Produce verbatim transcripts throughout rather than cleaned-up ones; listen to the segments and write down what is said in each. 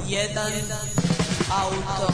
jedan auto.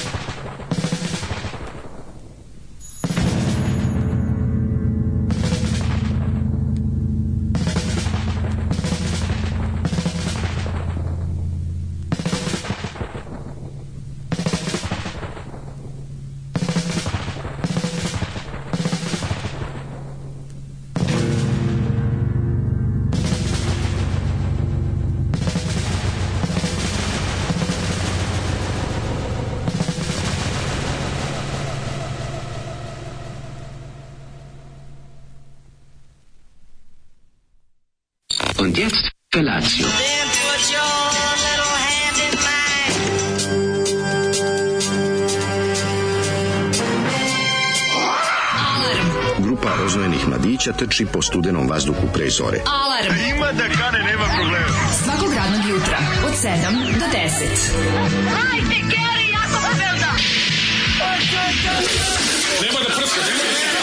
Und jetzt Felatio. Then put your little hand in mine. Grupa roznojenih mladića trči po studenom vazduhu pre zore. Alarm. Ima da kane, nema problema. Svakog radnog jutra od sedam do deset. Hajde, Geri, jako se velda. Nema da prska, nema da prska.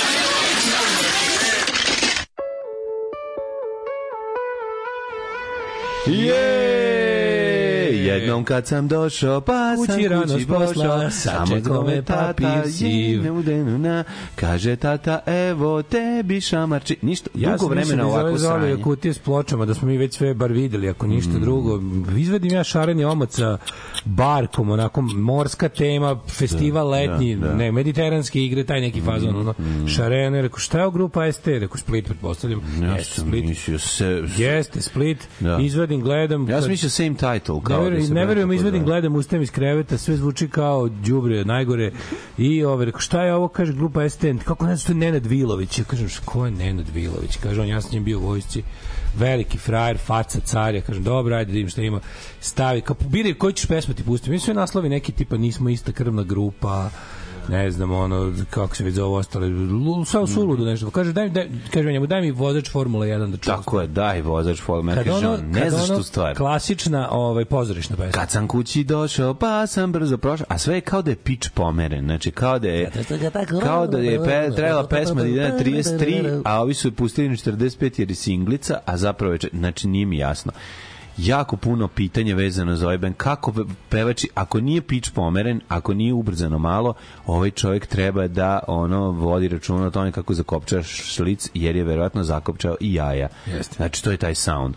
Je, jednom kad sam došao, pa sam kući rano s posla, samo me tata je, kaže tata, evo tebi šamarči. Ništa, ja dugo vremena ovako sranje. Ja sam kutije s pločama, da smo mi već sve bar videli, ako ništa mm. drugo. Izvedim ja šareni omoc sa barkom, onako morska tema, festival da, letnji, da, da. ne, mediteranske igre, taj neki fazon, ono, mm. šarene, reko, šta je grupa S T? Reko, Split, pretpostavljam. Ja Jeste, sam Split. mislio se... Jeste, Split, da. izvedim, gledam... Ja sam mislio same title. Kao ne verujem, ne verujem, izvedim, gledam, ustajem iz kreveta, sve zvuči kao đubre, najgore. I ove, reko, šta je ovo, kaže grupa S T? Kako ne znam, Nenad Vilović? Ja kažem, ko je Nenad Vilović? Kaže on, ja sam njim bio u vojsci, veliki frajer, faca, carja, kažem, dobro, ajde, da im šta ima, stavi, kao, biraj, koji ćeš pesmu ti pustiti? Mi sve naslovi neki tipa, nismo ista krvna grupa, ne znam, ono, kako se već zove ostale, sve u suludu nešto. Kaže, daj, daj, kaže njemu, daj mi vozač Formula jedan da čujem. Tako je, daj vozač Formula jedan. Kaže, ono, ne znaš tu stvar. Klasična, ovaj, pozorišna pesma. Kad sam kući došao, pa sam brzo prošao, a sve je kao da je pitch pomeren, znači kao da je, kao da je pe, trebala pesma da ide na trideset tri, a ovi su je pustili na četrdeset pet jer je singlica, a zapravo je, znači nije mi jasno. Jako puno pitanja vezano za ovaj band. Kako pevači, ako nije pitch pomeren, ako nije ubrzano malo, ovaj čovjek treba da ono vodi računa o tome kako zakopča šlic, jer je verovatno zakopčao i jaja. Jeste. Znači, to je taj sound.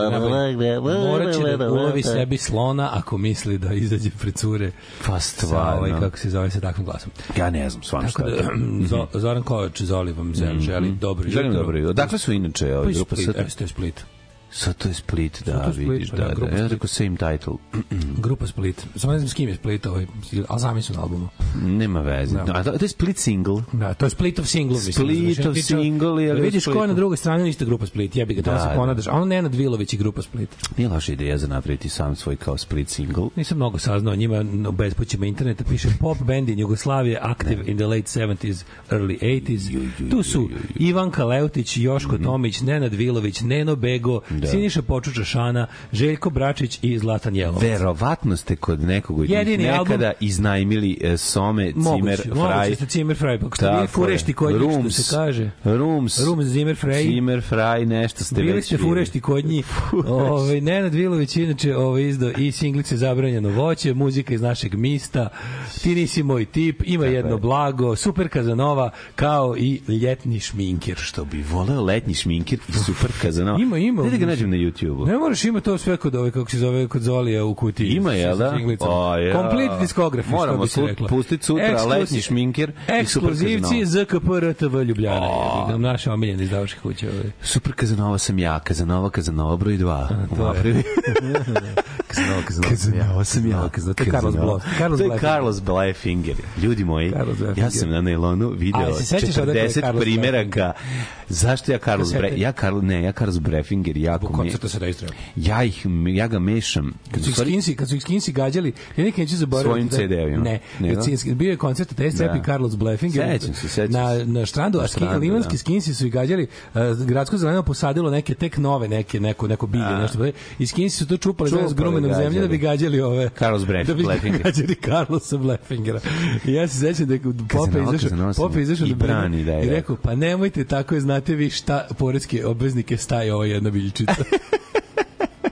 Morat će da ulovi sebi slona ako misli da izađe pred cure. Pa stvarno. Ovaj, kako se zove sa takvim glasom. Ja ne znam, stvarno šta je. Zo, Zoran Kovač, Zoli vam želim, želim dobro jutro. Želim dobro jutro. Dakle su inače ovaj grupa Split, to je Split. Sad to je Split, da, to Split, vidiš, da, da, da. Ja rekao same title. Grupa Split. Samo ne znam s kim je Split, ovaj, ali sami su na albumu. Nema veze. No. A to, to je Split single. Da, to je Splitov single. Splitov single. Je vidiš ko je na drugoj strani, isto grupa Split. Jebi ga, tamo se ponadaš. A ono Nenad Vilović i grupa Split. Nije loša ideja za napraviti sam svoj kao Split single. Nisam mnogo saznao njima, u bespućima interneta piše pop band in Jugoslavije, active ne. in the late seventies, early eighties. Tu su Ivanka Leutić, Joško Tomić, Nenad Vilović, Neno Bego, da. Siniša Počuča Šana, Željko Bračić i Zlatan Jelovac. Verovatno ste kod nekog od njih nekada album... iznajmili e, Some, Cimer, Fraj. Moguće ste Cimer, Fraj. Pa ste bili furešti kod njih, što se kaže. Rooms. Rooms, Cimer, Fraj. Cimer, Fraj, nešto ste bili već ste furešti kod njih. Ove, Nenad Vilović, inače, ove, izdo i singlice Zabranjeno voće, muzika iz našeg mista, Ti nisi moj tip, ima tako jedno je. Blago, Super Kazanova, kao i Ljetni šminkir. Što bi voleo Letnji šminkir i Super Kazanova. Ima, ima. Gde da ga nađem na YouTube-u? Ne moraš, ima to sve kod ove, kako se zove, kod Zolija u kutiji. Ima, jel da? O, ja. Complete discography, moramo pustiti sutra Ekskluziv, Letnji šminkir i Super Kazanova. Ekskluzivci Z K P R T V Ljubljana. Oh. Naša omiljena izdavačka kuća. Ove. Super Kazanova sam ja, Kazanova, Kazanova broj dva. To je. Kazanova, Kazanova sam ja. To je Carlos Blas. To je Carlos Blefinger. Ljudi moji, ja sam na nailonu video četrdeset primjeraka. Zašto ja Carlos Bre... Ja Carlos, ne, ja Carlos Blefinger jako me... Koncerta se registruje. Ja ih, ja ga mešam. Kad su ih skinsi, kad su ih skinsi gađali, ja nikad neću zaboraviti. Svojim C D-ovima. Ne, bio je koncert od S C P i Carlos Blefinger. Sećam se, sećam na, na štrandu, a skin, limanski da. Skinsi su ih gađali, uh, gradsko zeleno posadilo neke tek nove, neke, neko, neko bilje, a. nešto. I Skinsi su to čupali, čupali s grumenom zemlje da bi gađali ove... Carlos Blefinger. Da bi gađali Carlosa Blefingera. I ja se sećam da Pope izašao, Pope izašao i brani da je. I rekao, pa nemojte tako, znate vi šta poreske obveznike staje ova jedna biljčica.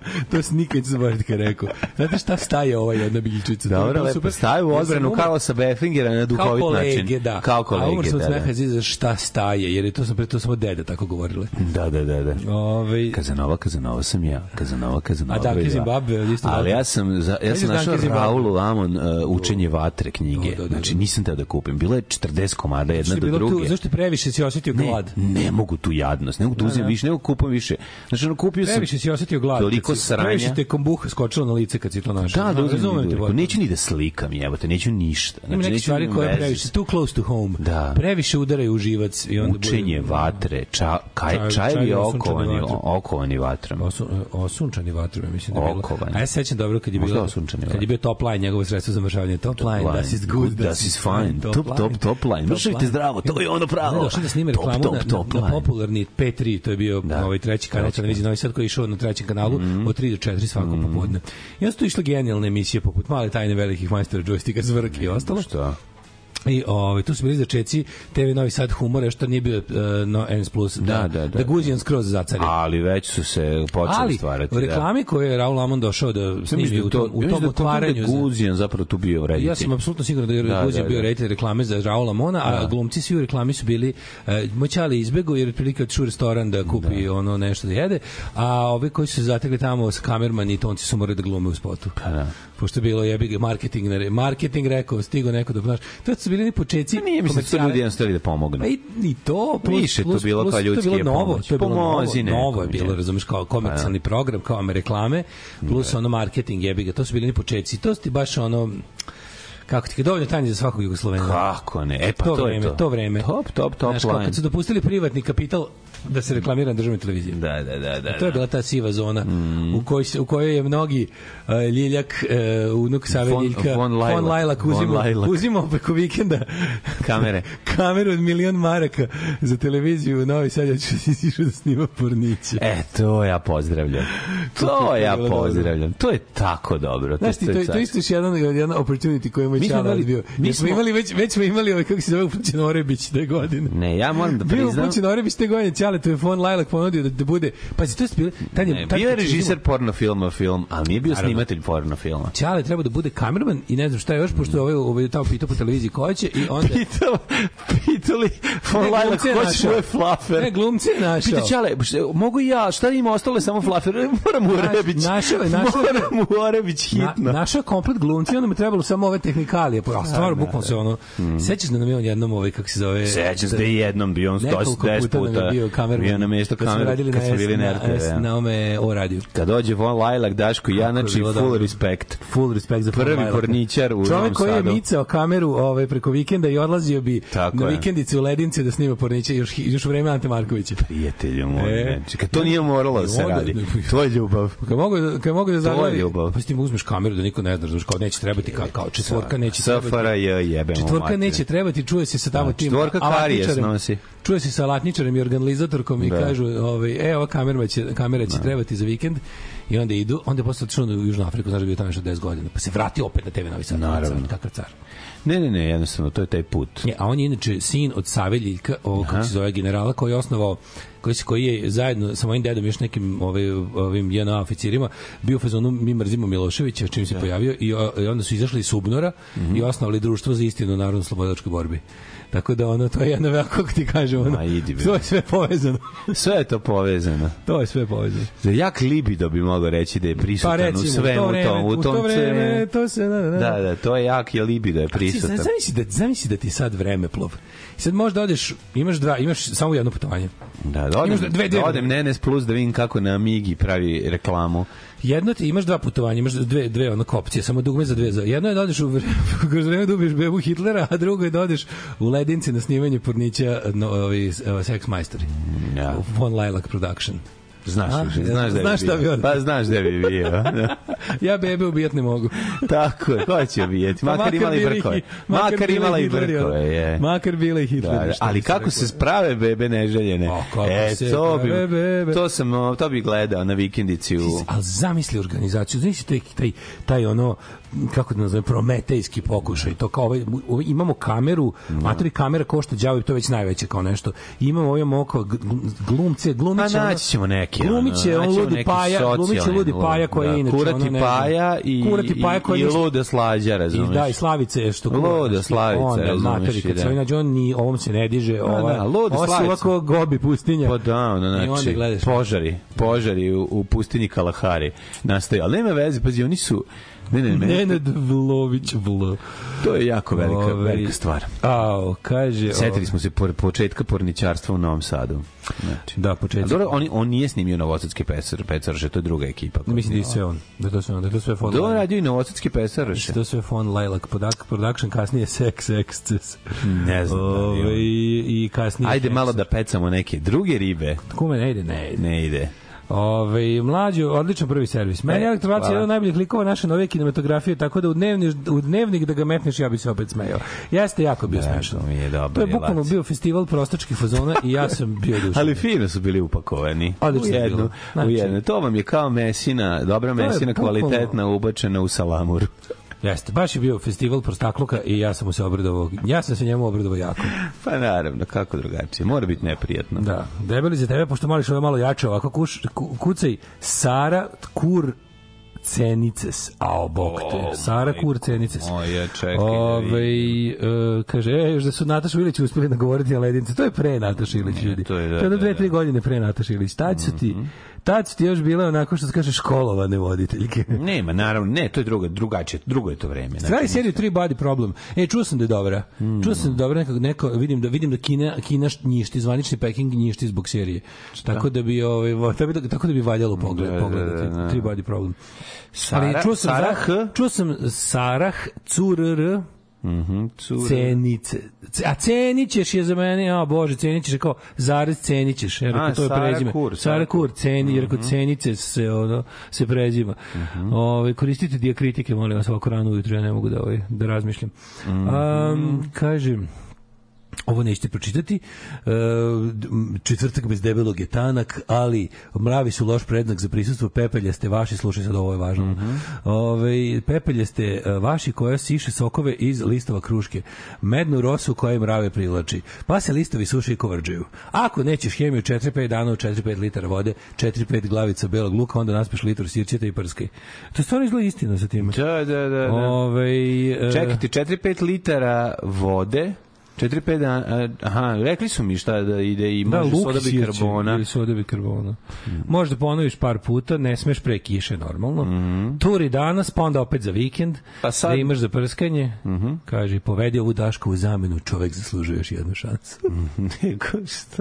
To se nikad neće zaboraviti kad rekao. Znate šta staje ova jedna biljčica? Dobro, lepo, staje u odbranu Karlosa Befingera na duhovit kao kolege, način. Da. Kao kolege, a umr sam da. smeha za šta staje, jer je to sam pre to samo dede tako govorile. Da, da, da, da. Ove... Kazanova, Kazanova sam ja. Kazanova, Kazanova. A Danke Zimbabwe, isto. Ali ja sam, za, ja sam našao Raulu Amon uh, Učenje vatre knjige. Da, da, da. Znači, nisam teo da kupim. Bilo je četrdeset komada jedna do druge. Tu, zašto previše si osetio glad? Ne, ne mogu tu jadnost. Ne mogu tu uzem više, ne mogu kupam više. Znači, ono, kupio sam... Previše si osetio glad. Toliko sranja. Previše te kombuha skočilo na lice kad si to našao. Da, da, uzem te. Neću ni da slikam, jebote, neću ništa. Znači, ima neke stvari koje previše, too close to home. Da. Previše udaraju u živac. I onda Učenje bude... vatre, ča, kaj, čaj, čajevi okovani, okovani vatrom. Osu, osunčani vatrom, mislim da je bilo. Okovani. A ja sećam dobro kad je bilo, kad je bio top line, njegovo sredstvo za mršavljanje. Top line, das is good, das is fine. Top, top, top line. Vršite zdravo, to je ono pravo. Došli da snime reklamu top, top, top na, na popularni P tri, to je bio da. Ovaj treći kanal televizije Novi Sad koji je išao na trećem kanalu mm. od tri do četiri svako mm. popodne. I onda su tu išle genijalne emisije poput Male tajne velikih majstora džojstika, Zvrke i ostalo. Šta? I ovaj tu su bili začeci T V Novi Sad humora što nije bio uh, no N S plus da, da, da, da Guzijan skroz zacario. Ali već su se počeli ali, stvarati. Ali reklame da. Koje je Raul Amon došao da snimi u tom, u tom da otvaranju. Da Guzijan zapravo tu bio reditelj. Ja sam apsolutno siguran da je da, Guzijan da, bio da. reditelj reklame za Raul Amona, a da. glumci svi u reklami su bili uh, moćali izbegu jer otprilike otišao u restoran da kupi da. ono nešto da jede, a ovi koji su se zatekli tamo s kamerman i tonci su morali da glume u spotu. Pa da. Pošto je bilo jebi marketing, marketing rekao, stigo neko da znaš. To su bili ni počeci. Nije mi se ljudi jednostavno da pomognu. Pa i, i to plus, više plus, to bilo plus, kao ljudski je novo, pomoć. to je bilo Pomozi novo, novo je bilo, razumeš, kao komercijalni program, kao reklame, plus ono marketing jebi ga. To su bili ni počeci. To su baš ono kako ti je dovoljno tajni za svakog Jugoslovena. Kako ne? E pa to, to je vreme, to. To vreme. Top, top, top znaš, line. Kad su dopustili privatni kapital da se reklamira na državnoj televiziji. Da, da, da, da. A to je bila ta siva zona mm. u kojoj se, u kojoj je mnogi uh, Ljiljak, uh, unuk Save von, Ljiljka, von Lajlak, von Lajlak uzimo, uzimo preko vikenda kamere. kameru od milion maraka za televiziju u Novi Sad, ja ću išao da snima porniće. E, to ja pozdravljam. To, to ja pozdravljam. To je tako dobro. Znaš ti, to, to, to isto još jedan, jedan opportunity koji je Čala odbio. Mi smo imali, već, već smo imali ovaj, kako se zove, Upućen Orebić te godine. Ne, ja moram da priznam. Bio Upućen Orebić te godine, Čale, to je von Lajlak ponudio da, da bude, pazi, to je bilo, tad je, bio je režiser porno filma, film, ali nije bio naravno snimatelj porno filma. Čale treba da bude kamerman i ne znam šta je još, pošto ovaj, ovaj tamo pitao po televiziji ko će i onda... Pitao, pitali von Lajlak ko će svoj flafer. Ne, glumce je našao. Pita Čale, mogu i ja, šta ima ostalo samo flafer? Moram u Orebić. Našao je, našao je. Moram u Orebić hitno. Na, našao je komplet glumci, onda mu trebalo samo ove tehnikalije. A stvarno, bukvalno se ono... Mm. Sećaš da nam je on jednom ovaj, kako se zove... Sećaš da je jednom bio on sto deset puta. Puta bio kamerman. Bio na mjesto kameru kad smo bili na R T V. Na ome o radiju. Kad dođe von Lajlak, Daško i ja, znači full respect. Full respect za prvi porničar u Novom Sadu. Čovjek koji je micao kameru ovaj, preko vikenda i odlazio bi tako na je. Vikendice u Ledince da snima porniče još, još u vreme Ante Markovića. Prijatelju moj, e, znači, kad to nije moralo da se radi. To je ljubav. Kad mogu, kad mogu da zaglavi, ljubav. Pa s tim uzmeš kameru da niko ne zna, kao neće trebati, kao, kao četvorka neće trebati. Safara je jebemo. Četvorka neće trebati, čuje se sa tamo tim. Četvorka karijes nosi. Čuje se sa alatničarem i organizatorkom i kažu, ovaj, e, ova kamera će, kamera će trebati za vikend. I onda idu, onda je posle otišao u Južnu Afriku, znaš da bio tamo još deset godina, pa se vrati opet na T V Novi Sad. Naravno. Kakav car. Ne, ne, ne, jednostavno, to je taj put. Je, a on je inače sin od Save Ljiljka, ovog, kako se zove, generala, koji je osnovao, koji, koji je zajedno sa mojim dedom, još nekim ovaj, ovim J N A oficirima, bio u fazonu Mi mrzimo Miloševića, čim se ja. pojavio, i, i onda su izašli iz Subnora mm-hmm. i osnovali društvo za istinu u narodno-slobodačkoj borbi. Tako da ono, to je jedno, kako ti kažem, ono, to je sve povezano. Sve je to povezano. To je sve povezano. Za jak libido bi mogao reći da je prisutan pa recimo, u svemu to tom. U tom vreme, to se, da, da. da, da, to je jak je libido je prisutan. Zamisli da, zamisli da ti sad vremeplov. I sad možda odeš, imaš dva, imaš samo jedno putovanje. Da, da odem, dve, dve, da odem N S Plus da vidim kako na Amigi pravi reklamu. Jedno ti imaš dva putovanja, imaš dve dve ono opcije, samo dugme za dve za. Jedno je da odeš u kroz vreme da ubiješ bebu Hitlera, a drugo je da odeš u Ledince na snimanje pornića no, ovi Sex Majstori. Ja. Von Lajlak Production. Znaš, a, znaš, da znaš šta bi on. Pa znaš da bi bio. Ja bebe ubijat ne mogu. Tako je, ko će ubijeti? Makar, makar imala i brkove. Makar, makar imala i brkove, je. Makar bila i Hitler. Da, da, ali kako se sprave bebe neželjene? O, e, to bi, bebe. to sam, to bi gledao na vikendici u... Ali zamisli organizaciju, znaš taj, taj, taj ono, kako da nazovem, prometejski pokušaj, to kao ovaj, imamo kameru, no. Materi kamera košta đavo i to je već najveće kao nešto. Imamo ovaj moko glumce, glumiće. A naći ćemo neki. Glumiće on ludi paja, glumiće ludi paja koja je inače kurati ono, paja i kurati paja koja i, i luda slađa, razumeš? Da, i Slavice što luda Slavice, razumeš? Materi kad se nađe on ni ovom se ne diže, ovaj. Ovo se ovako gobi pustinja. Pa da, znači požari, požari u, u pustinji Kalahari nastaju, ali nema veze, pazi, oni su Ne, ne, ne. Nenad Vlović Vlo. To je jako velika, Ove, velika stvar. Ao, kaže... Setili smo se por, početka porničarstva u Novom Sadu. Znači. Da, početak. Dobro, on, on nije snimio Novosadske pesarše, to je druga ekipa. Mislim da je sve on. Da to sve on. Da to sve fond. Da on radio i Novosadske pesarše. To sve fond Lilac Production, kasnije Sex Excess. Ne znam. Ove, i, i kasnije... Ajde malo da pecamo neke druge ribe. Kume, ne ide, ne ide. Ne ide. Ove, mlađo, odličan prvi servis. Meni je Elektrovac jedan od najboljih likova naše nove kinematografije, tako da u, dnevni, u dnevnik da ga metneš, ja bi se opet smejao. Jeste jako bio smešno. To je bukvalno bio festival prostačkih fazona i ja sam bio dušan. Ali fino su bili upakovani. Odlično u jednu, znači, u jednu. To vam je kao mesina, dobra mesina, kvalitetna, ubačena u salamur. Jeste, baš je bio festival prostakluka i ja sam mu se obradovao. Ja sam se njemu obradovao jako. Pa naravno, kako drugačije. Mora biti neprijatno. Da. Debeli za tebe, pošto moliš ovo malo jače ovako, kuš, kucaj Sara Kur Cenices. Ao, bog te. Sara Kur Cenices. Oje, čekaj. Ove, uh, kaže, e, još da su Nataša Ilić uspeli nagovoriti na ledinice. To je pre Nataša Ilić, ljudi. To je, da, to je do dve, da, tri godine pre Nataša Ilić. Tad su ti... Mm-hmm. Tad su ti još bile onako što se kaže školovane voditeljke. Nema, naravno, ne, to je drugo, drugačije, drugo je to vreme. Stvari seriju Three Body Problem. E, čuo sam da je dobra. Mm. Čuo sam da je dobra, nekako, neko, vidim da vidim da Kina, Kina njišti, zvanični Peking njišti zbog serije. Šta? Tako da bi, ovaj, tako da bi valjalo pogled, pogledati da, da, da. Three Body Problem. Sara, ali čuo sam, Sarah, za, čuo sam Sarah Curr, Mhm, Cenice. A Cenićeš je za mene, a bože, Cenićeš je kao zarez Cenićeš, jer to je prezime. Sara Kur, Ceni, jer kod Cenice se ono se prezima. Mm-hmm. Ove, koristite dijakritike, molim vas, ovako rano ujutro, ja ne mogu da ovaj da razmišljam. Mm-hmm. Um, kažem, ovo nećete pročitati. Četvrtak bez debelog je tanak, ali mravi su loš predznak za prisustvo. Pepeljaste vaši, slušaj sad, ovo je važno. Mm-hmm. Ove, pepeljaste vaši koja siše sokove iz listova kruške. Mednu rosu koja mrave privlači. Pa se listovi suše i kovrđaju. Ako nećeš hemiju četiri pet dana u četiri pet litara vode, četiri pet glavica belog luka, onda naspiš litru sirćeta i prskaj. To stvarno izgleda istina sa time. Da, da, da. da. Ove, čekajte, četiri pet litara vode, četiri pet dana, aha, rekli su mi šta da ide i može da, soda bikarbona. Ili soda bikarbona. Mm. Možda ponoviš par puta, ne smeš pre kiše normalno. Mm. Turi danas, pa onda opet za vikend, pa sad... da imaš za prskanje. Mm-hmm. Kaže, povedi ovu Daškovu zamenu, čovek zaslužuje još jednu šansu. Nego šta?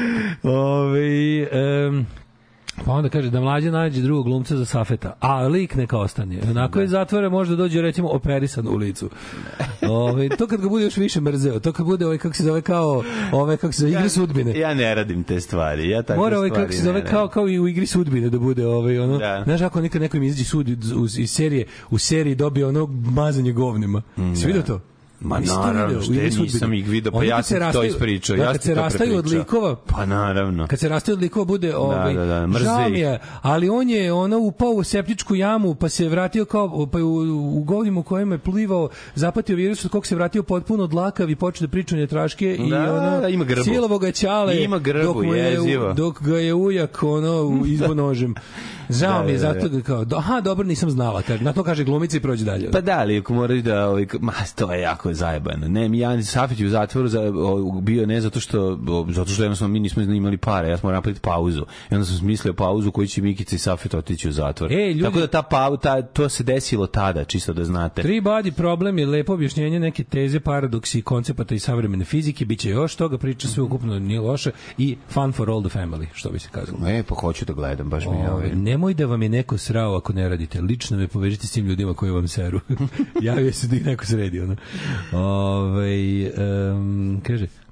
Ove, um, pa onda kaže da mlađe nađe drugog glumca za Safeta, a lik neka ostane. Onako je zatvore, možda dođe recimo operisan u licu. Ove, to kad ga bude još više mrzeo, to kad bude ovaj kako se zove kao ove kako se zove, igri sudbine. Ja ne radim te stvari, ja takve Mora stvari. Mora ovaj kako se zove kao kao i u igri sudbine da bude ovaj ono. Da. Znaš ako nekad neko im izađe sud iz serije, u seriji dobije ono mazanje govnima. Mm, si vidio to? Ma naravno, što nisam ih vidio, pa ja sam to ispričao. Ja kad se rastaju od likova, pa naravno. Kad se rastaju od likova bude ovaj, da, da, da, žao mi je, ali on je ono upao u septičku jamu, pa se vratio kao, pa u, u govnima u kojima je plivao, zapatio virus od kog se vratio potpuno odlakav i počeo da priča njetraške i da, ono, da, ima grbu. Silovo ga ćale, ima grbu, dok, je, dok ga je ujak ono, izbo nožem. Žao mi je, zato ga kao, aha, dobro, nisam znala. Na to kaže glumica i prođe dalje. Pa da, ali ako moraju da, ovaj, ma, to je jako zajebano. Ne, mi Jan Safić u zatvoru za, o, bio ne zato što, o, zato što jednostavno mi nismo imali pare, ja smo napraviti pauzu. I onda sam smislio pauzu koji će Mikica i Safit otići u zatvor. E, ljudi, tako da ta pauza, ta, to se desilo tada, čisto da znate. Three Body Problem je lepo objašnjenje neke teze, paradoksi, koncepata i savremene fizike, biće još toga, priča sve ukupno nije loše i fun for all the family, što bi se kazalo. E, pa hoću da gledam, baš mi je ovaj. Nemoj da vam je neko srao ako ne radite. Lično me povežite s tim ljudima koji vam seru. Javio se da ih neko sredi. Ono. Ove, um, kaže,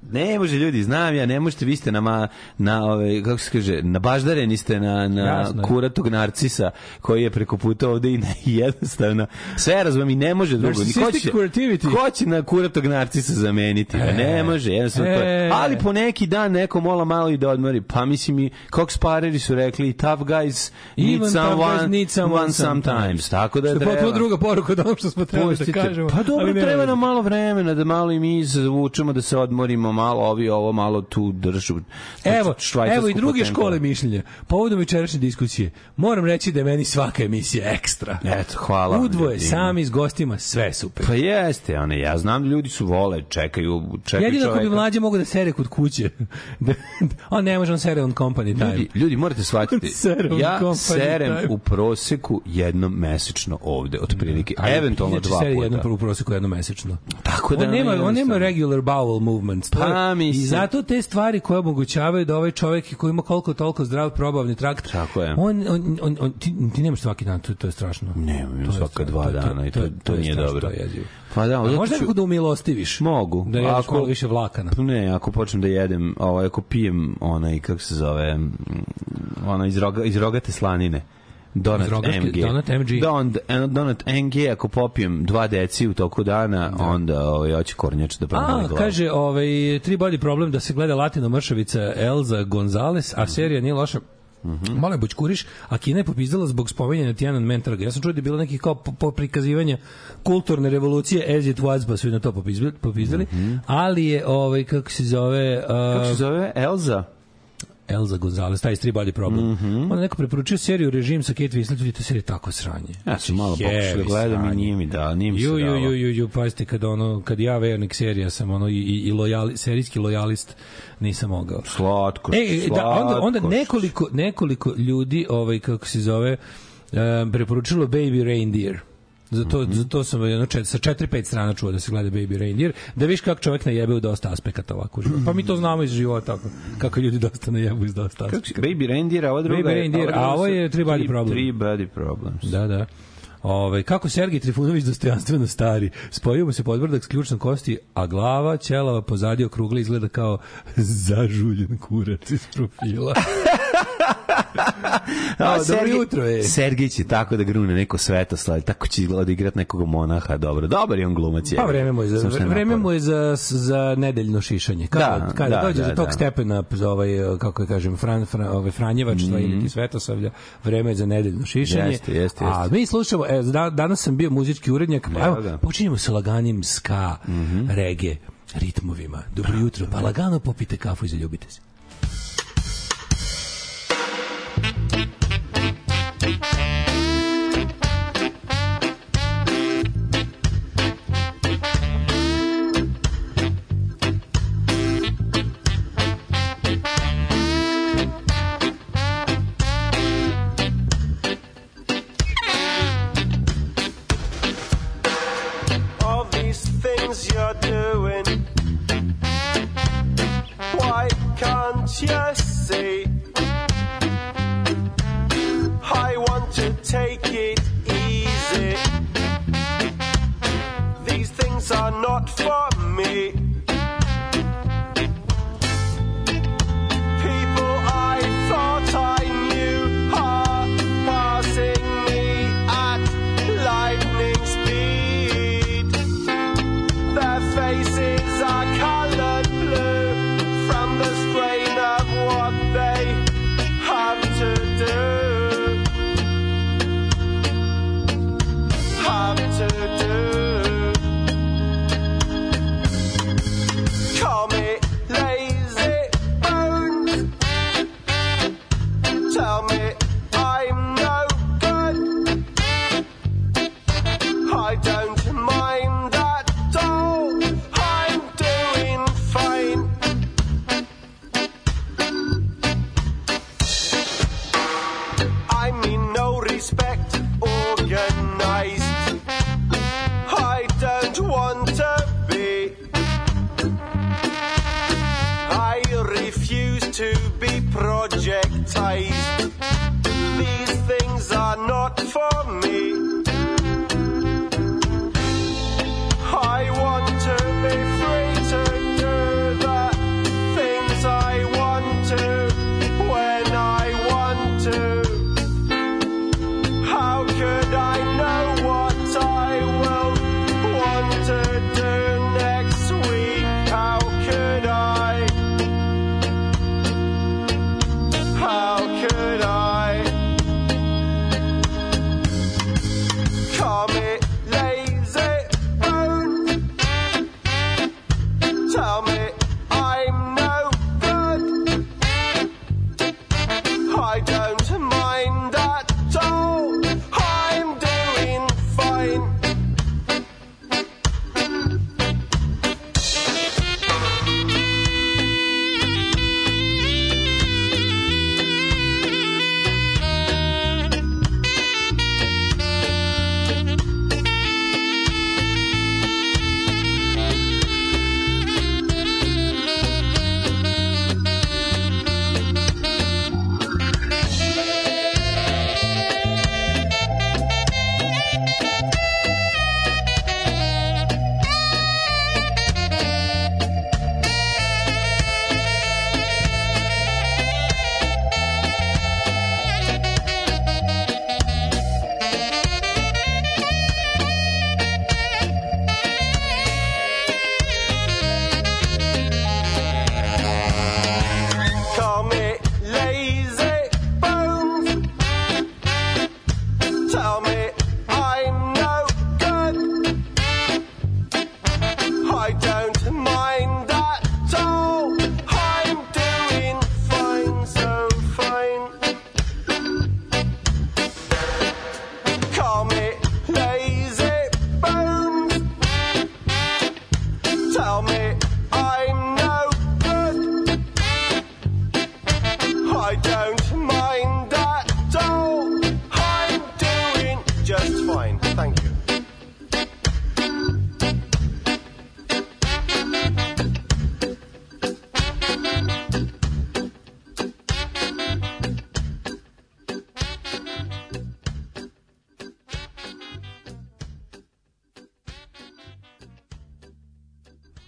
Ne može ljudi, znam ja, ne možete, vi ste na, ma, na ove, kako se kaže, na baždareni ste na, na kuratog narcisa koji je preko puta ovde i ne, jednostavno, sve razumem i ne može drugo. Ko će, ko će na kuratog narcisa zameniti? E, ne može, jednostavno e, to je. Ali po neki dan neko mola malo i da odmori. Pa mislim i Cox Pareri su rekli tough guys need Even someone, guys need someone sometimes. Tako da je treba. Što je druga poruka od onog što smo trebali da kažemo. Pa dobro, treba nam malo vremena da malo i mi zavučemo, da se odmorimo malo, ovi ovo malo tu držu. Evo, evo i druge škole mišljenja. Povodom večerašnje diskusije, moram reći da je meni svaka emisija ekstra. Eto, hvala. Udvoje, sami s gostima, sve super. Pa jeste, one, ja znam, ljudi su vole, čekaju, čekaju jedino čoveka. Jedino ako bi mlađe mogu da sere kod kuće. On ne može, on sere on company time. Ljudi, ljudi morate shvatiti, ja serem time. U proseku jednom mesečno ovde, otprilike, a eventualno dva puta. Jednom u proseku jednom mesečno. Tako da on nema, on nema regular bowel movements. Pa I zato te stvari koje omogućavaju da ovaj čovjek koji ima koliko toliko zdrav probavni trakt, tako je. On, on, on, on, ti, ti nemaš svaki dan, to, to je strašno. Nemam, imam svaka dva to, dana i to, to, to, to nije strašno, dobro. To je pa da, možda nekako da umilostiviš? Mogu. Da jedeš malo više vlakana. Ne, ako počnem da jedem, ovaj, ako pijem onaj, kako se zove, onaj iz, roga, iz rogate slanine. Donut M G. Donut M G. Donut, donut M G, ako popijem dva deci u toku dana, da. Onda ovaj, hoće kornjač da promali glavu. A, kaže, ovaj, tri bolji problem da se gleda latino mršavica Elza Gonzales, a serija nije loša. Mm-hmm. Malo je bućkuriš, a Kina je popizdala zbog spominjanja Tiananmen trga. Ja sam čuo da je bilo neki kao po, po prikazivanja kulturne revolucije as it was, pa su na to popizdali, popizdali. Mm-hmm. Ali je, ovaj, kako se zove... Uh, kako se zove? Elza? Elza Gonzalez, taj Three Body Problem. Mm-hmm. On je neko preporučio seriju Režim sa Kate Winslet, to serija tako sranje. Ja sam malo pokušao da gledam i nije mi da, nije mi se dalo. Ju, ju, ju, ju, pazite, kad, ono, kad ja vernik serija sam ono, i, i lojali, serijski lojalist nisam mogao. Slatko, e, slatko. Da, onda, onda nekoliko, nekoliko ljudi, ovaj, kako se zove, um, preporučilo Baby Reindeer. Zato, mm-hmm. zato sam jedno čet, sa četiri pet strana čuo da se gleda Baby Reindeer, da viš kako čovjek najebe u dosta aspekata ovako života. Pa mi to znamo iz života, kako ljudi dosta najebu iz dosta aspekata. Baby Reindeer, a ovo druga Baby Reindeer, a ovo je Three Body Problem. Three Body Problems. Da, da. Ove, kako Sergij Trifunović dostojanstveno stari. Spojio mu se podvrdak s ključnom kosti, a glava ćelava pozadi okrugla izgleda kao zažuljen kurac iz profila. A, dobro jutro je. Sergij će tako da grune neko Svetoslav, tako će izgleda igrati nekog monaha, dobro. Dobar je on glumac. Je. Pa vreme mu je za, vreme mu je za, za nedeljno šišanje. Kada, da, kada da, dođe da, za tog da. stepena, za ovaj, kako je kažem, Fran, Fran, ovaj Franjevačstva mm-hmm. ili Svetosavlja, vreme je za nedeljno šišanje. Jeste, jeste, jeste. A mi slušamo, e, danas sam bio muzički urednjak, pa evo, počinjemo sa laganim ska, mm-hmm. reggae, ritmovima. Dobro jutro, pa lagano popite kafu i zaljubite se. I want to be free to do that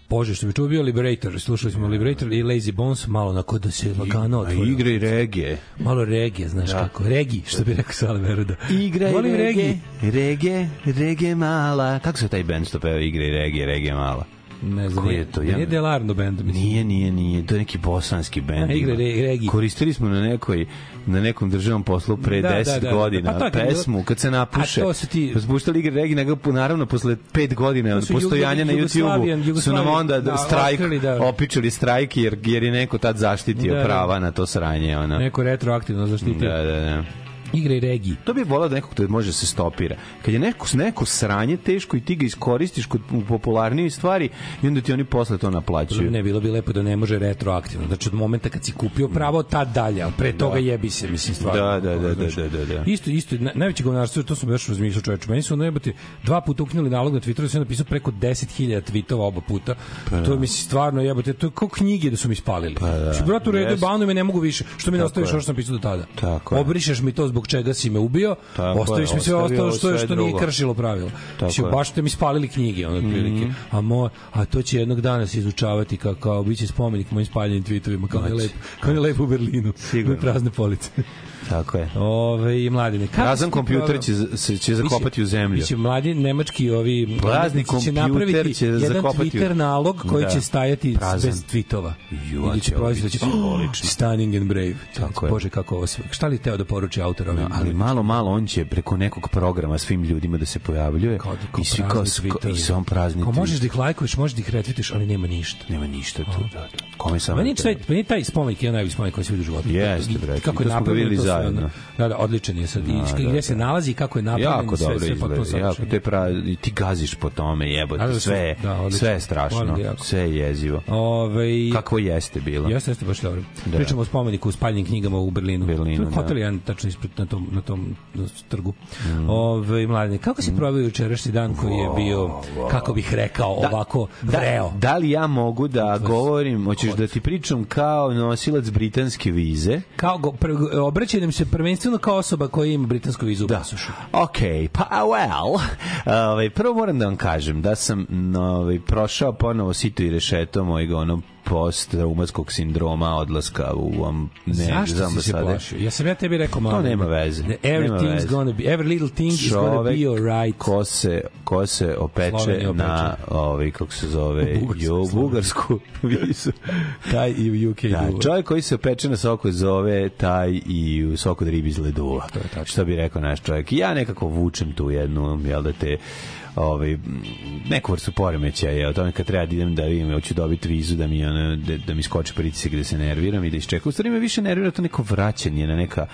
Bože, što bi čuo bio Liberator, slušali smo Liberator i Lazy Bones, malo onako da se lagano otvori. Igre i regije. Malo regije, znaš da. Kako. Regi, što bi rekao Sale Veruda. Igra i regije, regije, regije mala. Kako se taj band što peva Igre i regije, regije mala? Ne znam, koji je to? Nije Delarno band, mislim. Nije, nije, nije. To je neki bosanski band. Igre re, regije. Koristili smo na nekoj na nekom državnom poslu pre da, deset da, da, godina da, da. Pa pesmu kad se napuše. Ti... Spuštali Igre regije, nego naravno posle pet godina postojanja na YouTubeu su nam onda da, strajk, da. opičali strajk jer, jer je neko tad zaštitio da, prava na to sranje. Ona. Neko retroaktivno zaštitio. Da, da, da. Igre i regiji. To bi volao da nekog to može se stopira. Kad je neko, neko sranje teško i ti ga iskoristiš kod popularnije stvari i onda ti oni posle to naplaćuju. Ne, bilo bi lepo da ne može retroaktivno. Znači od momenta kad si kupio pravo, tad dalje, ali pre toga da. jebi se, mislim, stvarno. Da, da, da, da, da, da, da. Isto, isto, na, najveće govnarstvo, to sam još razmišljao čoveče. Meni su najebati dva puta ukinuli nalog na Twitteru, sam napisao preko deset hiljada tweetova oba puta. Pa, to je, mislim, stvarno jebate, to je kao knjige da su mi spalili. Pa, da. Što, bratu, redu, yes. Banuj me, ne mogu više. Što mi ne ostaviš ono što sam pisao do tada? Tako Obrišeš mi to zbog čega si me ubio, tako ostaviš mi sve ostalo što, što nije kršilo pravila. Znači, baš ste mi spalili knjige, ono, otprilike. Mm-hmm. A, mo, a to će jednog dana se izučavati kao, kao biće spomenik mojim spaljenim tweetovima, kao je lep, kao je lep u Berlinu. Sigurno. Prazne police. Tako je. Ove i mladine. Prazan kompjuter će se će zakopati u zemlju. Biće mladi nemački ovi prazni kompjuter će zakopati Twitter nalog koji da. će stajati Prazan. bez tvitova. Ili će proizvesti lično. Stunning and brave. Tako je. Bože kako ovo sve. Šta li teo da poruči autor ovim? Ali malo malo on će preko nekog programa svim ljudima da se pojavljuje i svi kao i sam prazni. Ko možeš da ih lajkuješ, možeš da ih retvitiš, ali nema ništa. Nema ništa tu. Da. Kome samo. Meni taj meni taj spomenik je najbolji spomenik koji se vidi u životu. Jeste, bre. Kako je napravljen zajedno. Da, da, odličan je sad. I da, gdje da, se nalazi, kako je napravljen, jako sve, sve izgleda, sve jako te pravi, ti gaziš po tome, jebote, da, sve, da, sve je strašno, sve je jezivo. Ove, Kakvo jeste bilo? Jeste, jeste baš dobro. Da. Pričamo o spomeniku u spaljenim knjigama u Berlinu. Berlinu, to je hotel jedan tačno ispred na tom, na tom trgu. Mm. Ove, mladine, kako si proveo jučerašnji dan koji je bio, kako bih rekao, da, ovako vreo? Da, da li ja mogu da govorim, hoćeš da ti pričam kao nosilac britanske vize? Kao, obraćajem se prvenstveno kao osoba koja ima britansku vizu u pasošu. Ok, pa well, ovaj, prvo moram da vam kažem da sam ovaj, prošao ponovo sito i rešeto mojeg onog post-traumatskog sindroma odlaska u um, ne, zašto si se plašio? Ja sam ja tebi rekao malo. To nema veze. Everything's gonna be, every little thing is gonna be alright. Ko se, ko se opeče na ovaj, kako se zove, u Bugarsku vizu, taj i u U K da, duva. Čovjek koji se opeče na soku zove taj i u soku od ribi iz leduva. Što bi rekao naš čovjek. Ja nekako vučem tu jednu, jel da te ovaj neku vrstu poremećaja je o tome kad treba da idem da vidim hoću dobiti vizu da mi ona da, da mi skoči pritisak da se nerviram i da iščekam. U stvari me više nervira to neko vraćanje na neka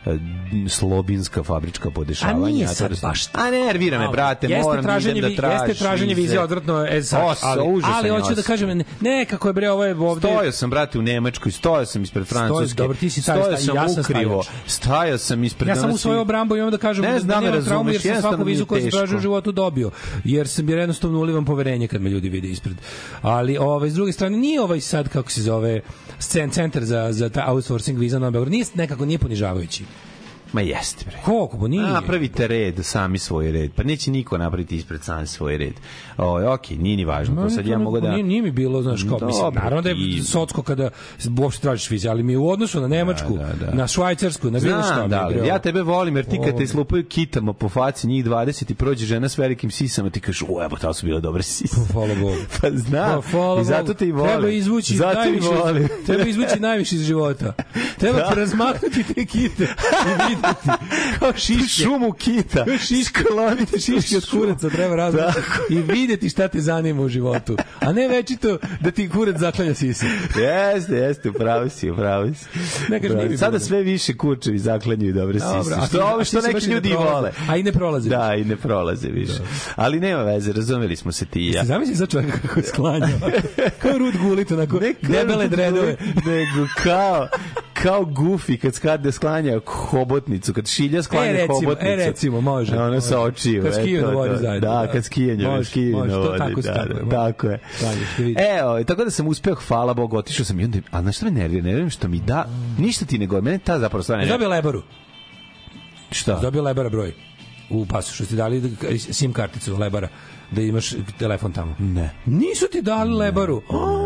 slobinska fabrička podešavanja. A nije sad baš. A nervira me, brate, moram da idem da tražim. Jeste traženje vize odvratno, e, sad, Os, ali, ali hoću da kažem, ne, kako je bre, ovo je ovde... Stojao sam, brate, u Nemačkoj, stojao sam ispred Francuske, dobro, ti si stojao sam ja ukrivo, stajao sam ispred... Ja sam u svojoj obrambu imam da kažem ne znam, da nemam traumu, jer sam svaku vizu koju sam tražio u životu dobio, jer sam jer jednostavno ulivam poverenje kad me ljudi vide ispred. Ali, ovaj, s druge strane, nije ovaj sad, kako se zove, centar za, za ta outsourcing viza na Beogradu, nije nekako, nije ponižavajući. Ma jeste, bre. Koliko, bo nije? Napravite red, sami svoj red. Pa neće niko napraviti ispred sam svoj red. O, okej, nije ni važno. To sad ja mogu da... Nije, nije mi bilo, znaš, kao, dobro, mislim, naravno da je socko kada uopšte tražiš vize, ali mi u odnosu na Nemačku, da, da, da. na Švajcarsku, na bilo šta. Da, ali, ja tebe volim, jer ti kad te islupaju kitama po faci, njih dvadeset i prođe žena s velikim sisama, ti kažeš, o, evo, ta su bile dobre sise. Hvala Bogu. Pa znam, i zato te i volim. Treba izvući najviše, treba izvući najviše iz života. Treba razmaknuti te kite i videti kao šiške. Šumu kita. Šiške, skloniti šiške od kuraca, treba razmaći i videti šta te zanima u životu. A ne večito da ti kurac zaklanja sise. Jeste, jeste, upravo si, upravo si. Ne kažem, sada sve više kurčevi zaklanjaju dobre sise. Što ovo što neki ljudi vole. A i ne prolaze. Da, i ne prolaze više. Ali nema veze, razumeli smo se ti i ja. Zamisli za čovjeka kako sklanja. Kao Rud Gulit, onako debele dredove. Nego kao kao Goofy kad skade sklanja hobotnicu, kad šilja sklanja e, recimo, hobotnicu. E, recimo, može. Ona sa očiju. Kad skiju na vodi zajedno. Da, kad skijenju, skiju na vodi. Tako, da, tako, da, tako je. Evo, tako da sam uspeo, hvala Bogu, otišao sam i onda, a znaš što me nervira? Nerviram što mi da, ništa ti nego, mene ta zapravo stvarno... Dobio Lebaru. Šta? Dobio Lebara broj. u pasošu ti dali sim karticu Lebara da imaš telefon tamo? Ne. Nisu ti dali ne, Lebaru?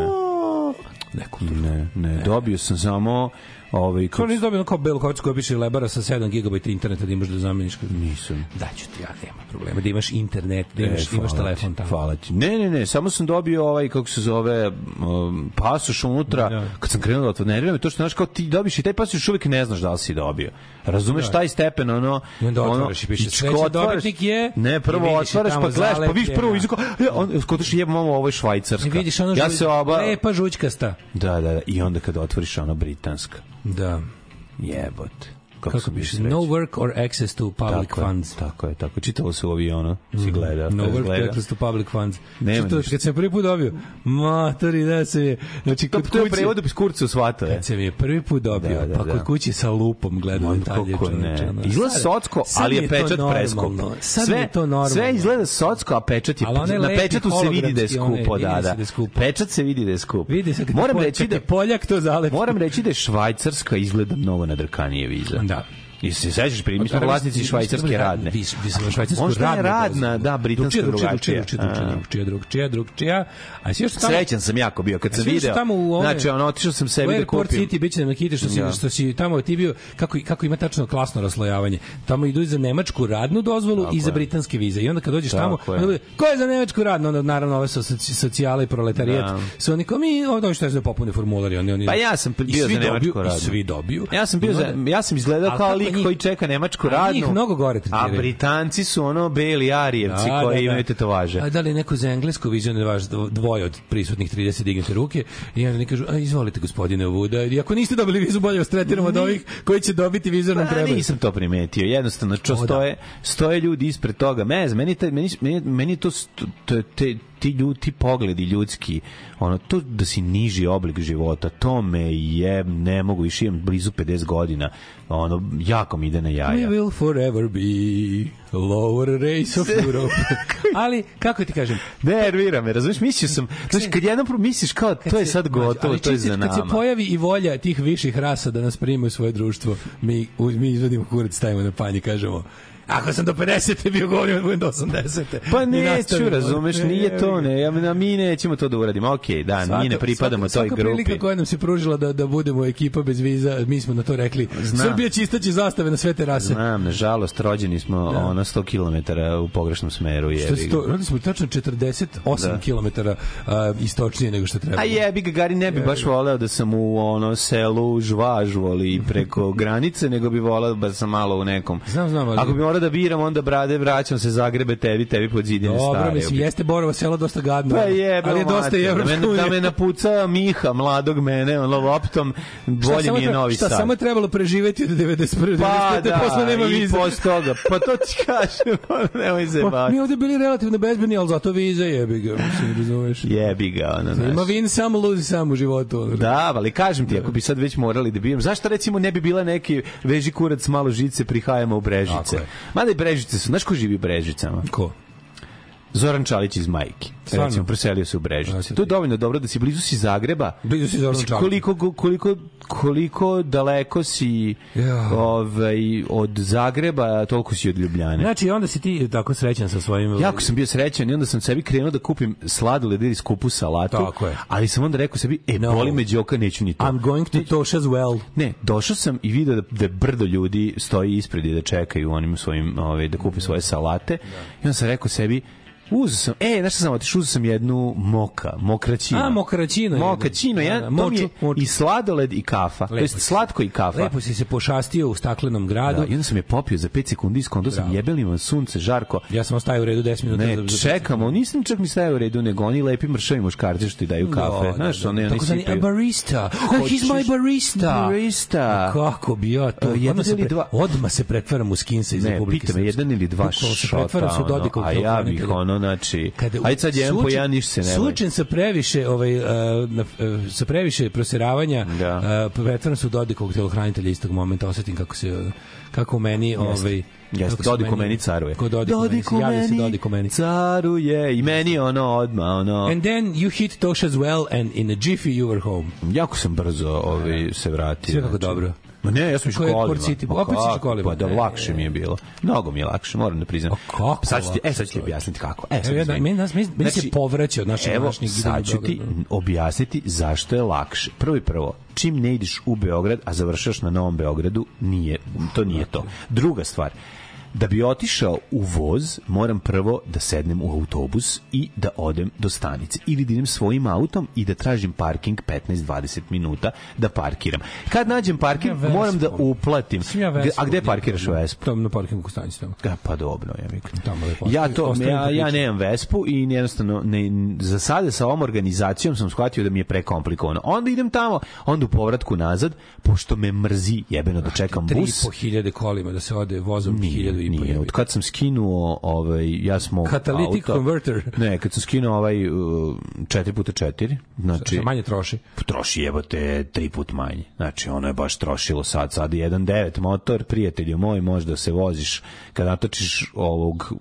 Ne, ne, ne, dobio sam samo ovaj kao nisi dobio kao belu karticu koja piše Lebara sa sedam gigabajta interneta da imaš da zameniš. Nisam. Daću ti, ja nema problema da imaš internet, da imaš, e, imaš telefon tamo. Hvala ti. Ne, ne, ne, samo sam dobio ovaj kako se zove um, pasoš unutra. Da. Kad sam krenuo da to nervira me to što znaš kao ti dobiš i taj pasoš uvek ne znaš da li si dobio. Razumeš da. Taj stepen ono i onda otvaraš i piše sledeći dobitnik je. Ne, prvo otvaraš pa gledaš pa vidiš prvo izko on skotiš jebe mamo ovo je švajcarska. Vidiš ono ja se oba lepa žućkasta. Da, da, da, i onda kad otvoriš ono britanska. Da. Jebote. Kako, kako bi se no work or access to public tako funds. Je, tako je, tako. Čitalo se u avionu, mm. si gleda. No work gleda. or access to public funds. Čitalo, kad sam prvi put dobio, matori, da se je, znači kod kuće... To je prevodu bez kurca u svata, je. Kad sam je prvi put dobio, da, da, pa kod kuće sa lupom gledao detalje. Izgleda socko, ali je pečat preskup. Sad je to normalno. Sve izgleda socko, a pečat je... Na pečatu se vidi da je skupo, da, da. Pečat se vidi da je skup. Vidi se kad je Poljak to zalepi. Moram reći da je Švajcarska izgleda mnogo nadrkanije viza. Da. I se sećaš, mi smo vlasnici švajcarske radne. Vi smo švajcarsku radne. Možda je radna, da, britanska drugačija. Drugčija, drugčija, drugčija. A si još tamo... Srećan sam jako bio kad sam video. Znači, ono, otišao sam sebi da kupim. U Airport City biće nam nakiti što si, što si tamo ti bio, kako, kako ima tačno klasno raslojavanje. Tamo idu za nemačku radnu dozvolu i za britanske vize. I onda kad dođeš tamo, ko je za nemačku radnu? Onda naravno ove su socijala i proletarijat. Su oni kao mi, ono što je za popune formulari. Pa ja sam bio za nemačku radnu. I svi dobiju. Ja sam bio za, ja sam izgledao kao lik koji čeka nemačku radnu. Njih mnogo gore tretiraju. A Britanci su ono beli arijevci da, koji da, da. imaju tetovaže. A da li neko za englesku viziju ne vaš dvoje od prisutnih trideset dignete ruke i onda neki kažu, a izvolite gospodine Vuda, i ako niste dobili vizu bolje vas tretiramo od ovih koji će dobiti vizu nam treba. Nisam to primetio, jednostavno čo stoje, stoje ljudi ispred toga. Mez, meni, meni, meni, meni to, to te, ti ljudi, ti pogledi ljudski, ono, to da si niži oblik života, to me je, ne mogu, više imam blizu pedeset godina, ono, jako mi ide na jaja. We will forever be lower race of Europe. Ali, kako ti kažem? Nervira me, razumiješ, mislio sam, znači, kad jednom misliš kao, to je sad gotovo, to je za nama. Kad se pojavi i volja tih viših rasa da nas primaju u svoje društvo, mi, mi izvodimo kurac, stavimo na panj i kažemo, ako sam do pedesete bio govorio, budem do osamdesete. Pa neću, razumeš, nije to, ne, ja, mi nećemo to da uradimo, okej, da, svaka, mi ne pripadamo svaka, toj grupi. Svaka prilika koja nam se pružila da, da budemo ekipa bez viza, mi smo na to rekli, znam. Srbija će istaći zastave na sve terase. Znam, nažalost, rođeni smo da. ono sto kilometara u pogrešnom smeru. Što je to? Rodili smo tačno četrdeset osam da. kilometara uh, istočnije nego što treba. A jebi ga, Gari, ne bi baš voleo da sam u ono selu Žvažu, ali preko granice, nego bi voleo da sam malo u nekom. Znam, znam, ali... Ako bi morao da biram, onda brade, vraćam se Zagrebe, tebi, tebi pod zidine stare. Dobro, mislim, jeste Borovo selo dosta gadno. Pa jebe, ali je dosta i Evropska unija. Da me napuca Miha, mladog mene, ono loptom, bolje mi je Novi Sad. Šta, samo je trebalo preživeti od devedeset prve. Pa da, posle nema vize. I posle toga. Pa to ti kažem, nemoj se baviti. Pa, mi ovde bili relativno bezbedni, ali zato vize jebi ga, mislim, razumeš. Jebi ga, ono, znaš. Ima vin samo, luzi samo u životu. Ono. Da, ali kažem ti, ako bi sad već morali da bijem, zašto recimo ne bi bila neki veži kurac malo žice, prihajamo u Brežice. Mada i Brežice su, znaš ko živi u Brežicama? Ko? Zoran Čalić iz Majki. Stvarno? Recimo, preselio se u Brežice. To je dovoljno dobro da si blizu si Zagreba. Blizu si Zoran Čalić. Koliko, koliko, koliko daleko si ja. ovaj, od Zagreba, toliko si od Ljubljane. Znači, onda si ti tako srećan sa svojim... Jako sam bio srećan i onda sam sebi krenuo da kupim sladoled ili skupu salatu. Tako je. Ali sam onda rekao sebi, e, no. boli me đoka, neću ni to. I'm going to Tosh as well. Ne, došao sam i vidio da, da brdo ljudi stoji ispred i da čekaju onim svojim, ovaj, da kupe svoje salate. Da. I onda sam rekao sebi, uzeo sam, e, znaš što sam otišao, uzeo sam jednu moka, mokraćinu. A, mokraćinu. Mokraćinu, ja, da, to mi je moču. I sladoled i kafa. Lepo to jest slatko i kafa. Lepo si se pošastio u staklenom gradu. Da, i onda sam je popio za pet sekundi, skontao sam jebelima sunce, žarko. Ja sam ostajao u redu deset minuta. Ne, za, za čekamo, nisam čak mi stajao u redu, nego oni lepi mršavi muškarci što ti daju kafe. No, znaš, da, oni, oni sipaju. Barista. Oh, he's my barista. Barista. Kako bi ja to? Odmah se, pre, dva... odmah se pretvaram u skinsa iz Republike Srpske. Ne, pita me jedan ili dva šota. A ja bih ono, znači... Ajde sad jedan po jedan, ništa se nema. Slučen sa previše, ovaj, uh, uh, sa previše proseravanja, da. uh, pretvaram se u Dodikovog telohranitelja istog momenta, osetim kako se, kako u meni... Ovaj, jeste, Dodik u meni caruje. Dodik u meni caruje i meni ono odmah, ono... And then you hit Tosh as well and in a jiffy you were home. Jako sam brzo ovaj, se vratio. Sve kako znači, dobro. Ma ne, ja sam išao kolima. Opet si išao kolima. Pa da, lakše mi je bilo. Mnogo mi je lakše, moram da priznam. Kako? Sad ću ti, e, sad ću ti objasniti kako. E, sad evo, da, meni, nas, meni, meni se povraća od našeg današnjeg gida u Beogradu. Evo, sad ću ti objasniti zašto je lakše. Prvo i prvo, čim ne ideš u Beograd, a završaš na Novom Beogradu, nije, to nije to. Druga stvar, da bi otišao u voz, moram prvo da sednem u autobus i da odem do stanice. Ili da idem svojim autom i da tražim parking petnaest do dvadeset minuta da parkiram. Kad nađem parking, ja moram da uplatim. Ja a gde parkiraš u Vespu? Tamo na parkingu u stanici. Tamo. Ja, pa dobro, ja mi ja to, ja, ja nemam Vespu i jednostavno, ne, za sada sa ovom organizacijom sam shvatio da mi je prekomplikovano. Onda idem tamo, onda u povratku nazad, pošto me mrzi jebeno da čekam bus. tri i po hiljade kolima da se ode vozom hiljadu. Nije, od kad sam skinuo ovaj, ja smo Catalytic auto, converter. Ne, kad sam skinuo ovaj četiri puta četiri, znači što manje troši. Troši jebote tri put manje. Znači ono je baš trošilo sad, sad je jedan devet motor, prijatelju moj, možda se voziš kad natočiš ovog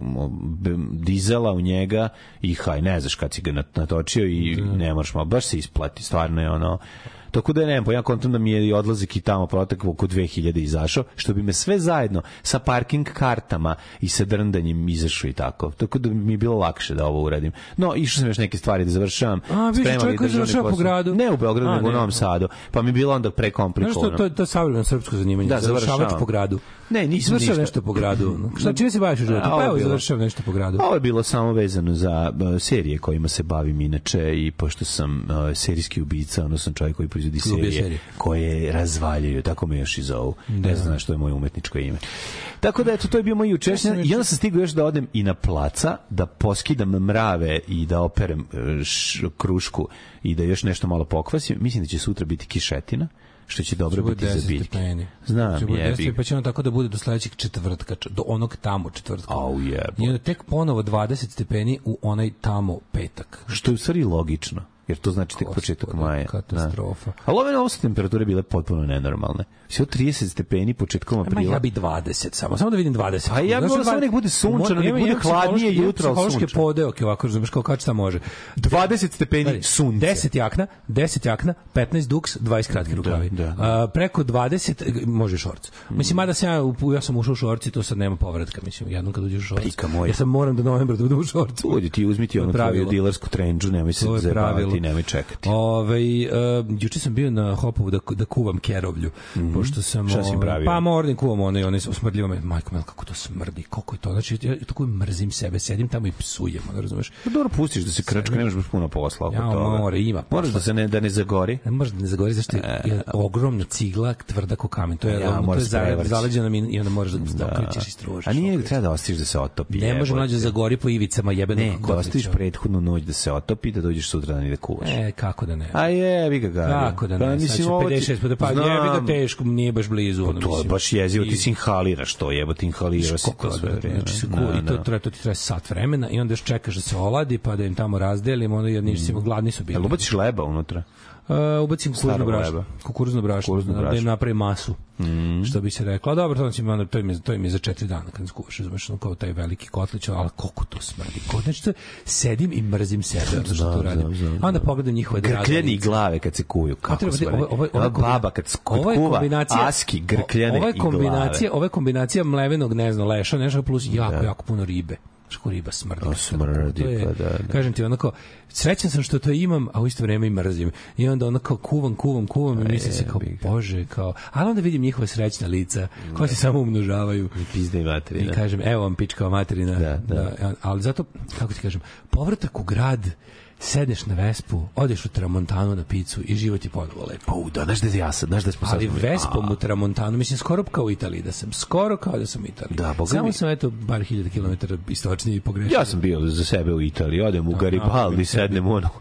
dizela u njega i haj, ne znaš kad si ga natočio i da. Ne moraš, baš se isplati, stvarno je ono. Tako da ne, ja kontam da mi je i odlazak i tamo proteklo oko dve hiljade izašao, što bi me sve zajedno sa parking kartama i sa drndanjem izašao i tako. Tako da mi je bilo lakše da ovo uradim. No, išao sam još neke stvari da završavam. A, vi ste čovjek koji završava po gradu? Ne u Beogradu, nego u Novom Sadu. Pa mi je bilo onda prekomplikovano. Znaš, to, to je savremeno srpsko zanimanje. Da, završavač po gradu. Ne, nisam ništa. nešto po gradu. Šta, čime se baviš u životu? Pa evo, završavam nešto po gradu. Ovo je bilo samo vezano za uh, serije kojima se bavim inače i pošto sam uh, serijski ubica, ono sam čovjek koji proizvodi serije, serije koje razvaljuju, tako me još i zovu. Da. Ne znam što je moje umetničko ime. Tako da, eto, to je bio moj jučerašnji i onda sam stigao još da odem i na placa, da poskidam mrave i da operem š, krušku i da još nešto malo pokvasim. Mislim da će sutra biti kišetina, što će dobro biti za biljke. Znam, jebi. Pa će ono tako da bude do sledećeg četvrtka, do onog tamo četvrtka. Au jebo. I onda tek ponovo dvadeset stepeni u onaj tamo petak. Što je u stvari logično, jer to znači tek početak maja. Katastrofa. Ali ove novose temperature bile potpuno nenormalne. Sve trideset stepeni početkom aprila. Ja bi dvadeset, samo samo da vidim dvadeset. Pa ja bih voleo samo nek bude sunčano, nek bude hladnije jutro, ali sunčano. Podeoke ovako, znaš kao kad šta može. dvadeset stepeni sunce. deset jakna, deset jakna, petnaest duks, dvadeset kratki rukavi. Da, da. Uh, preko dvadeset može šorc. Mislim, mada sam ja, ja sam ušao u šorci, to sad nema povratka, mislim, jednom kad uđeš u šorc. Ja sam moram do novembra da budem u šorcu. Uđi ti, uzmi ti onu tvoju dilersku trendžu, nemoj se zajebavati, nemoj čekati. Ove, uh, juče sam bio na Hopovu da, da kuvam kerovlju, mm-hmm. pošto sam... Šta si pravio? Pa moram kuvam one, one smrdljivo me, majko mel, kako to smrdi, koliko je to, znači, ja tako mrzim sebe, sedim tamo i psujem, ono, razumeš? Pa dobro, pustiš da se krčka, nemaš baš puno posla oko ja, toga. More, ima posla. Moraš da se ne, da ne zagori? Ne možeš da ne zagori, zašto je e, ogromna cigla, tvrda ko kamen, to je, ja, to je zaleđena mi i onda moraš da, da okrećeš i stružiš. A nije treba da ostaviš da se otopi. Ne može mlađe zagori po ivicama jebeno. Ne, da ostaviš prethodnu noć da se otopi, da dođeš sutra dan i da kuvaš. E, kako da ne? A je, vi ga ga. Kako da ne? Pa, mislim, pedeset šest puta, pa jebi ga teško, nije baš blizu. Pa to je baš jezivo, ti si inhaliraš to, jebo ti inhaliraš to sve vreme. Znači, i to treba, to ti traje sat vremena i onda još čekaš da se oladi, pa da im tamo razdelimo, onda jer nismo gladni su bili. Jel ubaciš leba unutra? Uh, ubacim kukuruzno brašno, kukuruzno brašno, da im napravi masu, mm. što bi se reklo. A dobro, to, to, to, im je, to im je za četiri dana kad skuvaš, znaš, kao taj veliki kotlić, ali koliko to smrdi. Znači, to sedim i mrzim sebe, to što to radim. A onda pogledam njihove drage. Grkljeni glave kad se kuju, kako smrdi. Ovo, ovo, ovo, baba kad kuva, aski, grkljene i glave. Ova je kombinacija mlevenog, ne znam, leša, nešto plus jako, da. jako puno ribe. Što riba smrdi. To smrdi, to je, pa da, da. Kažem ti, onako, srećan sam što to imam, a u isto vreme i mrzim. I onda onako kuvam, kuvam, kuvam i mislim se kao, bože, kao... Ali onda vidim njihove srećna lica, koja se samo umnožavaju. I pizda i materina. I kažem, evo vam pičkava materina. Da, da. Da, ali zato, kako ti kažem, povratak u grad, sedneš na Vespu, odeš u Tramontanu na picu i život je ponovo lepo. U, da, znaš da ja sad, znaš da smo sad... Ali Vespom u Tramontanu, mislim, skoro kao u Italiji da sam, skoro kao da sam u Italiji. Da, Boga Samo mi... sam, eto, bar hiljada kilometara istočnije i pogrešio. Ja sam bio za sebe u Italiji, odem u da, Garibaldi, sednem u ono...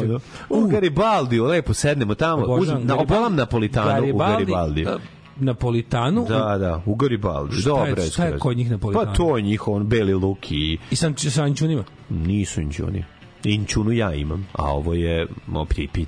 U, u Garibaldi, lepo sednemo tamo, uzem, na, obolam Napolitanu Garibaldi, u Garibaldi. Uh, Napolitanu. Da, da, u Garibaldi. Dobro je. Šta je kod njih Napolitanu? Pa to je njihov, on beli luk i... I sam sa ančunima? Nisu inčuni. Inčunu ja imam, a ovo je ptica.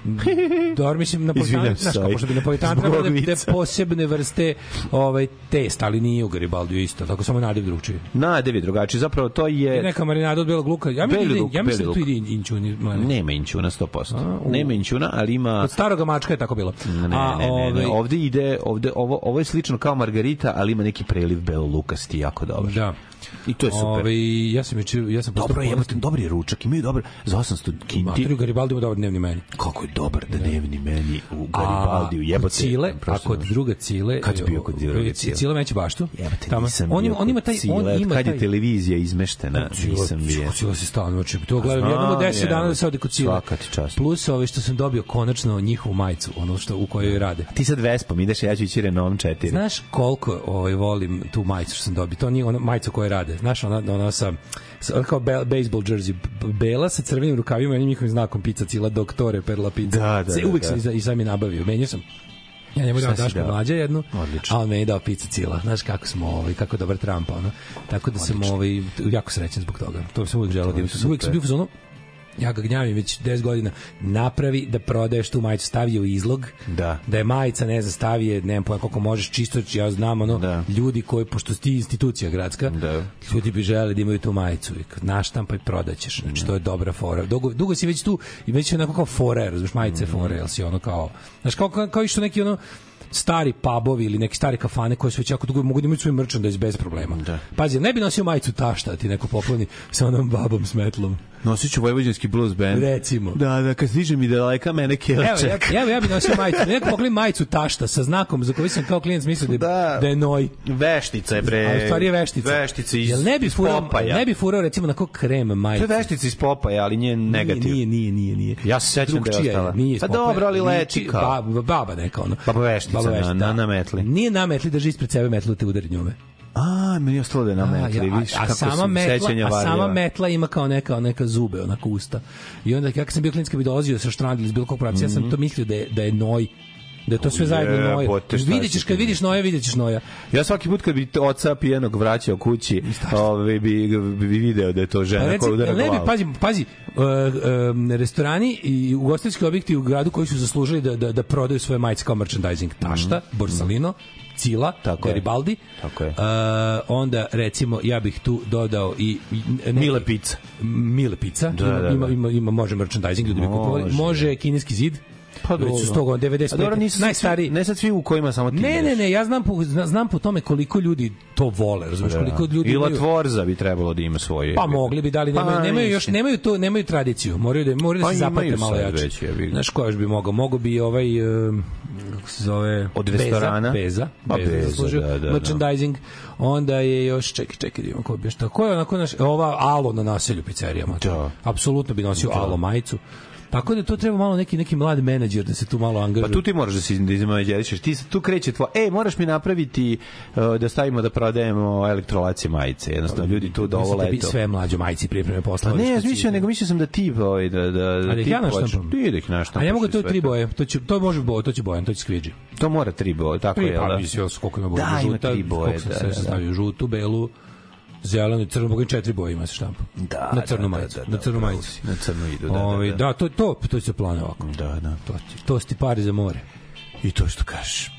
Dobro, mislim, napolitana, znaš kako, pošto bi napolitana trebalo da, da posebne vrste ovaj, testa, ali nije u Garibaldiju isto, tako samo nadev drugčiji. Nadev je drugačiji, zapravo to je... I neka marinada od belog luka. Ja mislim, luk, ja mislim da tu ide inćuni. Nema inćuna sto posto. A, Nema inćuna, ali ima... Od staroga mačka je tako bilo. Ne, ne, A, ne, ne, ne. Ove... Ovde ide, ovde, ovo, ovo je slično kao margarita, ali ima neki preliv belolukasti, jako dobro. Da. I to je super. Ove, ja sam juče, ja sam dobro, jebote, dobri ručak, imaju dobar za osamsto kinti. Matri u Garibaldiju dobar dnevni meni. Kako je dobar dnevni meni u Garibaldiju, jebote. Cile, a kod druga Cile, kad je bio kod druga Cile? Cile meće baštu. Jebote, tamo nisam on bio ima, on ima taj, Cile, on ima kad taj, je televizija izmeštena, nisam bio. Cile se stalno, znači, to gledam jednom od deset dana da se ode kod Cile. Svaka ti čast. Plus ove što sam dobio konačno njihovu majicu, ono što u kojoj rade. Ti sad Vespom ideš, ja ću ići Renault četiri. Znaš koliko ovaj volim tu majicu što sam dobio? To nije ona majica koju rade. Znaš, ona, ona sa, sa kao be, baseball jersey, bela sa crvenim rukavima i njihovim znakom Pizza Cila, doktore per la pizza. Da, da, Se, da, uvek da. sam i, i sam je nabavio. Menio sam. Ja njemu dao Daško mlađa jednu, odlično. a on meni dao Pizza Cila. Znaš kako smo, ovaj, kako dobar Trump, ono. Tako da sam ovaj, jako srećan zbog toga. To sam uvek želeo. Uvek sam bio u zonu, ja ga gnjavim već deset godina, napravi da prodaješ tu majicu, stavi u izlog, da, da je majica, ne znam, stavi je, ne znam pojma koliko možeš, čisto, ja znam, ono, da. Ljudi koji, pošto ti institucija gradska, da. Ljudi bi želeli da imaju tu majicu, naštampaj, prodaćeš, znači, to je dobra fora. Dugo, dugo si već tu i već je onako kao fora, razumiješ, majice mm. fora, jel si ono kao, znaš, kao, kao, kao išto neki ono, stari pubovi ili neki stari kafane koji su već jako dugo mogu da imaju svoj merchandise bez problema. Da. Pazi, ne bi nosio majicu tašta, ti neko pokloni sa onom babom s metlom. Nosit ću vojvođanski blues band. Recimo. Da, da, kad stiže mi daleka mene kjelaček. Evo, ja, ja, ja bi nosio majicu. Neko pokloni majicu tašta sa znakom za koji sam kao klijent mislio da, da, da je noj. Veštica je, bre. A u stvari je veštica. Veštica iz, Jel ne bi furao, Popaja. Ne bi furao recimo na ko krem majicu. To je veštica iz Popaja, ali nije negativ. Nije, nije, nije, nije. Ja se sećam da je ostala. Nije pa dobro, ali leči kao. Baba, baba neka ono. Baba veštica, baba veštica na, na metli. Nije na metli, drži ispred sebe metlu te udari njome. A, meni je ostalo da je na metli, vidiš kako su sećanja varljiva. A sama metla ima kao neka, neka zube, onako usta. I onda, kako sam bio klinac, kad bi dolazio sa štrandili iz bilo kog pravca, ja sam to mislio da je, da je noj, da je to sve zajedno noje. Vidjet ćeš, kad vidiš noja, vidjet ćeš noja. Ja svaki put kad bi oca pijenog vraćao kući, ovaj, bi, bi video da je to žena reci, koja udara glavu. Ne bi, pazi, pazi uh, um, restorani i ugostiteljski objekti u gradu koji su zaslužili da, da, da prodaju svoje majice kao merchandising. Tašta, mm. Borsalino, Cila, tako Garibaldi. Tako je. Uh, onda, recimo, ja bih tu dodao i... Ne, Mile Pizza. Mile Pizza. Da, ima, da, da. ima, ima, ima, može merchandising, ljudi bi kupovali. Može Kineski zid. Pa već su sto devedeset pet. Najstariji. Ne sad svi u kojima samo ti. Ne, ne, ne, ja znam po, znam po tome koliko ljudi to vole, razumeš, da. Koliko ljudi I Latvorza bi trebalo da ima svoje. Pa mogli bi, da li nemaju, pa, nemaju još nemaju to, nemaju tradiciju. Moraju da moraju da pa se zapate malo jače. Znaš ko još bi mogao? Mogao bi ovaj uh, kako se zove od restorana Beza, Beza, Beza, Beza zaslužio da, da, merchandising. Onda je još čekaj, čekaj, idemo ko bi još tako je onako naš ova Alo na naselju pizzerijama. Da. Apsolutno bi nosio da. Alo majicu. Tako da to treba malo neki neki mlad menadžer da se tu malo angažuje. Pa tu ti moraš da se izmenadžerišeš. Ti tu kreće tvoje. Ej, moraš mi napraviti uh, da stavimo da prodajemo elektrolacije majice. Jednostavno ljudi tu dovole to. Da bi sve mlađe majice pripreme posla. Pa ne, ja mislim nego mislio sam da ti ovaj da da da ti ja naštampam. Ti ide naštampam. A ja mogu to tri boje. To će to može boje, to će bojan, to će skvidži. To mora tri boje, tako je, pa, da. Mislim koliko ima boje. Da, ima tri boje, da. Da, stavio žutu, belu, zelenu i crnu, mogu i četiri boje ima se štampa. Da, na crnu da, majicu, da, da, na crnu majicu. Na crnu idu, da, Ovi, da, da. Da, to to to se plane ovako. Da, da. To to sti pari za more. I to što kažeš.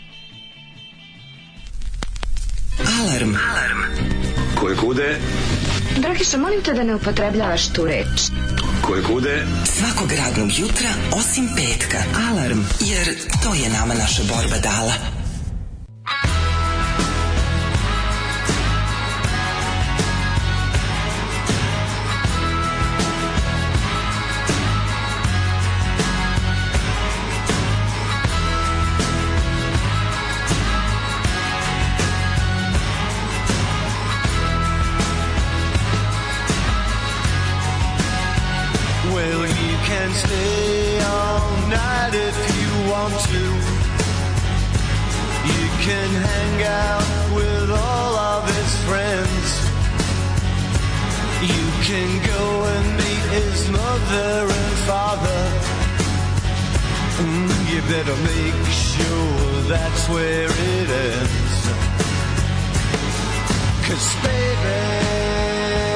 Alarm. Alarm. Koje kude? Dragiša, molim te da ne upotrebljavaš tu reč. Koje kude? Svakog radnog jutra, osim petka. Alarm, jer to je nama naša borba dala. Stay all night if you want to. You can hang out with all of his friends. You can go and meet his mother and father. Mm, you better make sure that's where it ends. 'Cause baby,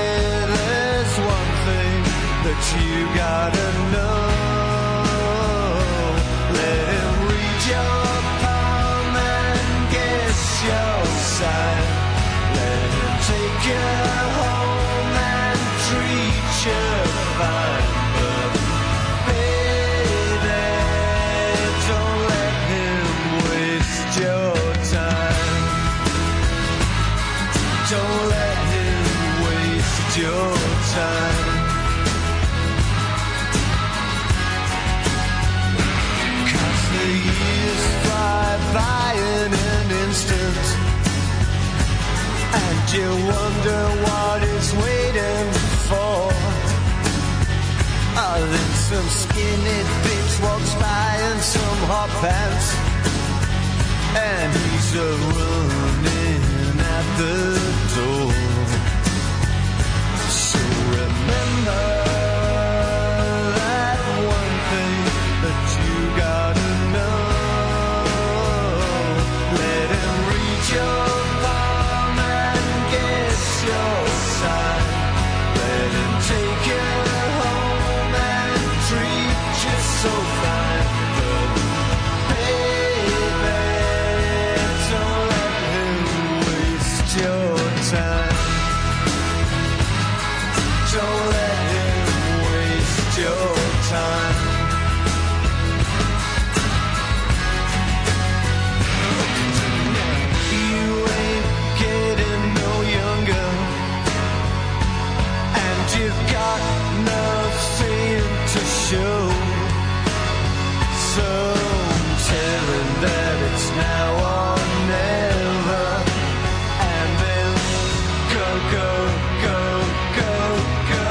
there's one thing that you gotta know. you wonder what it's waiting for. Oh, then some skinny bitch walks by in some hot pants, and he's a running at the door. So remember that one thing that you gotta know. Let him read your palm and get your sign. Let him take you home and treat you so fine. But baby, don't let him waste your time. Don't let him waste your time. You ain't getting no younger, and you've got nothing to show. So tell him that it's now or never, and then go, go, go, go, go.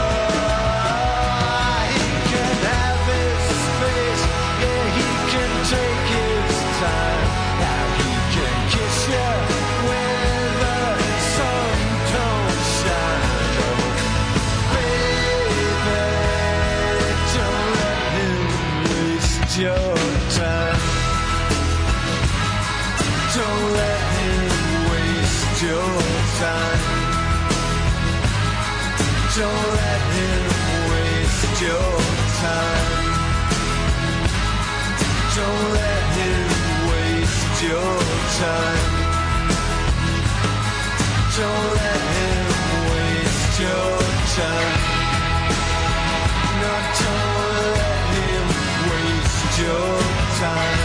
He can have his space, yeah, he can take his time. Now he can kiss you when the sun don't shine. Oh, baby, don't let him waste your time. Don't let him waste your time. Don't let him waste your time. Don't let him waste your time. Don't let him waste your time. No, don't let him waste your time.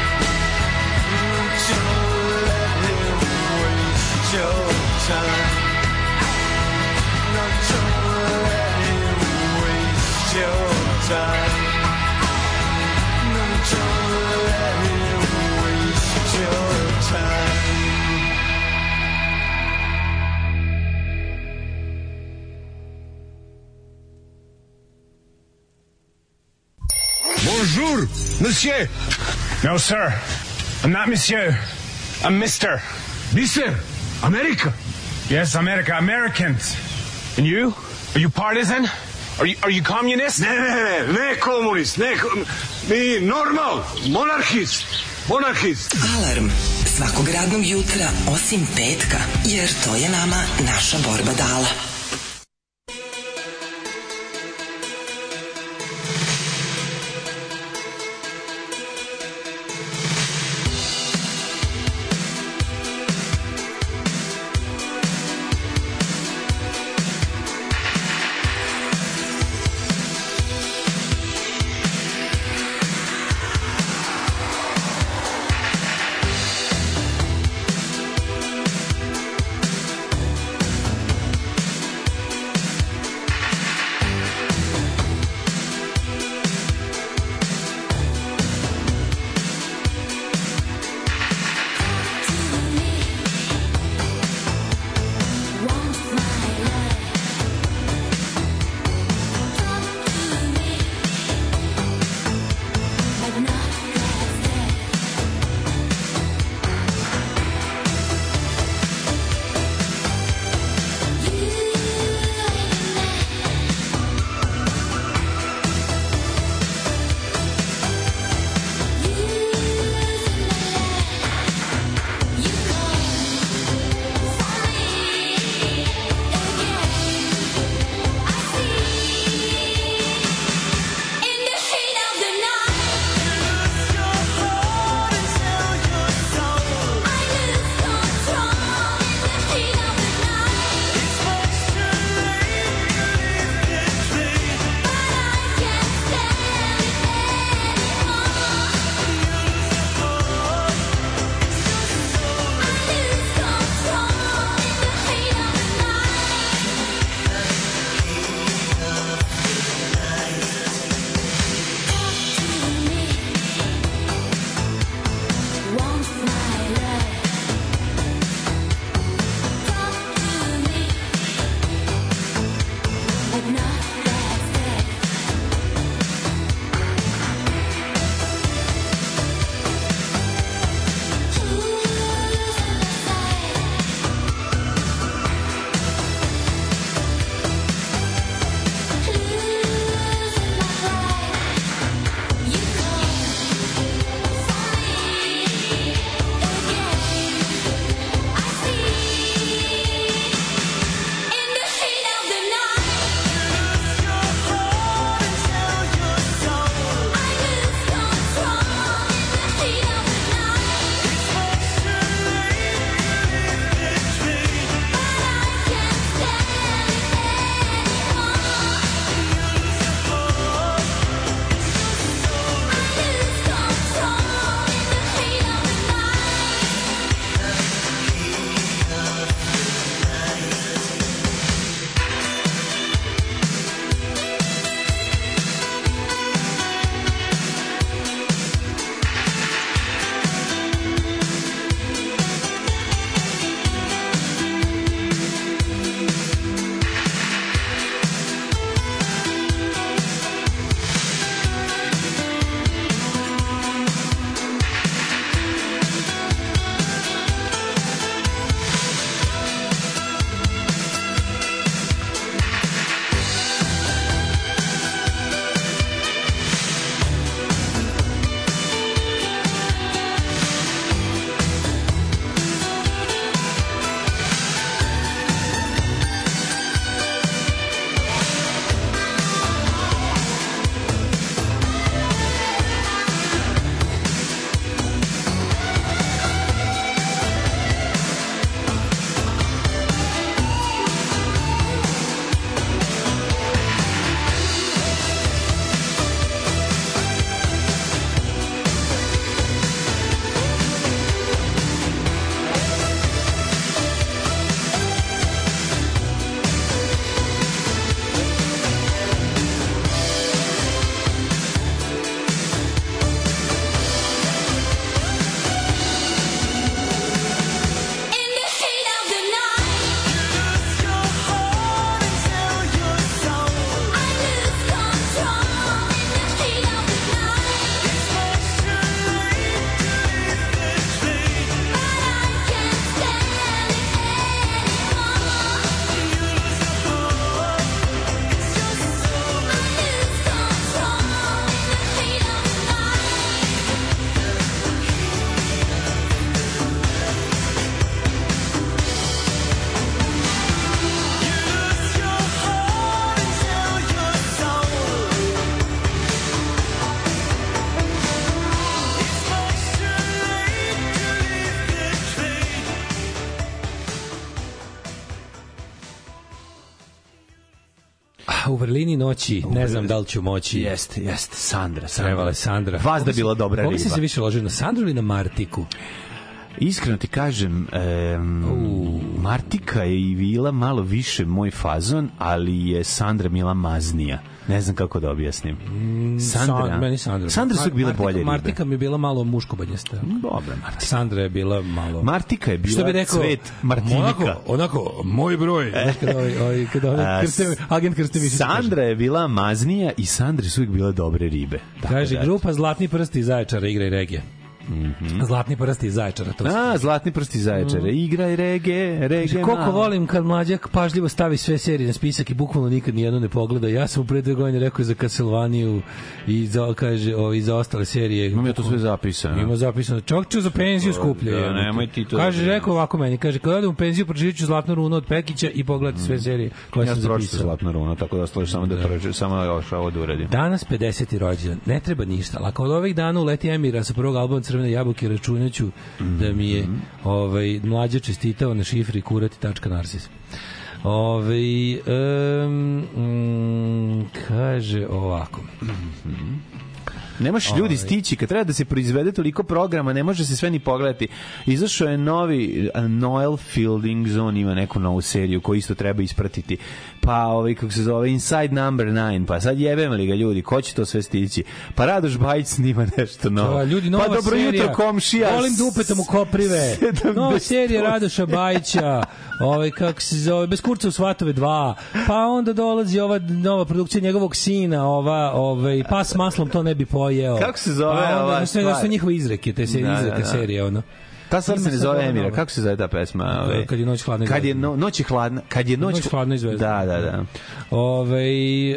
Don't let him waste your time. No, don't let him waste your time. No, don't let him waste your time. Bonjour, monsieur. No, sir. I'm not monsieur. I'm mister. Mister? America? Yes, America. Americans. And you? Are you partisan? Are you, are you communist? Ne, ne, ne, ne komunist, ne, mi normal, monarhist, monarhist. Alarm svakog radnog jutra osim petka, jer to je nama naša borba dala. vrlini noći, ne znam da li ću moći. Jeste, jeste, Sandra, Sandra. Trebala je Sandra. Vazda bila dobra riba. Koga si se više ložio, na Sandru ili na Martiku? Iskreno ti kažem, em, uh. Martika je i bila malo više moj fazon, ali je Sandra bila maznija. Ne znam kako da objasnim. Sandra, Sand, meni Sandra. Sandra su bile bolje ribe. Martika mi je bila malo muškobanjasta. Dobro, Martika. Sandra je bila malo... Martika je bila što bi rekao, cvet Martinika. Onako, onako, moj broj. Znaš kada ovaj, ovaj, kada ovaj krste, agent krste mi se Sandra je bila maznija i Sandra su uvijek bile dobre ribe. Kaže, da, grupa Zlatni prsti iz Zaječara igra i regije. Mm-hmm. Zlatni prsti iz Zaječara. To A, Zlatni prsti iz Zaječara. Mm. Igraj rege, rege. Koliko volim kad mlađak pažljivo stavi sve serije na spisak i bukvalno nikad nijedno ne pogleda. Ja sam u pre dve godine rekao za Castlevania i za, kaže, o, i za ostale serije. Imam ja to sve zapisano. Ima zapisano. Čak ću za penziju skuplja. Da, nemoj ti to. Kaže, rekao ovako meni. Kaže, kad odem u penziju, pročitat ću Zlatnu runo od Pekića i pogledati sve serije koje ja sam zapisao. Ja sam Zlatnu runo, tako da ostalo samo da, da. Prođe, samo još ovo da uradim. Danas pedeseti rođendan. Ne treba ništa. Ali ako od ovih dana uleti Emira sa prvog albuma Crvene jabuke, računaću mm-hmm. da mi je ovaj, mlađa čestitao na šifri kurati tačka narcis. Ovaj, um, um, kaže ovako. Mm-hmm. Ne može ljudi stići, kad treba da se proizvede toliko programa, ne može se sve ni pogledati. Izašao je novi Noel Fielding, on ima neku novu seriju koju isto treba ispratiti. Pa ovaj, kako se zove, Inside Number nine, pa sad jebem li ga ljudi, ko će to sve stići? Pa Radoš Bajić snima nešto novo. Da, ljudi, nova pa dobro serija, jutro komšija. Volim dupetom u koprive. Nova serija Radoša Bajića, ovaj, kako se zove, Bez kurca u svatove dva, pa onda dolazi ova nova produkcija njegovog sina, ova, ovaj, pas s maslom to ne bi pojeo. Kako se zove pa onda, ova stvar? Da su njihove izreke, te serije, da, izreke da, da. serije, ono. Ta stvar se ne zove Emira, kako se zove ta pesma? Ove? Kad je noć hladna. Kad je no, noć je hladna, kad je noć, noć hladna izvezda. Da, da, da. Ovaj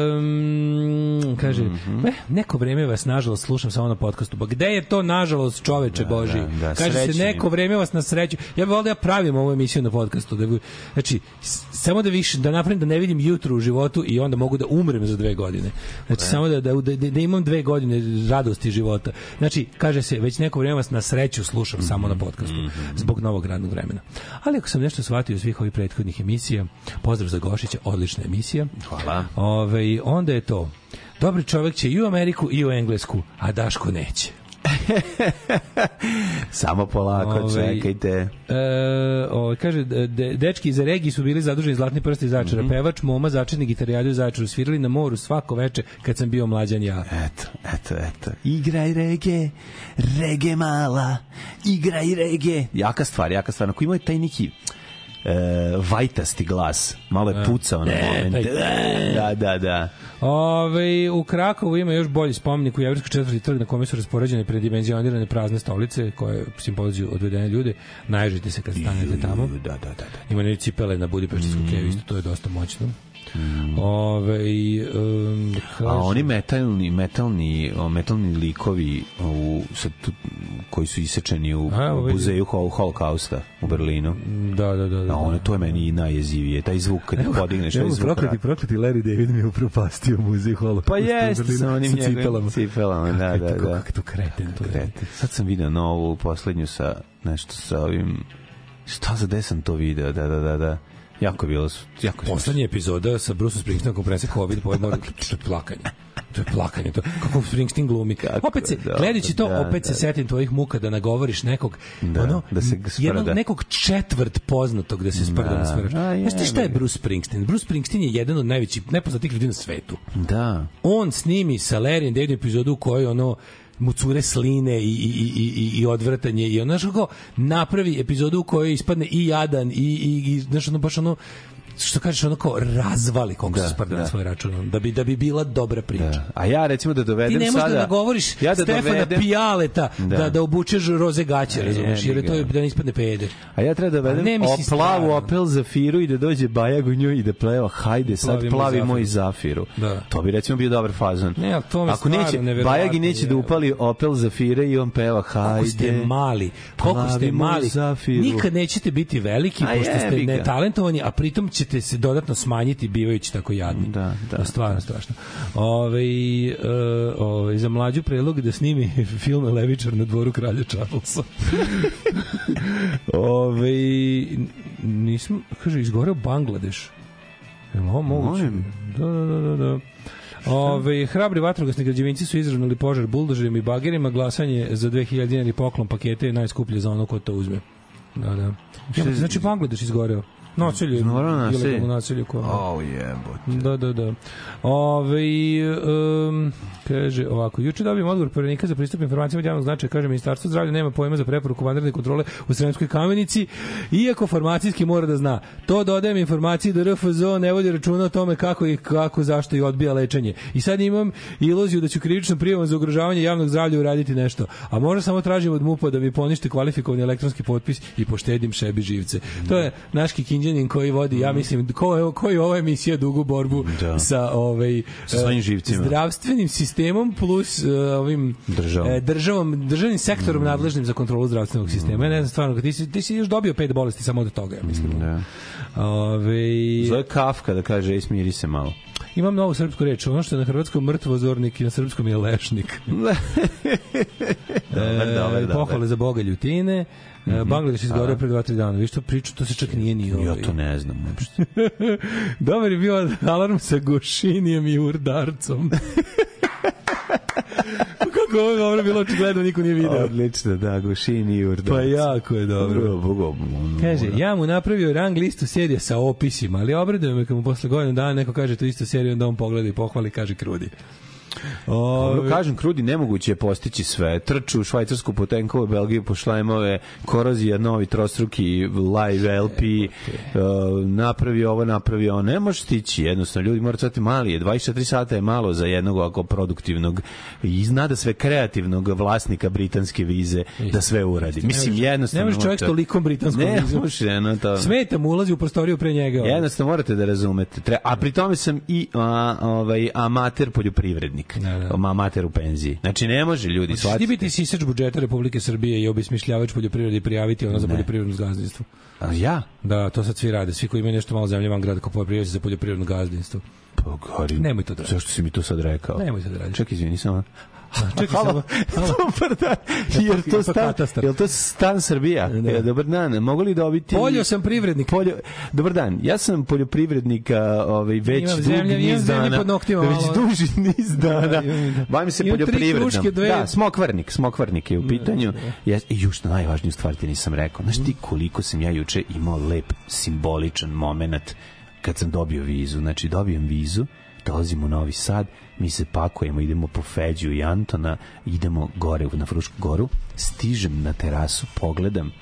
um, kaže, mm-hmm. eh, neko vreme vas nažalost slušam samo na podcastu. Pa gde je to nažalost, čoveče da, Božji? Da, da, kaže srećnim. Se neko vreme vas na sreću. Ja bih volio da ja pravim ovu emisiju na podcastu, da bi, znači samo da više da napravim da ne vidim jutro u životu i onda mogu da umrem za dve godine. Znači okay. samo da, da, da da imam dve godine radosti života. Znači kaže se već neko vreme vas na sreću slušam mm-hmm. samo na podcastu mm-hmm. zbog novog radnog vremena. Ali ako sam nešto shvatio iz svih ovih prethodnih emisija, pozdrav za Gošića, odlična emisija. Hvala. Ove, onda je to. Dobri čovjek će i u Ameriku i u Englesku, a Daško neće. Samo polako, ove, čekajte. E, ove, kaže, de, dečki iz regiji su bili zaduženi Zlatni prsti iz Zaječara. Mm-hmm. Pevač, moma, začetnik gitarijadu iz Zaječaru. Svirali na moru svako veče kad sam bio mlađan ja. Eto, eto, eto. Igraj rege, rege mala, igraj rege. Jaka stvar, jaka stvar. Ako imaju taj neki e, vajtasti glas, malo je pucao na moment. Da, da, da. Ove, u Krakovu ima još bolji spomenik u Jevrejskoj četvrti trg na kome su raspoređene predimenzionirane prazne stolice koje simbolizuju odvedene ljude. Naježite se kad stanete tamo. Da, da, da, da. Ima ne cipele na Budimpeštskom keju, isto to je dosta moćno. Mm. Ove, um, a oni metalni metalni metalni likovi u, tu, koji su isečeni u, a, u muzeju hol, Holokausta u Berlinu. Da, da, da, da. A ono to je meni najjezivije, taj zvuk kad evo, podigneš, evo, taj zvuk. Prokleti, prokleti Larry David mi je upropastio muzej Holokausta. Pa jeste sa onim njegovim cipelama, da, da, da. Kako to kreten, to kreten. Sad sam video novu poslednju sa nešto sa ovim, šta za desan to video, da, da, da, da. Jako je bilo, jako je. Poslednja epizoda sa Bruce Springsteenom konferencije COVID, pojmo, to je plakanje. To je plakanje, to kako Springsteen glumi. Kako, opet se, da, gledajući to, da, opet da, se setim tvojih muka da nagovoriš nekog, da, ono, da se jednog, nekog četvrt poznatog da se sprda na sverač. Znaš ti šta je Bruce Springsteen? Bruce Springsteen je jedan od najvećih, najpoznatijih ljudi na svetu. Da. On snimi sa Larryjem Davidom epizodu u kojoj ono mu cure sline i, i, i, i odvrtanje i ono, znaš kako napravi epizodu u kojoj ispadne i jadan i, i, i znaš ono, baš ono što kažeš ono kao razvali koliko se sprda na svoj račun da bi, da bi bila dobra priča. Da. A ja recimo da dovedem sada... Ti ne možeš da nagovoriš ja da Stefana dovedem... Pijaleta da. da, da obučeš roze gaće, razumiješ, jer je to da ne ispadne peder. A ja treba da dovedem plavu Opel Zafiru i da dođe Bajag u njoj i da pleva hajde sad plavi, plavi moj Zafiru. Da. To bi recimo bio dobar fazon. Ne, to mi ako neće, Bajag i neće da upali Opel Zafire i on peva hajde. Koliko ste mali, koliko ste mali, nikad nećete biti veliki, pošto ste netalentovani, a pritom ćete se dodatno smanjiti bivajući tako jadni. Da, da. To je stvarno strašno. Ove, uh, ove, za mlađu predlog da snimi film Levičar na dvoru kralja Charlesa. Ove, nismo, kaže, izgoreo Bangladeš. Ovo moguće. Da, da, da, da, da. Ove, hrabri vatrogasni građevinci su izravnali požar buldožerima i bagerima, glasanje za dve hiljade dinari poklon pakete je najskuplje za ono ko to uzme. Da, da. Ja, znači Bangladeš izgoreo. Naselje, ilegalno naselje. Oh, jebote. Da, da, da. Ove, um, kaže ovako, juče dobijem odgovor Poverenika za pristup informacijama od javnog značaja, kaže Ministarstvo zdravlja nema pojma za preporuku vanredne kontrole u Sremskoj Kamenici, iako farmacijski mora da zna. To dodajem informaciji da R F Z O ne vodi računa o tome kako i kako, zašto i odbija lečenje. I sad imam iluziju da ću krivičnom prijavom za ugrožavanje javnog zdravlja uraditi nešto. A možda samo tražim od MUP-a da mi ponište kvalifikovani elektronski potpis i poštedim sebi živce. To je naš Kikinđanin koji vodi, ja mislim, ko, koji ova emisija dugu borbu da. sa ovaj sa svojim živcima, zdravstvenim sistemom plus uh, ovim državom. Uh, državom, državnim sektorom mm. nadležnim za kontrolu zdravstvenog sistema. Mm. Ne znam stvarno, ti si, ti si još dobio pet bolesti samo od toga, ja mislim. Mm, da. Ove... Zove Kafka da kaže, ej, smiri se malo. Imam novu srpsku reč, ono što je na hrvatskom mrtvozornik i na srpskom je lešnik. dobar, dobar, e, pohvale za Boga ljutine. Mm -hmm. Bangladeš izgoreo pre dva tri dana. Vi što priču, to se čak nije ni ovaj. Ja to ne znam uopšte. Dobar je bio alarm sa Gošinijem i Urdarcom. Kako ovo je dobro bilo, očigledno niko nije video. Odlično, da, Gošini i Urdarc. Pa jako je dobro. Bogo, kaže, ja mu napravio rang listu serije sa opisima, ali obraduje me kad mu posle godinu dana neko kaže tu isto seriju, onda on pogleda i pohvali, kaže krudi. Dobro, kažem, krudi, nemoguće je postići sve. Trču u Švajcarsku po tenkove, Belgiju po šlajmove, Korozija, novi trostruki live L P, uh, napravi ovo, napravi ovo. Ne može stići, jednostavno. Ljudi moraju stati mali je. dvadeset četiri sata je malo za jednog ovako produktivnog i zna da sve kreativnog vlasnika britanske vize da sve uradi. Mislim, jednostavno... Ne može čovjek tolikom britanskom ne vizom. Može, jedno to... Smeta mu, ulazi u prostoriju pre njega. Jednostavno morate da razumete. Tre... A pri tome sam i a, ovaj, amater poljoprivrednik. Da, da. Amater u penziji. Znači ne može ljudi shvatiti. Ti biti sisač budžeta Republike Srbije i obesmišljavač poljoprivrede i prijaviti ono za poljoprivredno gazdinstvo. A ja? Da, to sad svi rade. Svi koji imaju nešto malo zemlje van grada kao poljoprivrednici za poljoprivredno gazdinstvo. Pa gori. Nemoj to da radiš. Zašto si mi to sad rekao? Nemoj to da radiš. Čekaj, izvini samo. Čekaj samo. Dobar dan. Jer to stan, jel to stan Srbija? Ne. Dobar dan. Mogu li dobiti... Poljo sam privrednik. Poljo... Dobar dan. Ja sam poljoprivrednik ovaj, već duži zemlje, niz dana. Pod noktima, već duži niz dana. Bavim se poljoprivredom. Dve... Da, smokvarnik. Smokvarnik je u pitanju. Ja, I još najvažniju stvar ti nisam rekao. Znaš ti koliko sam ja juče imao lep, simboličan moment kad sam dobio vizu. Znači, dobijem vizu, dolazim u Novi Sad, mi se pakujemo, idemo po Feđu i Antona, idemo gore na Frušku goru, stižem na terasu, pogledam,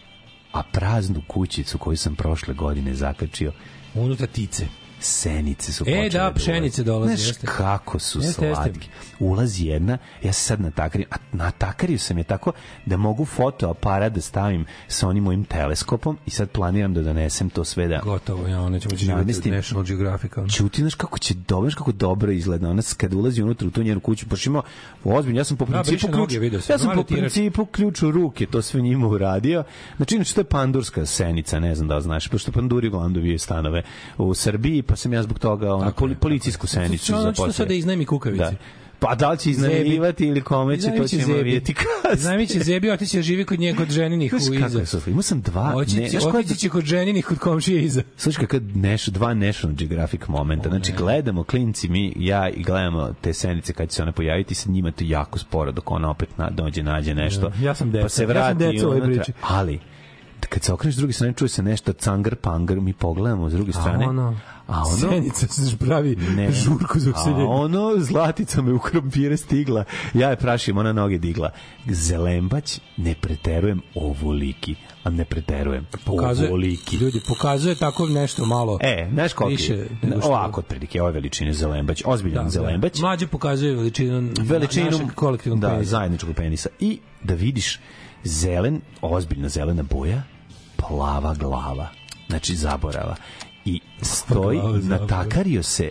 a praznu kućicu koju sam prošle godine zakačio, unutra tice. Senice su počele. E, da, pšenice dolazi. Znaš kako su jeste, slatke. Jeste. Ulazi jedna, ja se sad natakarim, a natakario sam je tako da mogu fotoaparat da stavim sa onim mojim teleskopom i sad planiram da donesem to sve da... Gotovo, ja, nećemo živjeti National Geographic. Čuti, znaš kako će dobro, kako dobro izgleda. Ona kad ulazi unutra u tu njenu kuću, pošto ima ozbiljno, ja sam po principu, da, ključ, noge, ja sam po principu ključ u ruke to sve njima uradio. Znači, inače, to je pandurska senica, ne znam da li znaš, pošto panduri uglavnom dobiju stanove u Srbiji, pa sam ja zbog toga ona poli, policijsku senicu zaposlio. Znači to sada iznajmi kukavici. Da. Pa da li će iznajmljivati ili kome će, to ćemo vidjeti kasnije. Iznajmit će Zebi, otići će živi kod nje, kod ženinih u iza. Imao sam dva... Otići će kod ženinih, kod komšije iza. Slušaj, kakav neš, dva National Geographic momenta. Znači, gledamo, klinci, mi, ja i gledamo te senice kad će se one pojaviti, sa njima to jako sporo, dok ona opet na, dođe, nađe nešto. Ja sam deca, pa se vrati, ja sam deca u ovoj priči. Ali, kad se okreneš s druge strane, čuje se nešto cangar pangar, mi pogledamo s druge strane. A ono, a ono senica se pravi ne, žurku za useljenje. A ono, zlatica me u krompire stigla, ja je prašim, ona noge digla. Zelembać, ne preterujem ovoliki, a ne preterujem pokazuje, ovoliki. Ljudi, pokazuje tako nešto malo. E, znaš koliko je? Ovako, otprilike, ove veličine Zelembać, ozbiljan da, Zelembać. Da. Mlađe pokazuje veličinu, veličinu našeg kolektivnog da, penisa. Zajedničkog penisa. I da vidiš zelen, ozbiljna zelena boja, plava glava. Znači, zaborava. I stoji, natakario se,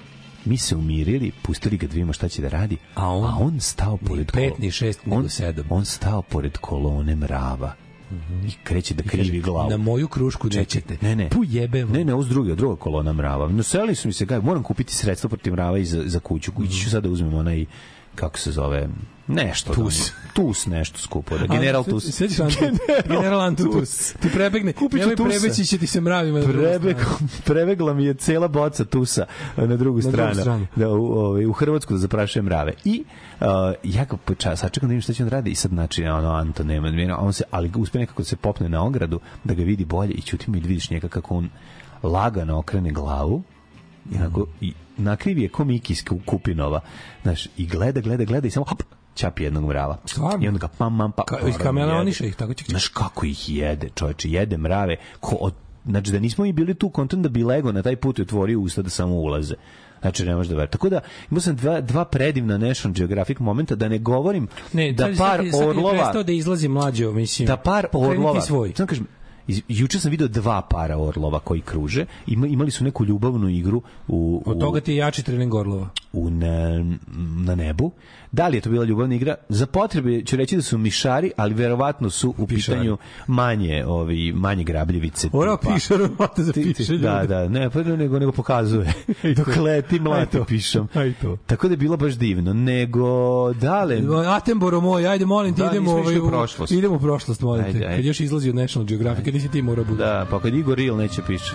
mi se umirili, pustili ga da vidimo šta će da radi, a on, a on stao pored kolone. Pet, ni šest, ni sedam. On stao pored kolone mrava. Mm-hmm. I kreće da krivi glavu. Na moju krušku nećete. Ne, ne. Pujebemo. Ne, ne, uz druga, druga kolona mrava. No, seli su mi se, gaj, moram kupiti sredstva protiv mrava i za, za kuću. Kući ću sad da uzmem onaj kako se zove, nešto. Tus. Tus nešto skupo. Da, general Tus. Sećaš Antu? General Antu Tus. Ti prebegne. Nemoj prebeći će ti se mravima na drugu Prebeg, stranu. Prebegla mi je cela boca Tusa na drugu Na stranu. drugu stranu. Da, u, ovaj, u Hrvatsku da zaprašujem mrave. I uh, ja ga počas, sačekam da vidim šta će on radi i sad znači ono, Anto nema, on se, ali uspe nekako da se popne na ogradu da ga vidi bolje i ćutim i vidiš njega kako on lagano okrene glavu i, onako, i nakrivi je ko Miki iz Kupinova. Znaš, i gleda, gleda, gleda i samo hop, ćapi jednog mrava. Stvarno? I onda ga pam, pam, pa. Ka, iz kameleoniša ih tako će. Znaš kako ih jede, čoveče, jede mrave. Ko, od, znači da nismo i bili tu kontent da bi lego na taj put i otvorio usta da samo ulaze. Znači ne može da veruje. Tako da imao sam dva, dva predivna National Geographic momenta, da ne govorim ne, da par sad, sad orlova... Sad je prestao da izlazi mlađo, mislim. Da par orlova... Svoj. Samo kažem, iz, juče sam video dva para orlova koji kruže. Ima, imali su neku ljubavnu igru u... Od toga ti je jači trening orlova. U na, na nebu. Da li je to bila ljubavna igra? Za potrebe ću reći da su mišari, ali verovatno su u pišari. Pitanju manje, ovi, manje grabljivice. Ora pišar, mate za piše. Da, da, ne, pa nego, nego pokazuje. Dok leti mlate pišom. Tako da je bilo baš divno. Nego, dale... Attenborough moj, ajde, molim ti, da, idemo, ovaj, u prošlost. idemo u prošlost, molim te. Ajde, ajde. Kad još izlazi od National Geographic, kad nisi ti mora bude. Da, pa kad Igor Ril neće piše.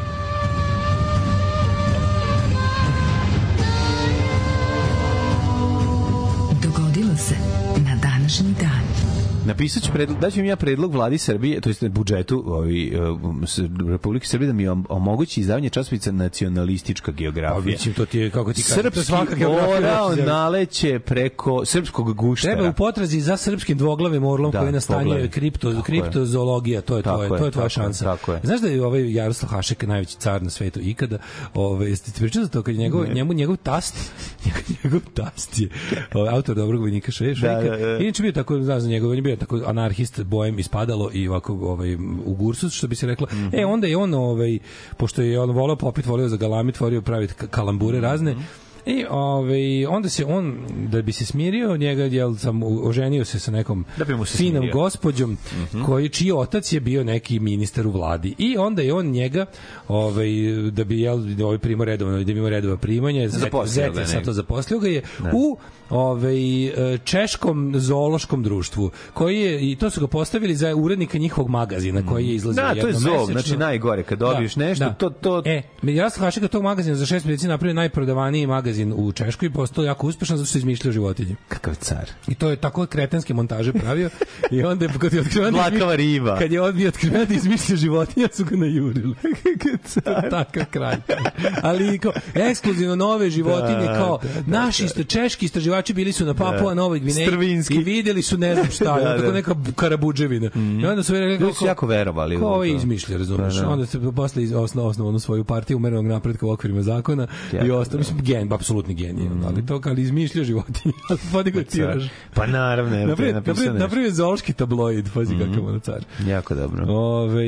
Se na današnji dan. Napisat ću predlog, daću im ja predlog vladi Srbije, to jest budžetu ovi, uh, Republike Srbije da mi omogući izdavanje časopisa Nacionalistička geografija. Pa mislim, to ti je, kako ti kažem, srpski svaka geografija. orao naleće preko srpskog guštera. Treba u potrazi za srpskim dvoglavim orlom da, koji nastanjuje kripto, kriptozoologija, to je, to je, to je tvoja šansa. Tako je. Znaš da je ovaj Jaroslav Hašek najveći car na svetu ikada? Ovaj, jeste ti pričali za to, kad je njegov, njemu, njegov tast, njegov tast je ovaj, autor Dobrog vojnika Švejka. Da, da, da. Inače bio tako, znaš za njegov, on je bio tako anarhist, bojem ispadalo i ovako ovaj u Gursu, što bi se reklo. Mm -hmm. E onda je on ovaj pošto je on voleo popit, voleo za galamit, voleo praviti kalambure razne. Mm -hmm. I ovaj onda se on, da bi se smirio, njega jel sam oženio se sa nekom se finom smirio. gospođom mm -hmm. koji čiji otac je bio neki ministar u vladi. I onda je on njega ovaj da bi jel ovaj primao redovno, da bi imao redovno primanje, zete sa to zaposlio ga je ne. u ovaj češkom zoološkom društvu, koji je, i to su ga postavili za urednika njihovog magazina koji je izlazio jednom mesečno. Da, to je zov, znači najgore kad dobiješ da, nešto, da. to to E, ja sam Hašek tog magazina za šest meseci napravio najprodavaniji magazin u Češkoj i postao jako uspešan zato što se izmišljao životinje. Kakav car. I to je tako kretenske montaže pravio i onda kad je otkriven Blakava riba. Kad je odbio otkriven da izmišljao životinje, su ga najurili. Kakav car. Takav kraj. Ali kao ekskluzivno nove životinje, da, kao da, da, naši isto, češki istraživači bili su na Papua Novoj Gvineji i videli su ne znam šta, da, tako neka karabuđevina. Mm. I onda su rekli kako jako verovali. Ko je izmišlja, razumeš? Da, da. Onda se posle osnovno osnovno svoju partiju umerenog napretka u okvirima zakona i ostao, mislim, gen, apsolutni genije, mm. ali to kad izmišlja životinje, ali podigao tiraž. Pa naravno, evo te napisao nešto. Napravio zoološki tabloid, pazi mm -hmm. kakav ono car. Jako dobro. Ove,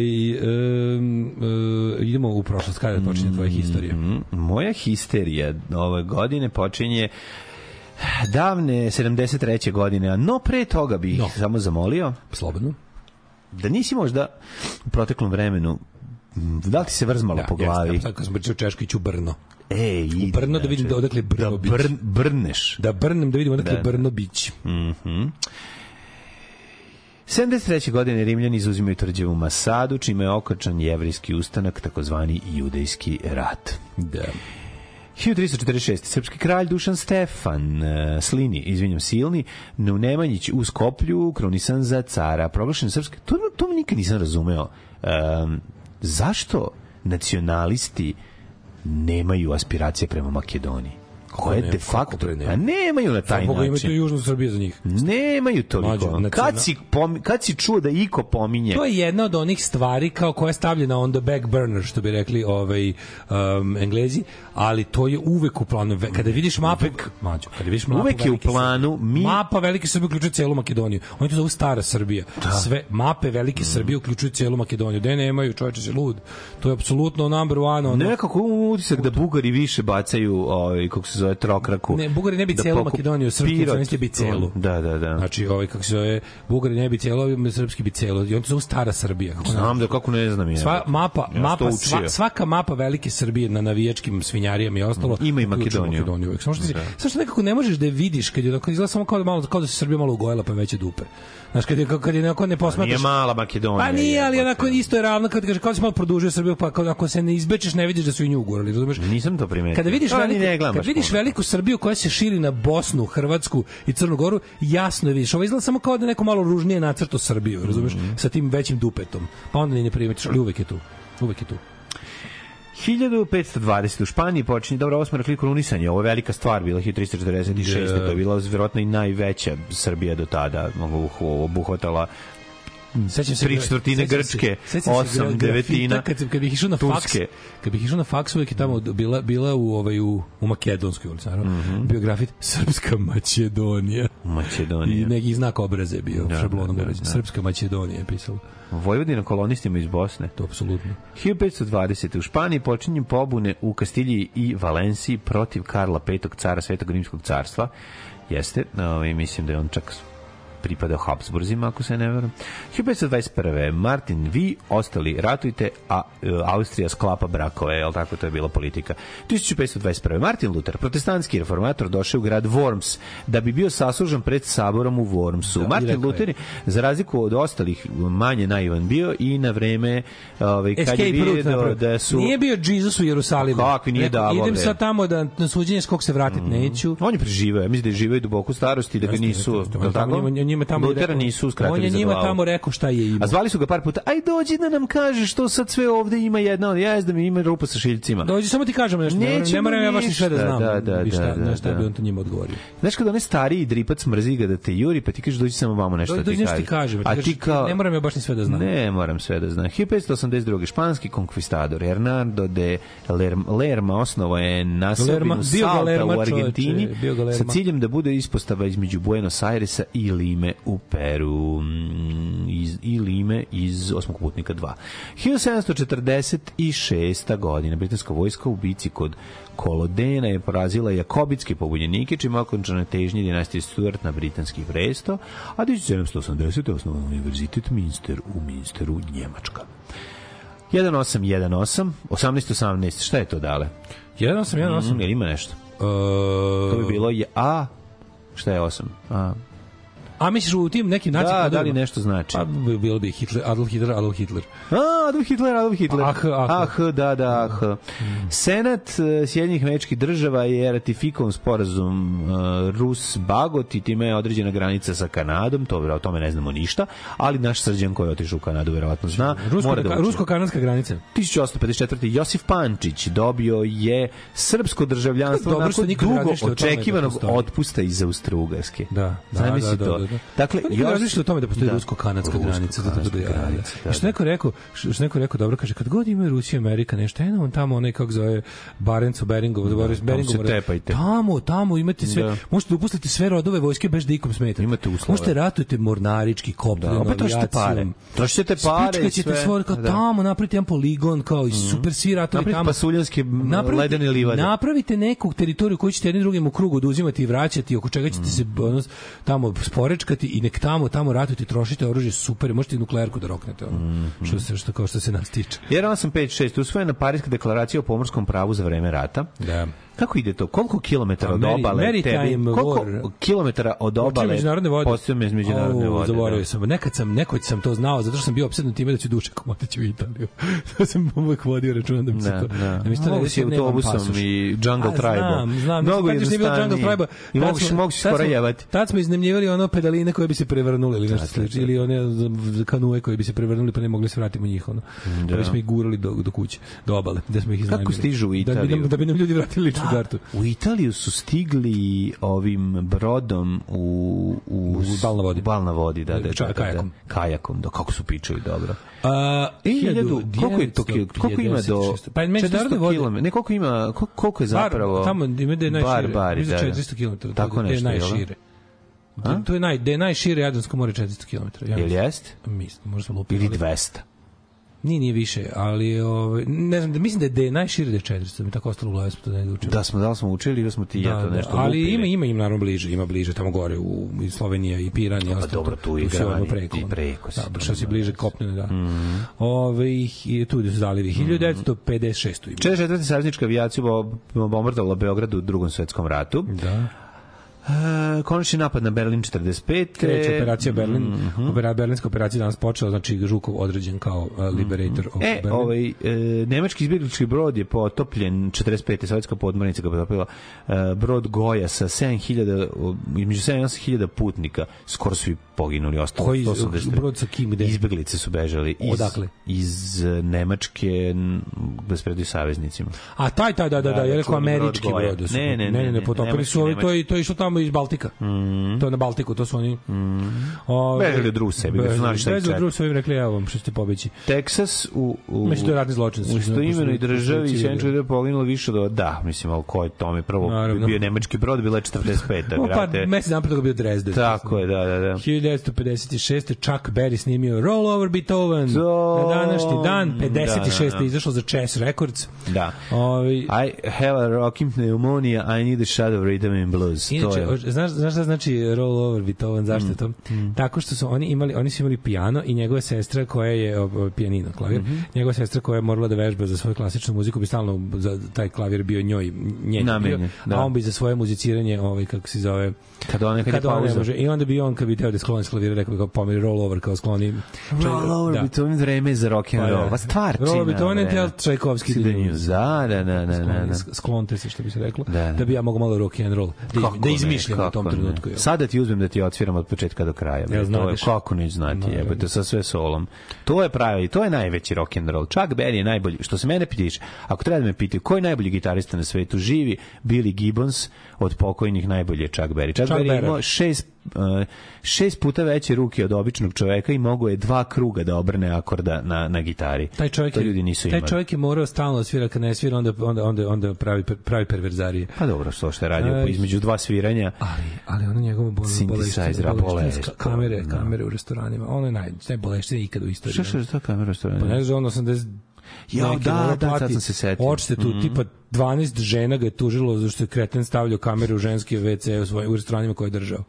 um, um, idemo u prošlost, kada počinje tvoja historija? Mm -hmm. Moja histerija ove godine počinje davne sedamdeset treće godine, no pre toga bih no. samo zamolio. Slobodno. Da nisi možda u proteklom vremenu, da li ti se vrzmalo da, po glavi? Ja, sad kad sam pričao Češko iću Brno. E, u Brno da vidim da odakle Brno da brn, brneš. Da brnem da vidim odakle da, Brno bić. Mhm. sedamdeset treće godine Rimljani izuzimaju tvrđavu Masadu, čime je okončan jevrijski ustanak, takozvani judejski rat. Da. hiljadu tristo četrdeset šeste. Srpski kralj Dušan Stefan uh, Slini, izvinjam Silni, u Nemanjić u Skoplju, krunisan za cara, proglašen srpski. To, to mi nikad nisam razumeo. Um, zašto nacionalisti nemaju aspiracije prema Makedoniji? Koje de facto a nemaju na taj način. Imaju južnu Srbiju za njih. Nemaju toliko. Mađu, kad, si pom, kad si čuo da iko pominje? To je jedna od onih stvari kao koja je stavljena on the back burner, što bi rekli ovaj, um, Englezi, ali to je uvek u planu. Kada vidiš mapu, Mađu, kada vidiš mapu, uvek je u planu. Mi... Mapa Velike Srbije uključuje celu Makedoniju. Oni to zovu Stara Srbija. Da. Sve mape Velike mm. Srbije uključuju celu Makedoniju. Da nemaju, čoveče se lud. To je apsolutno number one. Ono. Nekako utisak da Bugari više bacaju, ovaj, kako se se zove, trokraku. Ne, Bugari ne bi da celu pokup- Makedoniju, srpski Pirot, nacionalisti bi celu. Da, da, da. Znači, ovaj, kako se zove, Bugari ne bi celu, srpski bi celu. I on to zove stara Srbija. Kako Znam da kako ne znam je. Sva mapa, Ja mapa to sva, učio. svaka mapa velike Srbije na navijačkim svinjarijama i ostalo. Ima i uključuje Makedoniju. Makedoniju uvek. Samo što, si, Da. samo što nekako ne možeš da je vidiš kad je onako izgleda samo kao da malo kao da se Srbija malo ugojila pa je veće dupe. Znaš, kad je, kad je nekako ne posmatraš... Nije mala Makedonija. Pa nije, ali jebote. onako isto je ravno kad kaže kao da si malo produžio Srbiju, pa kao, ako se ne izbečeš ne vidiš da su i nju ugurali, razumeš? Nisam to primetio. Kada vidiš To ni veliku, ne gledam kad baš vidiš puno. veliku Srbiju koja se širi na Bosnu, Hrvatsku i Crnu Goru, jasno je vidiš. Ovo izgleda samo kao da neko malo ružnije nacrto Srbiju, razumeš? Mhm. Sa tim većim dupetom. Pa onda ni ne primetiš, ali uvek je tu. Uvek je tu. hiljadu petsto dvadeset u Španiji počinje, dobro, ovo smo rekli krunisanje, ovo je velika stvar, bila hiljadu tristo četrdeset šeste. Da. To je bila vjerojatno i najveća Srbija do tada, mogu obuhvatala Sećam se tri četvrtine sećam se- Grčke, sećam se osam grafita, devetina kad kad bih išao na faks, Turske. kad bih išao na faks uvek je tamo bila bila u ovaj u, u Makedonskoj ulici, naravno. Mhm. Bio grafit Srpska Makedonija. Makedonija. I neki znak obraza je bio Da, šablonom da, urađen. da. Srpska Makedonija je pisalo. Vojvodina kolonistima iz Bosne. To apsolutno. hiljadu petsto dvadesete u Španiji počinju pobune u Kastilji i Valenciji protiv Karla petog, cara Svetog Rimskog carstva. Jeste, ovaj, mislim da je on čak pripadao Habsburzima, ako se ne verujem. hiljadu petsto dvadeset prve. Martin, vi ostali ratujte, a e, Austrija sklapa brakove, jel tako, to je bila politika. hiljadu petsto dvadeset prve. Martin Luther, protestantski reformator, došao u grad Worms da bi bio saslužan pred saborom u Wormsu. Da, i Martin rekao je. Luther, je, za razliku od ostalih, manje naivan bio i na vreme ovaj, kad je Escape route vidio napravio. da su... Nije bio Jesus u Jerusalimu. Kakvi, nije Rekao, davao, idem bre. sad tamo da na suđenje s kog se vratit neću. On je preživeo, ja mislim da je živeo i duboko u starosti, da ga Jeste, nisu... jeste, jel on tamo tako? njima- njima tamo Lutera rekao- nisu On uskratili je za njima glavu. tamo rekao šta je imao. A zvali su ga par puta, aj dođi da nam kažeš što sad sve ovde ima jedna, ja da mi ima rupa sa šiljcima. Dođi, samo ti kažem nešto. Ne moram- Nećemo Ne moram ja baš ni sve da ništa, znam. da, da, I šta, da, da, na šta da. bi on to njima odgovorio. Znaš kada onaj stariji dripac mrzi ga da te juri, pa ti kažeš dođi samo vamo nešto Dođi, da ti dođi nešto kaže. ti kažem. A Ti ti kažeš, kao... ne moram ja baš ni sve da znam. Ne, moram sve da znam. hiljadu petsto osamdeset druge. Španski konkvistador Hernando de Lerma, Lerma osnovao je naselbinu Lerma, bio ga Salta Lerma, u Argentini čoveče, bio ga sa Lerma. ciljem da bude ispostava između Buenos Airesa i Lime u Peru. Mm, Iz, I Lime iz Osmog putnika dva. hiljadu sedamsto četrdeset šesta. godina britanska vojska u bici kod Kolodena je porazila jakobitske pobunjenike, čime je okončana težnja dinastije Stuart na britanski presto, a hiljadu sedamsto osamdesete. osnovan univerzitet Minster u Minsteru, Njemačka. jedan osam jedan osam, osamnaest osamnaest, šta je to dale? jedan osam jedan osam. Mm, jel ima nešto? Uh, To bi bilo je A, šta je osam? A, A misliš u tim nekim da, nacionalnim da li nešto znači? Pa bi- bilo bi Hitler, Adolf Hitler, Adolf Hitler. A, Adolf Hitler, Adolf Hitler. Ah, ah. Ah, da, da, ah. Senat eh, Sjedinjenih Američkih Država je ratifikovan sporazum uh, Rus-Bagot i time je određena granica sa Kanadom, to o tome ne znamo ništa, ali naš Srđan koji je otišao u Kanadu verovatno zna. Rusko, mora da uči. rusko-kanadska granica. hiljadu osamsto pedeset četvrte. Josif Pančić dobio je srpsko državljanstvo Dobro što nakon nikad ne dugo razmišljate o tome da očekivanog postoji. otpusta iz Austro-Ugarske. Da, da, Zamisli da, to. da, da. Dakle, Pa nikad ne razmišljate o tome da postoji da. rusko-kanadska granica. Da, da, da, da, da. granica, da, I što neko rekao, što što neko rekao, dobro kaže, kad god imaju Rusija i Amerika nešto, eno on tamo onaj kako zove Barenco Beringov, Boris Beringov. se tepajte. Tamo, tamo imate sve, Da. možete da upustite sve rodove vojske bez da ikom smeta. Imate uslove. Možete ratujete mornarički, kopnenom Da, opet trošite pare. avijacijom. Trošite pare i Spičkat ćete sve. svoj, kao Da. tamo, napravite jedan poligon, kao i super svi ratovi Napravite tamo. pasuljanske m, Napravite- ledene livade. Napravite neku teritoriju koju ćete jednim drugim u krugu da uzimate i vraćati, oko čega ćete se ono, tamo sporečkati i nek tamo, tamo ratujete, trošite oružje, super, možete i nuklearku da roknete. Ono, što, se, što, kao što se nas tiče. Jer osam pet šest usvojena Pariska deklaracija o pomorskom pravu za vreme rata. Da. Kako ide to? Koliko kilometara Pa, od meri- obale maritime tebi? Koliko war. kilometara od Hoće obale međunarodne vode. postoje iz međunarodne Au, vode? Zaboravio da. sam. Nekad sam, nekoć sam to znao, zato što sam bio opsednut time da ću dušakom otići u Italiju. To sam uvek vodio računa da mi se Da, to... da. mi se to ne Mogu desi, si jer nemam autobusom pasoš. i Jungle A, Tribe. Znam, znam. Mnogo Kad još nije bilo Jungle jednostavnije. Tribe. I tad mogu, smo- mogu si tad skoro smo- jevati. Tad smo iznemljivali ono pedaline koje bi se prevrnule ili nešto Da, da, slično, da. ili one z- kanue koje bi se prevrnuli pa ne mogli se vratiti u njih. Ono. Da. Pa bismo ih gurali do, do kuće, do obale, gde smo ih iznajmili. Kako stižu u Da bi Italiju? nam, da bi nam ljudi vratili ličnu kartu. U Italiju su stigli ovim brodom u u, U bal na vodi. u bal na vodi, da, da, da, Ča- da, kajakom. da, kajakom, da, kako su pičali dobro. A, Hiljadu, koliko je to kil- koliko ima do pa međunarodne četiristo vode kilometara? Ne, koliko ima, koliko, koliko je zapravo? Bar, tamo ima da je najšire. Bar, bari, Mislim da, da. četiristo kilometara. Tako to je nešto, jel da? najšire. A? To je naj, da je najšire Jadransko more četiristo kilometara. Ja Jel mislim. jest? Mislim, možda sam lupio. Ili ali- dvesta? Nije, nije više, ali ovaj, ne znam, da mislim da je, da je najšire da je četiristo, mi tako ostalo u glavi, smo to negdje učili. Da smo, da li smo učili ili smo ti da, ja to nešto da, ali lupili. ima, ima im naravno bliže, ima bliže tamo gore u, u Slovenija i Piran i ostalo. Dobro, tu i grani, preko, i preko. Da, što si bliže kopnene, da. Mm. Ove, i tu su zalivi, hiljadu devetsto pedeset šest. četrdeset četvrte saveznička avijacija bombardovala Beograd u Drugom svetskom ratu. Da. Uh, konačni napad na Berlin četrdeset pet. Kreće operacija Berlin. Mm-hmm. Opera, berlinska operacija danas počela, znači Žukov određen kao uh, liberator mm-hmm. of e, Berlin. ovaj, e, nemački izbjeglički brod je potopljen četrdeset pete. Sovjetska podmornica ga potopila. Uh, brod Goja sa sedam hiljada, između sedam i osam hiljada putnika. Skoro su i poginuli. Ostalo, koji brod sa kim gde? Izbjeglice su bežali. Iz, Odakle? Iz Nemačke bez predu saveznicima. A taj, taj, da, da, da, da je rekao američki brod. brod ne, ne, ne, ne, ne, ne, potopili su ovi, to, to je išlo tamo iz Baltika. Mm. To je na Baltiku, to su oni... Mm. Ove, bežali od Ruse, bi ga znali šta ih čeka. Bežali od Ruse, ovim rekli, evo vam, što ćete pobeći. Teksas u... u mislim, to je ratni zločin. U istoimenoj državi i Sjenču je poginulo više do... Da, mislim, ali ko je tome? Prvo naravno. Bio nemački brod, bila je četrdeset peta. O, pa mesec dan pre toga bio Dresden. Tako je, da, da, da. hiljadu devetsto pedeset šeste. Chuck Berry snimio Roll Over Beethoven. So, na današnji dan, pedeset šeste. Da, da, da. Izašlo za Chess Records. Da. Ovi... I have a rocking pneumonia, I need a shot of rhythm and blues. Inače, to je... znaš, znaš šta znači Roll Over Beethoven, zašto je to? Mm. Tako što su oni imali, oni su imali pijano i njegova sestra koja je, o, pijanino, klavir, mm-hmm. njegova sestra koja je morala da vežba za svoju klasičnu muziku, bi stalno za taj klavir bio njoj, njen bio, da. A on bi za svoje muziciranje, ovaj, kako se zove, kad on kad, kad on ne može, i onda bi on, kad bi teo da skloni s klavira, rekao bi kao pomeri Roll Over, kao skloni Roll Over da. Beethoven, vreme za rock and roll, pa stvarčina. Roll Over Beethoven je tel Čajkovski da, da, da, da, da, da. Sklonite se, što bi se reklo, da, da. da bi ja mogo malo rock and roll, da, da izmišljam u tom trenutku. Sada ti uzmem da ti odsviram od početka do kraja. Ja to je kako neću znati, jebote, sa sve solom. To je pravi, to je najveći rock and roll. Chuck Berry je najbolji. Što se mene pitaš, ako treba da me pitaju ko je najbolji gitarista na svetu, živi Billy Gibbons, od pokojnih najbolji je Chuck Berry. Chuck, Chuck Berry imao šest, uh, šest puta veće ruke od običnog čoveka i mogo je dva kruga da obrne akorda na, na gitari. Taj čovjek, to ljudi nisu imali. Taj čovjek je morao stalno svira, kad ne svira, onda, onda, onda, onda pravi, pravi perverzarije. Pa dobro, što što je radio Aj, između dva sviranja. Ali, ali ono njegovo boleština, kamere, kamere u restoranima, ono je naj, najboleština ikad u istoriji. Što što je to kamera u restoranima? Pa ne znam, osamdeset Ja, da, da, sad sam se setio. Odštetu, mm-hmm. tipa dvanaest žena ga je tužilo zašto je kreten stavljao kameru u ženski ve ce u svojim u restoranima koje je držao.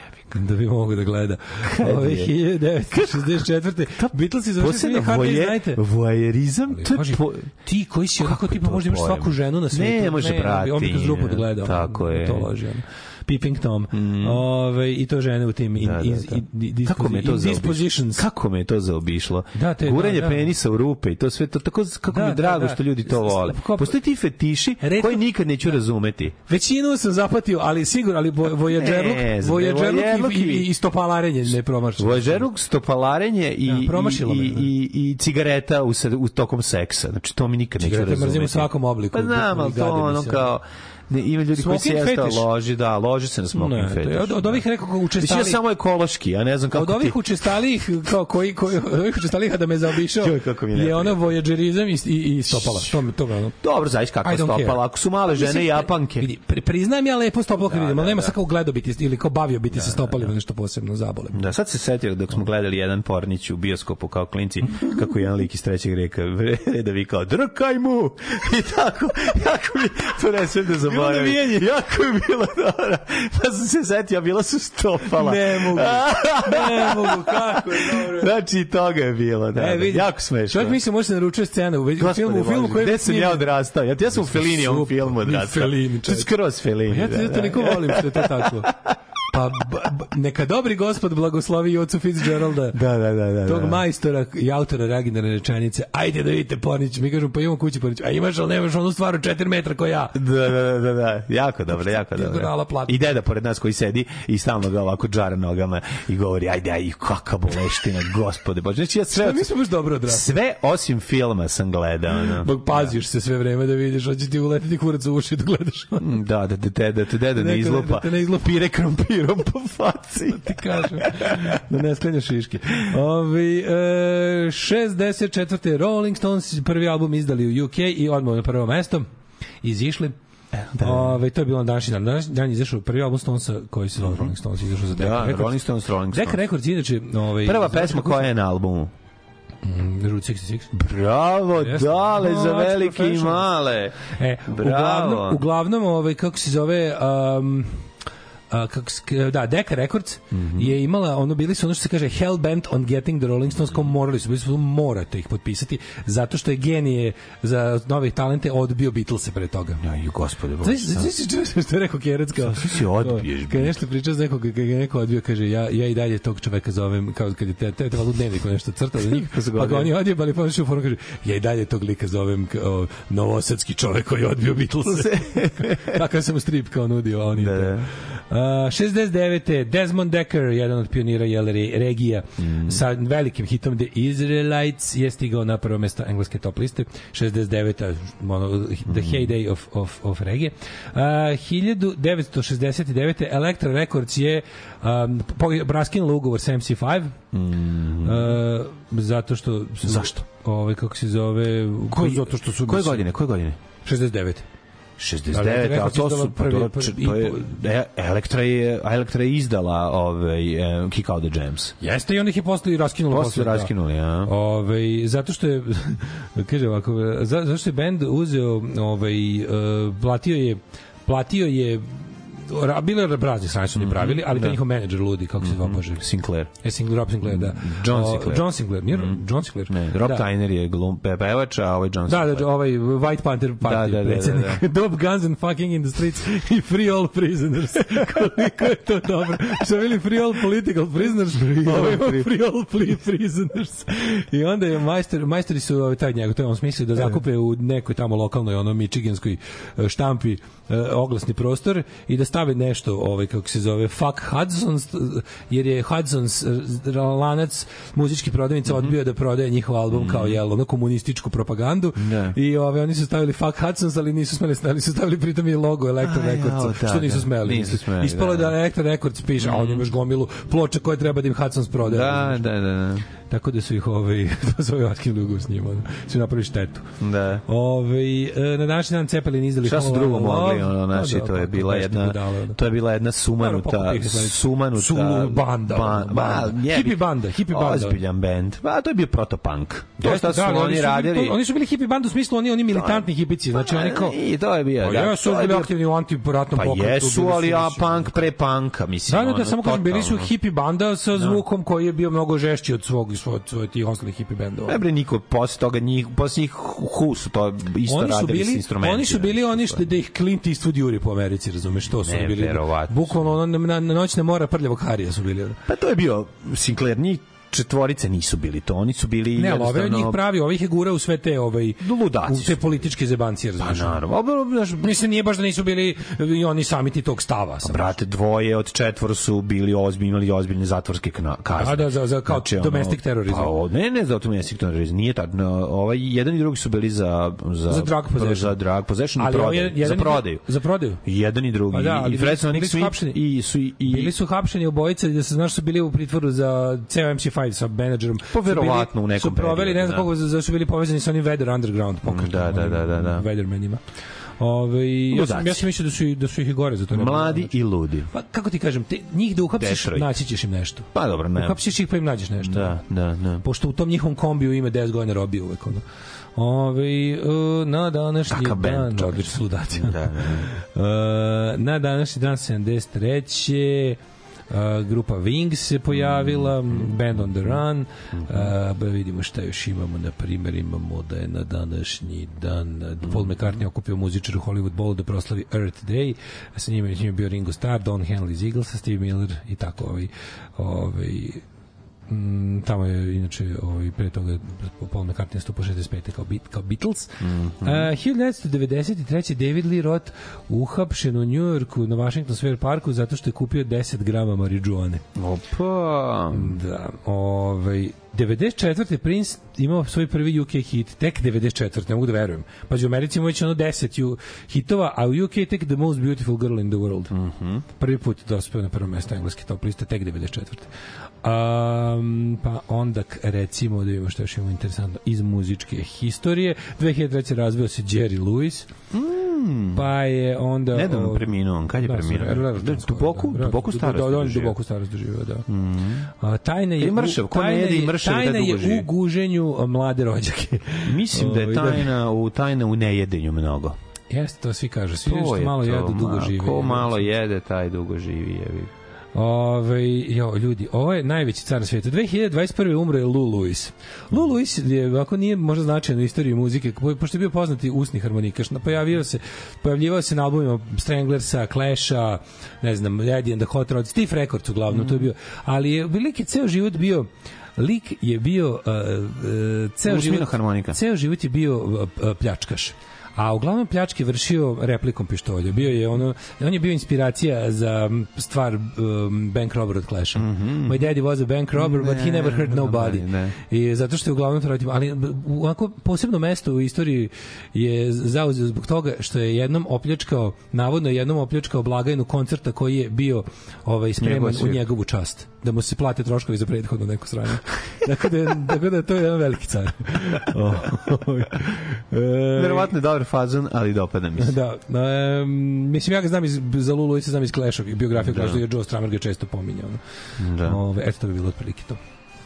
Da bi mogu da gleda. Ove hiljadu devetsto šezdeset četvrte. Beatlesi završili sve hard znajte. Vojerizam, to je po... ti koji si ovako tipa možda imaš svaku ženu na svetu. Ne, može prati. On bi kroz rupu da gleda. Tako je. To loži ono. Peeping Tom. Mm. Ove, i to žene u tim in, da, da, da. In, in, in, kako me to zaobišlo? Kako me to zaobišlo? Da, te, guranje da, da. penisa u rupe i to sve to tako kako da, mi drago da, da. što ljudi to vole. Postoje ti fetiši Redko, koji nikad neću razumeti. Većinu sam zapatio, ali sigurno, ali Voyagerluk, Voyagerluk i, i, i stopalarenje ne promašilo. Voyagerluk, stopalarenje i, da, i, i, i, i cigareta u, u tokom seksa. Znači to mi nikad neću razumeti. Cigarete mrzim u svakom obliku. Pa znam, ali to ono kao... Ne, ima ljudi koji se jeste loži, da, loži se na smoking fetiš. Od, od ovih rekao učestalih... Mislim, samo ekološki, ja ne znam kako ti... Od ovih ti... učestalih, kao koji, koji, od ovih učestalih da me zaobišao, je ono voyagerizam i, i, i stopala. To, to, ono. Dobro, znaš kakva stopala, ako su male žene i Japanke. Vidi, pri, priznajem ja lepo stopalo kad vidim, ali nema sad kao gledao biti ili kao bavio biti se stopalima nešto posebno zabole. Da, sad se setio dok smo gledali jedan pornić u bioskopu kao klinci, kako jedan lik iz trećeg reka reda vikao, drkaj mu! I tako, jako mi to ne sve da zaboravim. Jako je bilo dobro. Pa sam se setio, bila su stopala. Ne mogu. Ne mogu, kako je dobro. Znači, toga je bilo. Da, e, vidi, jako smešno. Čovjek mislim može se naručuje scenu u Gospode, filmu, u filmu koji... Gde sam ja odrastao? Ja, ja sam u Felini ovom filmu odrastao. Felini, čovjek. Skroz Felini. Pa ja te toliko volim što je to tako. Pa b, b, neka dobri gospod blagoslovi Jocu Fitzgeralda, da, da, da, da, tog da. majstora i autora originalne rečenice. Ajde da vidite Pornić, mi kažemo pa imamo kući Pornić. A imaš ali nemaš onu stvar od četiri metra ko ja. Da, da, da, da. Jako dobro, jako dobro. I deda pored nas koji sedi i stalno ga ovako džara nogama i govori ajde, aj, kakva boleština, gospode Bože. Znači ja sve, mi smo baš dobro odrasli. Sve osim filma sam gledao. No. Bog, paziš da. se sve vreme da vidiš, hoće ti uletiti kurac u uši da gledaš. Da, da te da, da, te deda ne izlupa. Da ne izlupa pire krompirom po faci. Da ti kažem. Da ne sklenjaš šiške. Ovi, e, šezdeset četvrte Rolling Stones prvi album izdali u U K i odmah na prvo mesto. Izišli. Da. Ove, to je bilo na današnji dan. Današnji dan izašao prvi album Stonesa koji se zove mm-hmm. Rolling Stones. Izašao za Decca da, Records. Rolling Stones, Rolling Stones. Decca Records, inače... Ove, prva pesma koja je na albumu? Mm, Route šezdeset šest. Bravo, Jeste. dale, No, za that's velike i professional. male. E, Bravo. uglavnom, uglavnom ovaj, kako se zove... Um, a, kako se- da, Decca Records Mhm. je imala, ono, bili su ono što se kaže hell bent on getting the Rolling Stones, kao morali su, bili su, morate ih potpisati, zato što je genije za nove talente odbio Beatlese pre toga. Ja, ju gospode, Znaš, znaš si čuo što je rekao Kjerac, kao... Svi si odbiješ. Kad je nešto pričao s nekog, kad je neko odbio, kaže, ja, ja i dalje tog čoveka zovem, kao kad je te, te, te valu dnevniku nešto crtao za njih, Pa su ga pa ga odbili. oni odjebali, pa što u forum kaže, ja i dalje tog lika zovem kao novosadski čovek koji je odbio Beatlese. Takav sam mu strip kao nudio, a oni... Da, da. Uh, šezdeset devete. Desmond Decker, jedan od pionira jel, re, regija, mm. sa velikim hitom The Israelites, je stigao na prvo mesto engleske top liste. šezdeset deveta. Ono, the heyday of, of, of regije. Uh, hiljadu devetsto šezdeset devete. Elektra Records je um, raskinula ugovor sa M C pet. Mm. Uh, zato što... Su, Zašto? Ovaj, kako se zove... Koji, zato što su... koje godine? Koje godine? šezdeset devete. šezdeset devet, a to su prvi, to, prvi, to je e, Elektra je Elektra je izdala ovaj um, Kick Out the Jams. Jeste, i onda ih je posle i raskinula. Posle raskinuli, ja. Ovaj, zato što je kaže ovako, za, zato što je bend uzeo, ovaj uh, platio je platio je Ra, bile je razni strane su oni pravili, ali to njihov menadžer ludi, kako se zvao, Bože. Sinclair. E, Sinclair, Rob Sinclair, da. John O, Sinclair. John Sinclair, nije mm. John Sinclair. Ne, Rob da. Tyner je glum pevač, a ovaj John Da, Sinclair. da, ovaj White Panther Party, Da, da, da, predsjednik. da, Dope guns and fucking in the streets i free all prisoners. Koliko je to dobro. Što je bili free all political prisoners, ovo je free all free prisoners. I onda je majstor, majstori su ovaj, taj njegov, to je on smislio da zakupe u nekoj tamo lokalnoj, ono, mičiganskoj eh, štampi eh, oglasni prostor i da stave nešto, ovaj, kako se zove, fuck Hudson's, jer je Hudson's eh, lanac muzički prodavnica mm-hmm. odbio da prodaje njihov album mm-hmm. kao jel, ono, komunističku propagandu. Ne. I ove, oni su stavili fuck Hudson's, ali nisu smeli, ali su stavili pritom i logo Elektra Records, da, što nisu smeli. Nisu smeli. Ispalo da, da Elektra Records piše, mm. a on imaš gomilu ploča koje treba da im Hudson's prodaje. Da, da, da, da. Tako da su ih ovaj da su ovaj otkinuli ugovor s njima, su napravili štetu. Da. Ovaj na današnji dan Cepelin izdali. Šta su drugo mogli, ono, znači, to je bila jedna, to je bila jedna sumanuta, sumanuta Sulu banda, ban, ba, hippie banda, hippie banda. Ozbiljan bend. Pa to je bio protopunk. To što su oni radili. Oni su bili hippie band u smislu oni oni militantni hipici, znači oni kao i to je bio. Ja su bili aktivni u antiratnom pokretu. Pa jesu, ali a punk pre punka, mislim. Da, da, samo kažem, bili su hippie banda sa zvukom koji je bio mnogo žešći od svog svoj svoj tih ostalih hippie bendova. Ne bre, niko posle toga njih, posle njih Who su to isto oni su radili bili, s instrumentima. Oni su bili oni što da ih Clint Eastwood juri po Americi, razumeš, to su ne, bili. Bukvalno ono na, na noćne mora prljavog Harija su bili. Pa to je bio Sinclair, njih četvorice nisu bili to, oni su bili ne, jednostavno... Ne, ove od njih pravi, ovih je gura u sve te, ovaj, ludaci u te političke zebancije, razumiješ. Pa naravno. Mislim, nije baš da nisu bili i oni sami ti tog stava. Pa, brate, dvoje od četvoro su bili ozbiljni, imali ozbiljne zatvorske kazne. A da, za, za kao znači, domestic terrorizam. Pa, ne, ne za domestic terrorizam, nije tako. No, ovaj, jedan i drugi su bili za... Za, za drug possession. Za drug possession ali i prodaju. Jedan, za prodaju. Za prodaju. Jedan i drugi. Pa da, I Fredson Nick Smith i su i... Bili su hapšeni obojice, da se znaš su bili u pritvoru za ceo M C pet sa menadžerom. Pa verovatno u nekom su proveli, ne znam kako, da su bili povezani sa onim Weather Underground pokretom. Da, da, da, da, da. Weathermanima. Ove, ja sam, ja sam mislio da su, da su ih i gore za to. Mladi znači. I ludi. Pa, kako ti kažem, te, njih da uhapsiš, Detroit. Naći ćeš im nešto. Pa dobro, ne. Uhapsiš ih pa im nađeš nešto. Da, da, da. Pošto u tom njihovom kombiju ime deset godina robio uvek. Ono. Ove, uh, na današnji Kaka dan... Band, odlično sludacija. Da, da. uh, na današnji dan sedamdeset treće Uh, grupa Wings se pojavila, mm, Band on the Run, uh, ba vidimo šta još imamo, na primjer imamo da je na današnji dan uh, Paul McCartney okupio muzičara Hollywood Bowl da proslavi Earth Day, sa njima je bio Ringo Starr, Don Henley iz Eaglesa, Steve Miller i tako ovaj, ovaj Mm, tamo je inače ovaj pre toga Paul McCartney sto šezdeset pete kao bit kao Beatles. Mm-hmm. uh, hiljadu devetsto devedeset treće David Lee Roth uhapšen u Njujorku na Washington Square Parku zato što je kupio deset grama marijuane. Opa. Da, ovaj devedeset četvrte Prince imao svoj prvi U K hit, tek devedeset četvrte ne mogu da verujem. Pazi, u Americi ima već ono deset hitova, a u U K tek The Most Beautiful Girl in the World. Mm-hmm. Prvi put dospeo na prvo mesto engleske top liste, tek devedeset četvrte Um, pa onda recimo da vidimo što još imamo interesantno iz muzičke historije. dve hiljade treće razvio se Jerry Lewis. Mm. Mm. Pa je onda... Nedavno preminuo on, kad je preminuo? Duboku, duboku starost doživio. doživio. Duboku starost doživio, da. Mm. A, tajna je, I mršav, ko ne tajna jede i je, mršav, tajna taj dugo je živi. u guženju mlade rođake. Mislim da je tajna u, tajna u nejedenju mnogo. Jeste, to svi kažu. Svi To što je malo to, jedu, dugo ma, žive. Ko malo jede, taj dugo živi. Jevi. Ove, jo, ljudi, ovo je najveći car na svijetu. dve hiljade dvadeset prve umro je Lou Lewis. Lou Lewis je, ako nije možda značajno u istoriji muzike, pošto je bio poznati usni harmonikaš, pojavio se, pojavljivao se na albumima Stranglersa, Clasha, ne znam, Eddie and the Hot Rods, Stiff Records uglavnom, mm. to je bio. Ali je lik je ceo život bio lik je bio uh, uh, ceo život harmonika. Ceo život je bio uh, uh, pljačkaš. A uglavnom pljačke vršio replikom pištolja. Bio je ono, on je bio inspiracija za stvar um, bank robber od Clasha. Mm -hmm. My daddy was a bank robber, ne, but he never hurt nobody. Ne, ne. I zato što je uglavnom to radio, ali onako posebno mesto u istoriji je zauzeo zbog toga što je jednom opljačkao, navodno jednom opljačkao blagajnu koncerta koji je bio ovaj spreman u njegovu čast. Da mu se plate troškovi za prethodno neku stranu. Dakle, da, dakle da to je jedan veliki car. Oh, oh, e, Verovatno je dobar fazon, ali dopada mi se. Da, e, mislim, ja ga znam iz, za Lulu i se znam iz Clash-a, biografija Clash, da je Joe Strummer ga često pominjao. Da. Ove, eto, to bi bilo otprilike to.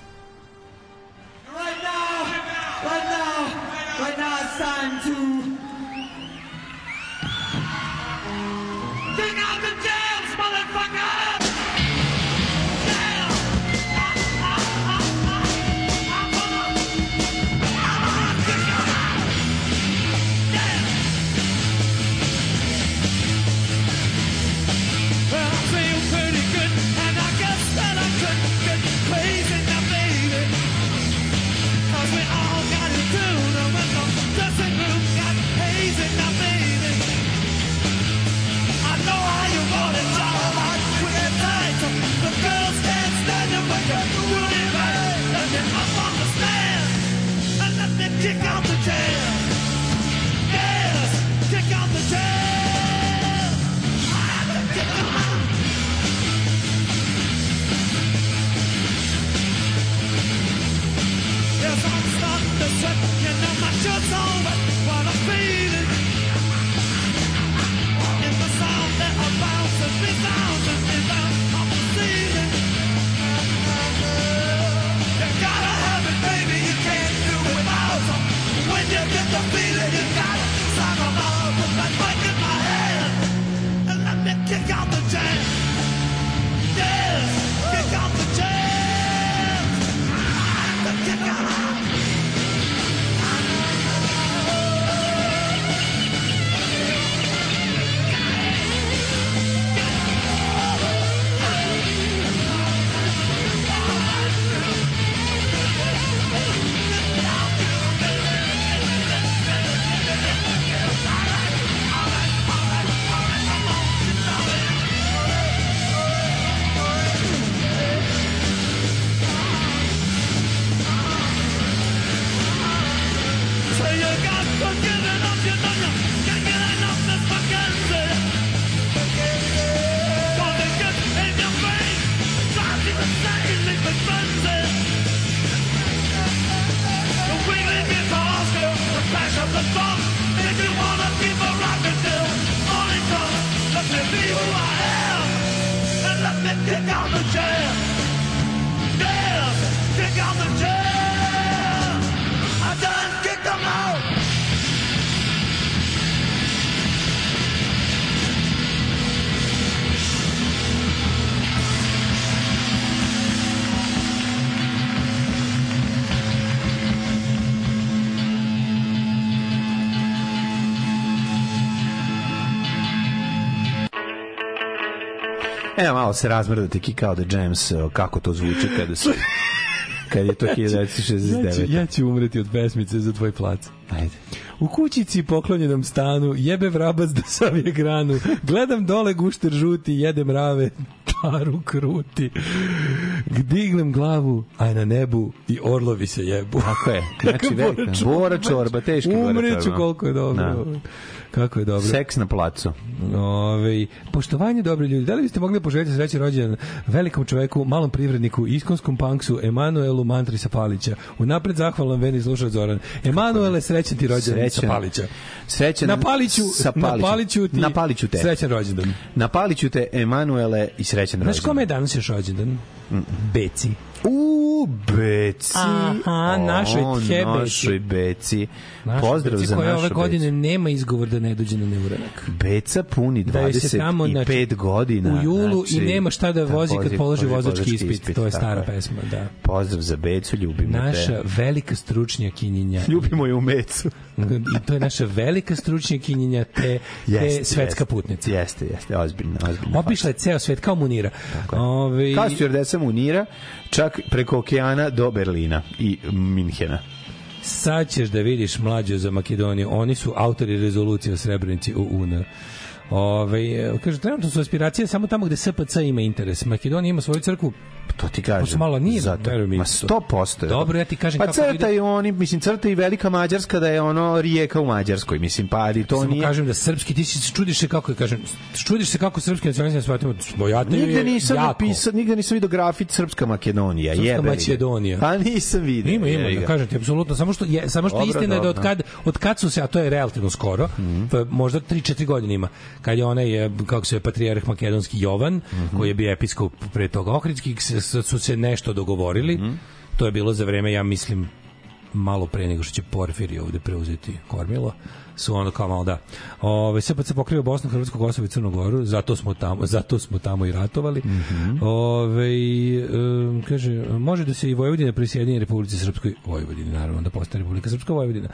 Right now, right now, right now it's time to bring out the jams, motherfucker! Kick out the jam. Yes, kick out the jam. Kick them out. Yes, I'm starting to sweat. You know my shirt's on, but what I'm feeling in the sound that I bounce and resounds and rebounds off the ceiling. You gotta have it, baby. You can't do it without. When you get the feeling, you gotta sock them all. Put that mic in my hand and let me kick out the jam. Yes, kick out the jam. Kick out. Kick out the jam. Yes, kick out the jam. I done kicked them out. Evo, malo se razmrdate, Kick Out the Jams, kako to zvuči kada se... kad je to hiljadu devetsto šezdeset devete. Ja ću, ja ću umreti od pesmice za tvoj plac. Ajde. U kućici poklonjenom stanu, jebe vrabac da savije granu, gledam dole gušter žuti, jede mrave, paru kruti. Dignem glavu, a na nebu i orlovi se jebu. Tako je. Znači, velika. Bora čorba, teški Bora čorba. Umreću koliko je dobro. Da. Kako je dobro. Seks na placu. Ove, poštovanje dobri ljudi. Da li biste mogli poželjeti srećan rođendan velikom čoveku, malom privredniku, iskonskom punksu, Emanuelu Mantri Sapalića. Unapred zahvalan Veni slušač Zoran. Emanuele, srećan ti rođendan Sapalića. Srećan na Paliću, na Paliću ti na Paliću te. Srećan rođendan. Na Paliću te, Emanuele, i srećan rođendan. Znaš kome je danas još rođendan? Beci. U Beci. Aha, našoj tje Beci. Našoj Beci. Naša Pozdrav Beci za našu koja Beci. ove godine nema izgovor da ne dođe na neuranak. Beca puni dvadeset i pet godina. U julu znači, i nema šta da vozi da, kad položi vozački ispit. ispit. To je stara pesma, da. Pozdrav za Becu, ljubimo te. Naša velika stručnjakinjenja. Ljubimo je u Mecu. I to je naša velika stručnjakinjenja te, jeste, te svetska jeste, putnica. Jeste, jeste, ozbiljno, ozbiljno. Obišla je ceo svet kao Munira. Ove... Kao stjordesa Munira, čak preko okeana do Berlina i Minhena. Sad ćeš da vidiš mlađo za Makedoniju. Oni su autori rezolucije o Srebrenici u U N. Ove, kaže, trenutno su aspiracije samo tamo gde S P C ima interes. Makedonija ima svoju crkvu. To ti kažem. Malo nije, zato. Ma sto posto. Dobro, ja ti kažem pa kako crta i oni, mislim, crta i Velika Mađarska da je ono Rijeka u Mađarskoj, mislim, pa ali to samo nije. Kažem da srpski, ti se čudiš se kako je, kažem, čudiš se kako srpski nacionalisti shvatimo, svojate je nigde nisam jako. napisao, nigde nisam vidio grafit Srpska Makedonija, Srpska jebe. Makedonija. Pa nisam vidio. Ima, ima, da kažem ti, apsolutno, samo što je, samo što dobro, istina je da od kad, od kad su se, a to je relativno skoro, mm. to je možda tri četiri godine ima, kad je onaj, kako se je patrijarh makedonski Jovan, mm-hmm. koji je bio episkop pre toga Ohridski, su se nešto dogovorili. Mm-hmm. To je bilo za vreme, ja mislim, malo pre nego što će Porfirije ovde preuzeti kormilo. Su ono kao malo da. Ove, S P C pokriva Bosnu, Hrvatsku, Kosovo i Crnu Goru, zato smo tamo, zato smo tamo i ratovali. Mm-hmm. Ove, um, kaže, može da se i Vojvodina prisjedini Republici Srpskoj Vojvodini, naravno, da postaje Republika Srpska Vojvodina.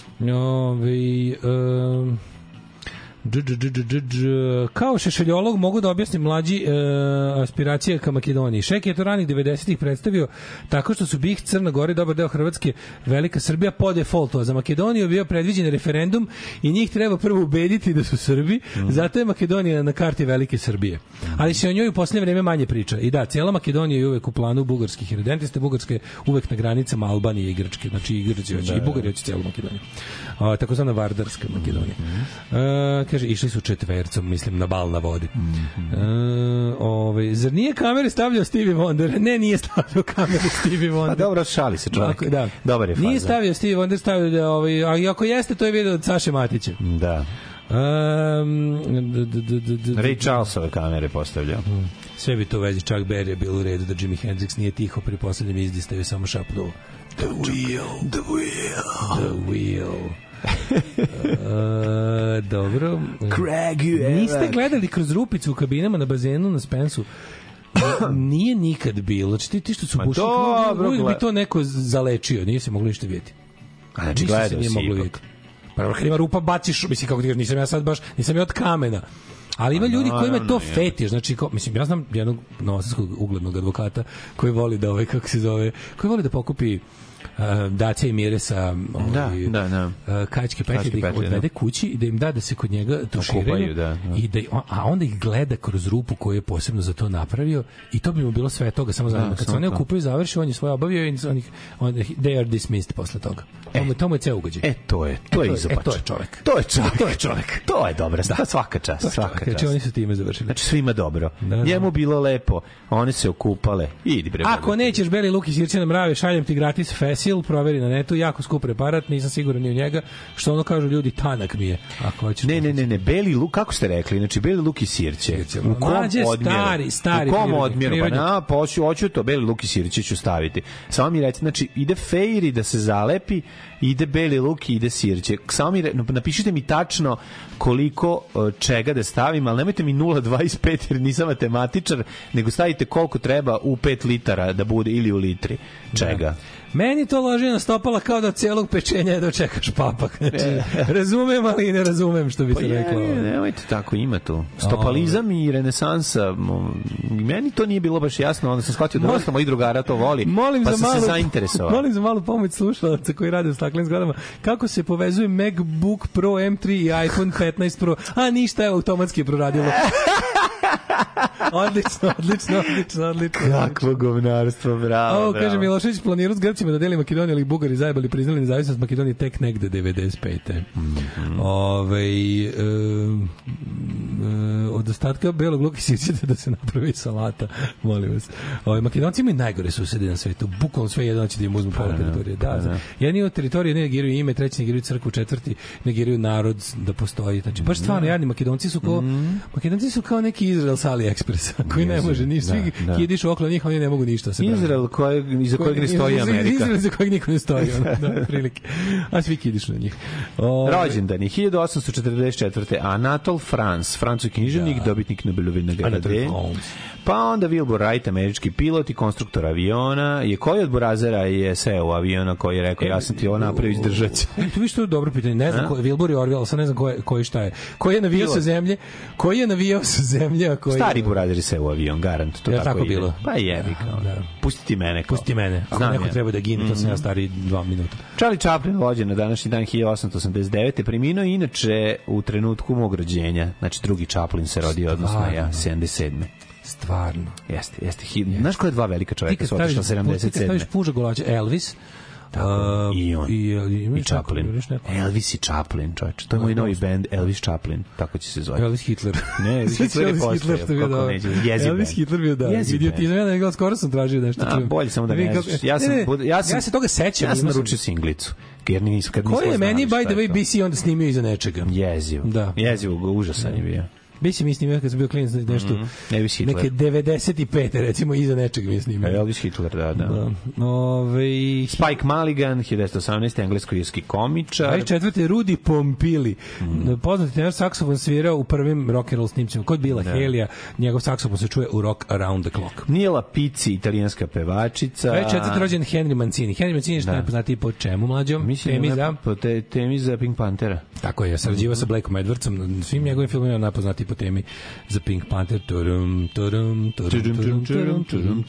Ove, um, Dž, dž, dž, dž, dž. Kao šešeljolog mogu da objasnim mlađi e, aspiracije ka Makedoniji. Šek je to ranih devedesetih predstavio tako što su BiH, Crna Gora i dobar deo Hrvatske, Velika Srbija po defaultu, a za Makedoniju bio predviđen referendum i njih treba prvo ubediti da su Srbi, mm. zato je Makedonija na karti Velike Srbije. Ali se o njoj u posljednje vreme manje priča. I da, cijela Makedonija je uvek u planu bugarskih iredentista, Bugarska je uvek na granicama Albanije i Grčke, znači i Grci hoće, i Bugari hoće cijelu Makedoniju. A, takozvana Vardarska Makedonija. Mm. A, kaže, išli su četvercom, mislim, na bal na vodi. Mm-hmm. E, ovaj, zar nije kamere stavljao Stevie Wonder? Ne, nije stavljao kamere Stevie Wonder. Pa dobro, šali se čovjek. Ako, da. Dobar je faza. Nije stavio Stevie Wonder, stavio da, ovaj, a ako jeste, to je video od Saše Matića. Da. Um, Ray Charlesove kamere postavljao. Mm. Sve bi to vezi, čak Berry je bilo u redu da Jimi Hendrix nije tiho pri poslednjem izdistaju, samo šapnuo The wheel, the wheel, the wheel. uh, dobro. Craig, niste gledali kroz rupicu u kabinama na bazenu na Spensu? Nije nikad bilo. Znači ti, ti što su bušli, uvijek bi to neko zalečio. Nije se moglo ništa vidjeti. A znači gledao si ipak. Pa kad ima rupa baciš, mislim kako ti kažeš, nisam ja sad baš, nisam ja od kamena. Ali ima ljudi kojima je to fetiš, znači ko, mislim ja znam jednog novosadskog uglednog advokata koji voli da ovaj kako se zove, koji voli da pokupi Uh, Dacia i Mire sa ovaj, da, da, da. Uh, kačke petlje, da ih odvede kući i da im da da se kod njega tuširaju, da, da. I da, a onda ih gleda kroz rupu koju je posebno za to napravio i to bi mu bilo sve toga, samo zanima. Kad se one okupaju, završi, on je svoje obavio i on ih, on, they are dismissed posle toga. E, to, to mu je ceo ugođaj. E, to je, to je izopač. E, to je čovek. To je čovek. To je čovek. To je dobra stvar. Svaka čast, svaka čast. Znači, oni su time završili. Znači, svima dobro. Da, da. Njemu bilo lepo, one se okupale. Idi bre. Ako nećeš beli luk i sirće na mrave, šaljem ti gratis Fesil, proveri na netu, jako skup preparat, nisam siguran ni u njega, što ono kažu ljudi, tanak mi je. Ako hoćeš. Ne, ne, ne, ne, beli luk, kako ste rekli? Znači, beli luk i sirće. U kom odmjeru? Stari, stari. U kom odmjeru? Pa na, pa hoću, hoću to, beli luk i sirće ću staviti. Samo mi reći, znači, ide fejri da se zalepi, ide beli luk i ide sirće. Samo mi, napišite mi tačno koliko čega da stavim, ali nemojte mi nula zarez dvadeset pet jer nisam matematičar, nego stavite koliko treba u pet litara da bude ili u litri čega. Da. Meni to loži na stopala kao da celog pečenja je dočekaš papak. Znači, razumem, ali ne razumem što bi se pa reklo. Je, nemojte tako, ima to. Stopalizam i renesansa, meni to nije bilo baš jasno, onda sam shvatio da dosta mojih drugara to voli, molim pa za sam malu, se zainteresovao. Molim za malu pomoć slušalaca koji rade u staklenim zgradama. Kako se povezuje MacBook Pro M tri i iPhone petnaest Pro? A ništa, evo, automatski je proradilo. Odlično, odlično, odlično, odlično. Kakvo govnarstvo, bravo, Ovo, bravo. kaže Milošević, planirao s Grcima da deli Makedoniju, ali Bugari zajebali priznali nezavisnost Makedonije tek negde devedeset pete. Mm-hmm. Ove, e, e, od ostatka belog luka sjećate da se napravi salata, molim vas. Ove, Makedonci imaju najgore susede na svetu, bukvalno sve jedno će da im uzmu pola teritorije. Da, da. Jedni od teritorije ne negiraju ime, treći negiraju crkvu, četvrti negiraju narod da postoji. Znači, baš stvarno, jadni Makedonci su kao, mm. Makedonci su kao neki Izrael sa AliExpressa, koji ne može ništa. Svi da, hidiš okolo njih, oni ne mogu ništa. Se Izrael koje, iza kojeg ne stoji Amerika. Izrael za kojeg niko ne stoji. Ono, da, prilike. A svi kidiš na njih. O, Rođendani, hiljadu osamsto četrdeset četvrte. Anatole France, francuski književnik, da. dobitnik Nobelove nagrade. Pa onda Wilbur Wright, američki pilot i konstruktor aviona. Je koji od burazera je seo u aviona koji je rekao, ja sam ti ovo napravio izdržać? Tu viš to je dobro pitanje. Ne znam, ko, Wilbur je Orville, sad ne znam ko je, koji šta je. Koji je navijao sa zemlje? Koji je navijao sa zemlje? A koji Stari burazeri seo u avion, garant. To ja tako, tako ide. Bilo. Pa jebi kao. Da. Pusti ti mene. Kao. Pusti ti mene. Ako Znam neko ja. treba da gine, to sam ja stari dva minuta. Charlie Chaplin rođen na današnji dan hiljadu osamsto osamdeset devete. Preminuo inače u trenutku mog rođenja. Znači drugi Chaplin se rodio, odnosno ja, sedamdeset sedme. Stvarno. Jeste, jeste. Yes. Znaš koja je dva velika čovjeka su otišla sedamdeset sedme? Ti kad staviš puža golača, Elvis, tako, uh, i on, i, i, i Chaplin. Elvis i Chaplin, čovječe. To je moj novi band, Elvis Chaplin, tako će se zove. Elvis Hitler. Ne, Elvis Hitler je postao. Kako neće, jezi Elvis Hitler bio da. Idiotizam, ja ne skoro sam tražio nešto. A, bolje samo da ne znaš. Ja sam, ja sam, ja se toga sećam. Ja sam naručio singlicu. Jer nisam, kad Ko je meni, by the way, B C onda snimio iza nečega? Jezivo. Da. Jezivo, užasan je bio. B C mi snimio kad sam bio klinac nešto, mm, neke devedeset pete recimo iza nečega mi snimio. Elvis Hitler, da, da. da. Ove... Spike Mulligan, hiljadu devetsto osamnaeste. englesko-irski komičar. dvadeset četvrte. Rudy Pompili, mm. poznati tenor saksofon svirao u prvim rock and roll snimcima. Kod Bila da. Helija, njegov saksofon se čuje u Rock Around the Clock. Nijela Pizzi, italijanska pevačica. dvadeset četvrte. rođen Henry Mancini. Henry Mancini je što najpoznatiji po čemu, mlađom? Mislim, temi za... po te, temi za Pink Panthera. Tako je, sarađivao mm-hmm. sa Blakeom Edwardsom. Svim njegovim filmima najpoznatiji po temi za Pink Panther. Turum, turum, turum, turum, turum, turum,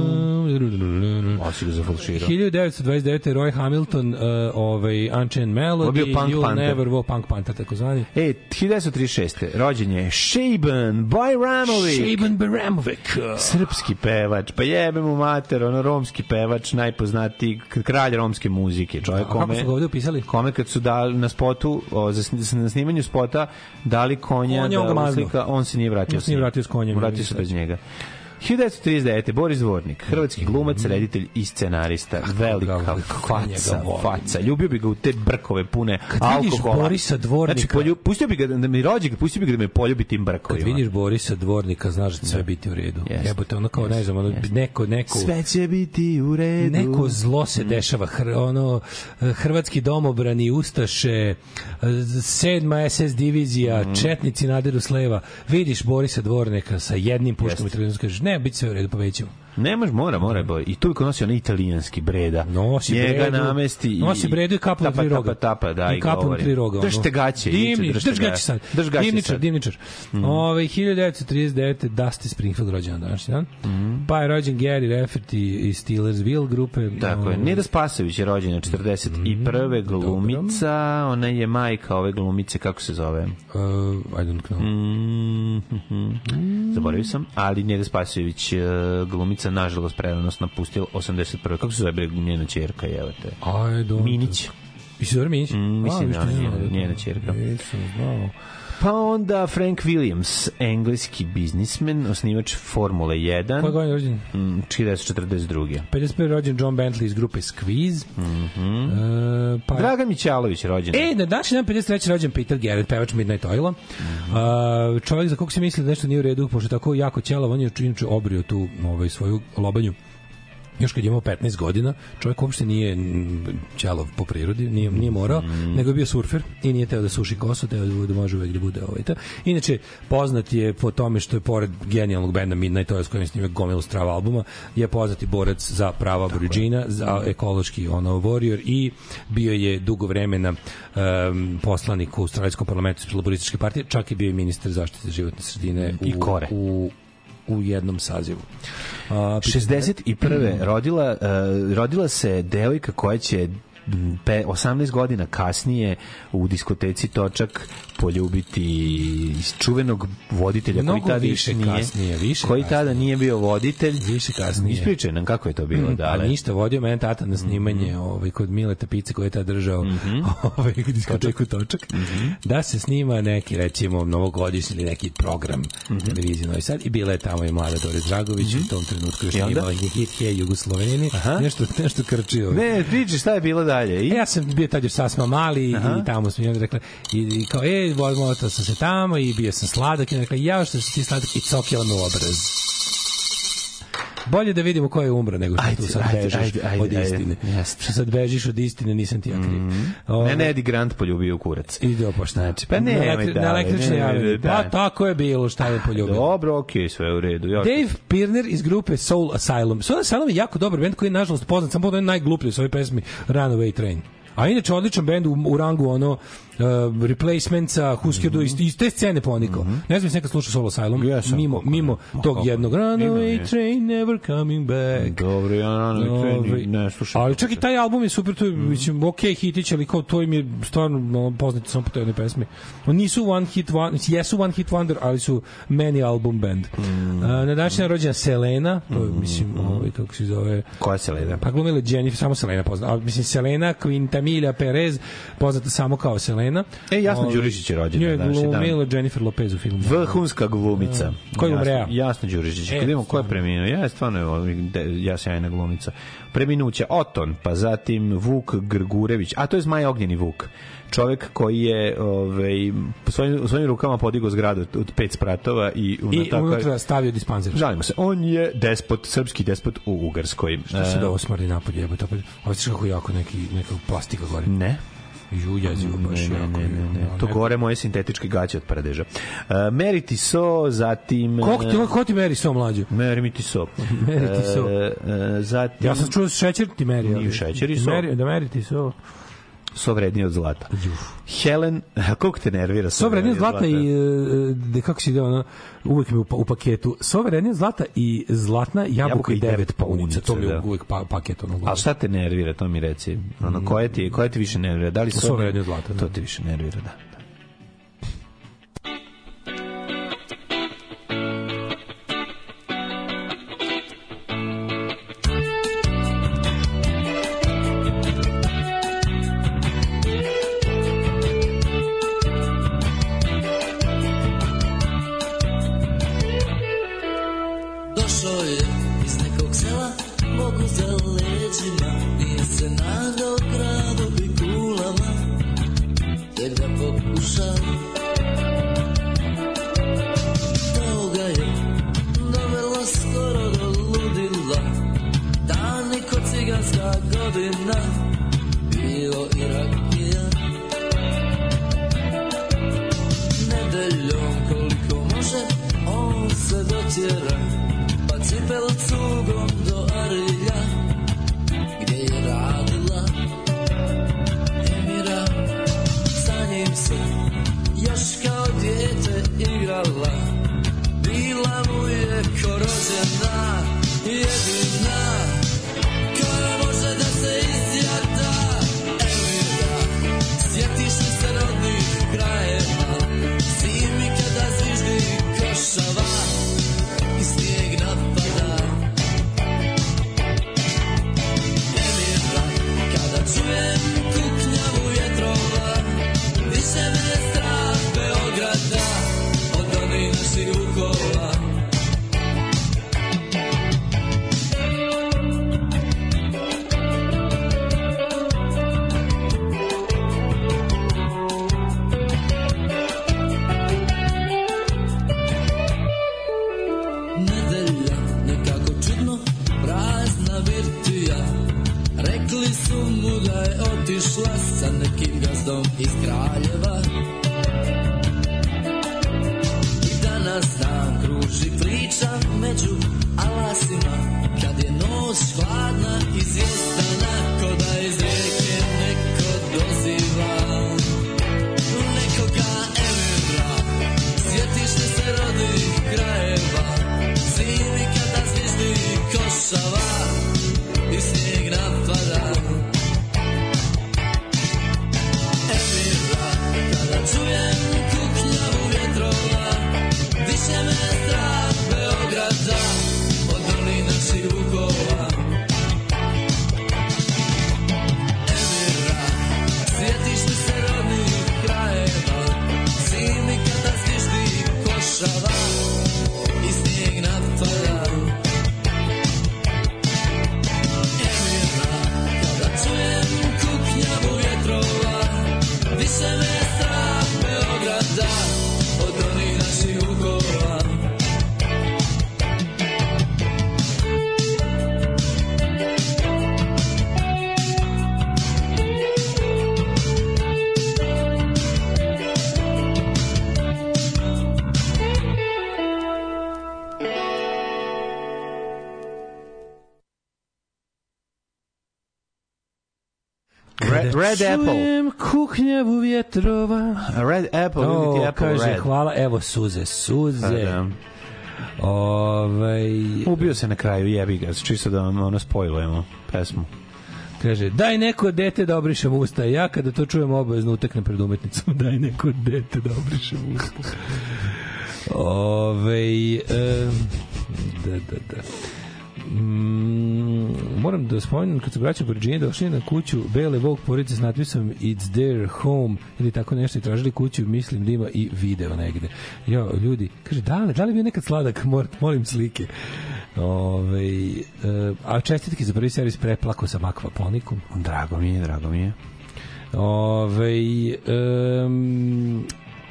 turum. Osi ga zafalširao. hiljadu devetsto dvadeset devete. Roy Hamilton, uh, ovaj, Unchained Melody, You'll Panther. Never, wo Punk Panther, tako zvani. E, hiljadu devetsto trideset šeste. rođen je Shaban Bajramović. Shaban Bajramović. Srpski pevač, pa jebe mu mater, ono romski pevač, najpoznatiji, kralj romske muzike. Čovjek kome, kako su ga ovdje upisali? Kome kad su dali na spotu, o, za, na snimanju spota, dali konja, on da uslika, on se nije vratio, on se nije vratio s konjem. Vratio se bez njega. hiljadu devetsto trideset devete. Boris Dvornik, hrvatski glumac, reditelj i scenarista. Velika faca, faca. Ljubio bi ga u te brkove pune kad alkohola. Kad vidiš Borisa Dvornika... Znači, polju, pustio bi ga da mi rođe, pustio bi ga da me poljubi tim brkovima. Kad vidiš Borisa Dvornika, znaš da sve biti u redu. Yes. Jebote, ono kao, yes. ne znam, ono, yes. neko, neko... Sve će biti u redu. Neko zlo se dešava. Hr, ono, hrvatski domobrani, ustaše, sedma es es divizija, mm. četnici nadiru s leva. Vidiš Borisa Dvornika sa jednim puškom yes. i televizijom, kažeš, ne, biti sve u redu, povećamo. Ne može, mora, mora boj. I tu bi nosi onaj italijanski breda. Nosi njega bredu, namesti i nosi bredu i kapu na tri roga. Tapa, tapa, da, i, i kapu na tri roga. Držte gaće. Dimni, drž gaće sad. Drž gaće dimničar, sad. dimničar. Mm. Ove, hiljadu devetsto trideset devete. Dusty Springfield rođen današnji dan. Mm. Pa je rođen Gary Rafferty iz Steelersville grupe. Tako je. Neda Spasović je rođena četrdeset prve. Mm. glumica. Dobro. Ona je majka ove glumice, kako se zove? Uh, I don't know. Mm, mm, mm. Zaboravio sam. Ali Neda Spasović, glumica, nažalost, predano nas napustila osamdeset prve. Kako se zove njena ćerka, evo te? Minić. I se zove Minić? Mm, mislim da je njena, njena ćerka. Nisam znao. Pa onda Frank Williams, engleski biznismen, osnivač Formule jedan. Koja godina rođen? Mm, hiljadu devetsto četrdeset druge. pedeset prve. rođen John Bentley iz grupe Squeeze. Mm-hmm. Uh, pa... Dragan Mićalović rođen. E, na današnji dan pedeset treće. rođen Peter Garrett, pevač Midnight Oila. Mm-hmm. Uh, čovjek za kog se misli da nešto nije u redu, pošto tako jako ćelav, on je činječe obrio tu ovaj, svoju lobanju. Još kad je imao petnaest godina, čovjek uopšte nije ćelav po prirodi, nije, nije morao, mm. nego je bio surfer i nije teo da suši kosu, teo da, da može uvek da bude ovaj to. Inače, poznat je po tome što je pored genijalnog benda Midnight Oil s kojim snimio gomilu strava albuma, je poznati borac za prava aboridžina, za ekološki ono warrior i bio je dugo vremena um, poslanik u Australijskom parlamentu iz laborističke partije, čak i bio je ministar zaštite životne sredine i u, kore. u u jednom sazivu. Uh, šezdeset prve. rodila uh, rodila se devojka koja će pe, osamnaest godina kasnije u diskoteci Točak poljubiti čuvenog voditelja Mnogo koji tada više nije, kasnije, više koji kasnije. tada nije bio voditelj. Više kasnije. Ispričaj nam kako je to bilo. Mm, da, a ništa, vodio mene tata na snimanje mm-hmm. ovaj, kod Mileta Pice koji je tada držao mm-hmm. ovaj, diskoteku Točak, mm-hmm. da se snima neki, recimo, novogodišnji ili neki program mm-hmm. televizije Novi Sad i bila je tamo i mlada Doris Dragović mm-hmm. u tom trenutku još imala hit Hej Jugosloveni, nešto, nešto krčio. Ne, priči šta je bilo dalje? I? E, ja sam bio tad još sasma mali Aha. i tamo smo i onda rekla, i, i kao, e, motao sam se tamo i bio sam sladak i rekla, ja što si ti sladak i cokjela me u obraz. Bolje da vidimo ko je umro nego što ajde, tu sad ajde, bežiš ajde, ajde, od istine. Ajde, što sad bežiš od istine, nisam ti ja kriv. Mm. Mene Eddie Grant poljubio u kurac. Ide opošta. Znači, pa ne, na, elektri, na električni javljeni. Pa tako je bilo, šta je poljubio. Dobro, okej, okay, sve u redu. Ja Dave Pirner iz grupe Soul Asylum. Soul Asylum je jako dobar bend koji je nažalost poznat, samo da je najgluplji u svojoj pesmi Runaway Train. A inače odličan bend u, u rangu ono uh, Replacementsa, Husker Du, mm-hmm. iz te scene ponikao. Mm-hmm. Ne znam se nekad slušao Soul Asylum, yes, mimo, mimo ne. tog Moko. jednog Runaway ne. Train, Never Coming Back. Dobro, ja Runaway Train ne slušam. Ali čak i taj album je super, to je, mm-hmm. mislim, ok hitić, ali kao to im je stvarno no, poznati samo po toj jednoj pesmi. Oni nisu one hit, one, jesu one hit wonder, ali su many album band. Mm-hmm. Uh, na današnji rođena Selena, to je, mislim, mm-hmm. ovaj, kako se zove... Koja je Selena? Pa glumila Jennifer, samo Selena poznata. Mislim, Selena Quintanilla Perez, poznata samo kao Selena. E, Jasna Đurišić je rođena. Je glumila Jennifer Lopez u filmu. Vrhunska glumica. Uh, ko je umreo? Jasna Đurišić. E, vidimo ko je preminuo. Ja, stvarno je ja sjajna glumica. Preminuće Oton, pa zatim Vuk Grgurević. A to je Zmaj Ognjeni Vuk. Čovek koji je ovaj, svojim, svojim rukama podigao zgradu od pet spratova i, I unutra stavio dispanzer. Žalimo se. On je despot, srpski despot u Ugarskoj. Što se da ovo smrdi napad jebote? Ovo je kako jako neki, neka plastika gore. Ne. Jujazi baš ne, jako. Ne, ne, ne. To gore moje sintetičke gaće od paradeža. Uh, Meri Tiso, zatim... Kako ti, ko ti Meri So mlađu? Meri mi Tiso. Meri Tiso. Uh, uh, zatim... Ja sam čuo šećer ti Meri. Nije šećer i so. Meri, da Meri Tiso. So vredniji od zlata. Uf. Helen, koliko te nervira? So vredniji od zlata, zlata i de, kako si ide ono, uvijek mi u, u paketu. So vredniji od zlata i zlatna jabuka, jabuka i devet paunica. To mi je uvijek pa, paket. Ono, a šta te nervira, to mi reci? Ono, koje, ti, koje ti više nervira? Da li so, so vredniji od zlata? To ti više nervira, da. naših vukova. Emira, sjetiš li se rodnih krajeva, zimi kada stišti košava i snijeg napada. Emira, kada čujem kuknjavu vjetrova, više me je strah Beograda od onih naših vukova. Red, red Apple. Čujem kuknjavu vjetrova. Red Apple, O, ili Apple kaže, Red. hvala, evo suze, suze. Pa da. Ovaj, Ubio se na kraju, jebi ga, čisto da vam ono spojlujemo pesmu. kaže, daj neko dete da obrišem usta. Ja kada to čujem obavezno uteknem pred umetnicom. Daj neko dete da obrišem usta. Ove, e, da, da, da. Mm, moram da spomenem kad se braća Borđini došli na kuću bele Vogue porodice s natpisom It's their home ili tako nešto i tražili kuću, mislim da ima i video negde. Jo, ljudi, kaže, da li, da li bio nekad sladak? Molim slike. Ove, e, a čestitke za prvi servis, preplako sam akvaponikom. Drago mi je, drago mi je. Ove, um,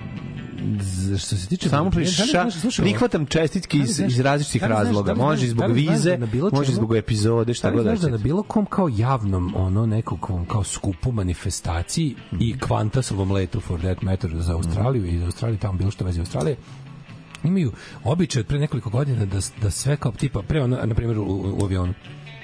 što se tiče samo priša, prihvatam čestitke iz, iz različitih razloga. Može zbog vize, može zbog epizode, šta god da ćete. Da na bilo kom kao javnom ono nekog kao skupu manifestaciji mm. i Qantasovom letu for that matter za Australiju mm. i za Australiju tamo bilo što vezi Australije imaju običaj od pre nekoliko godina da, da sve kao tipa pre ono, na primjer u, u avionu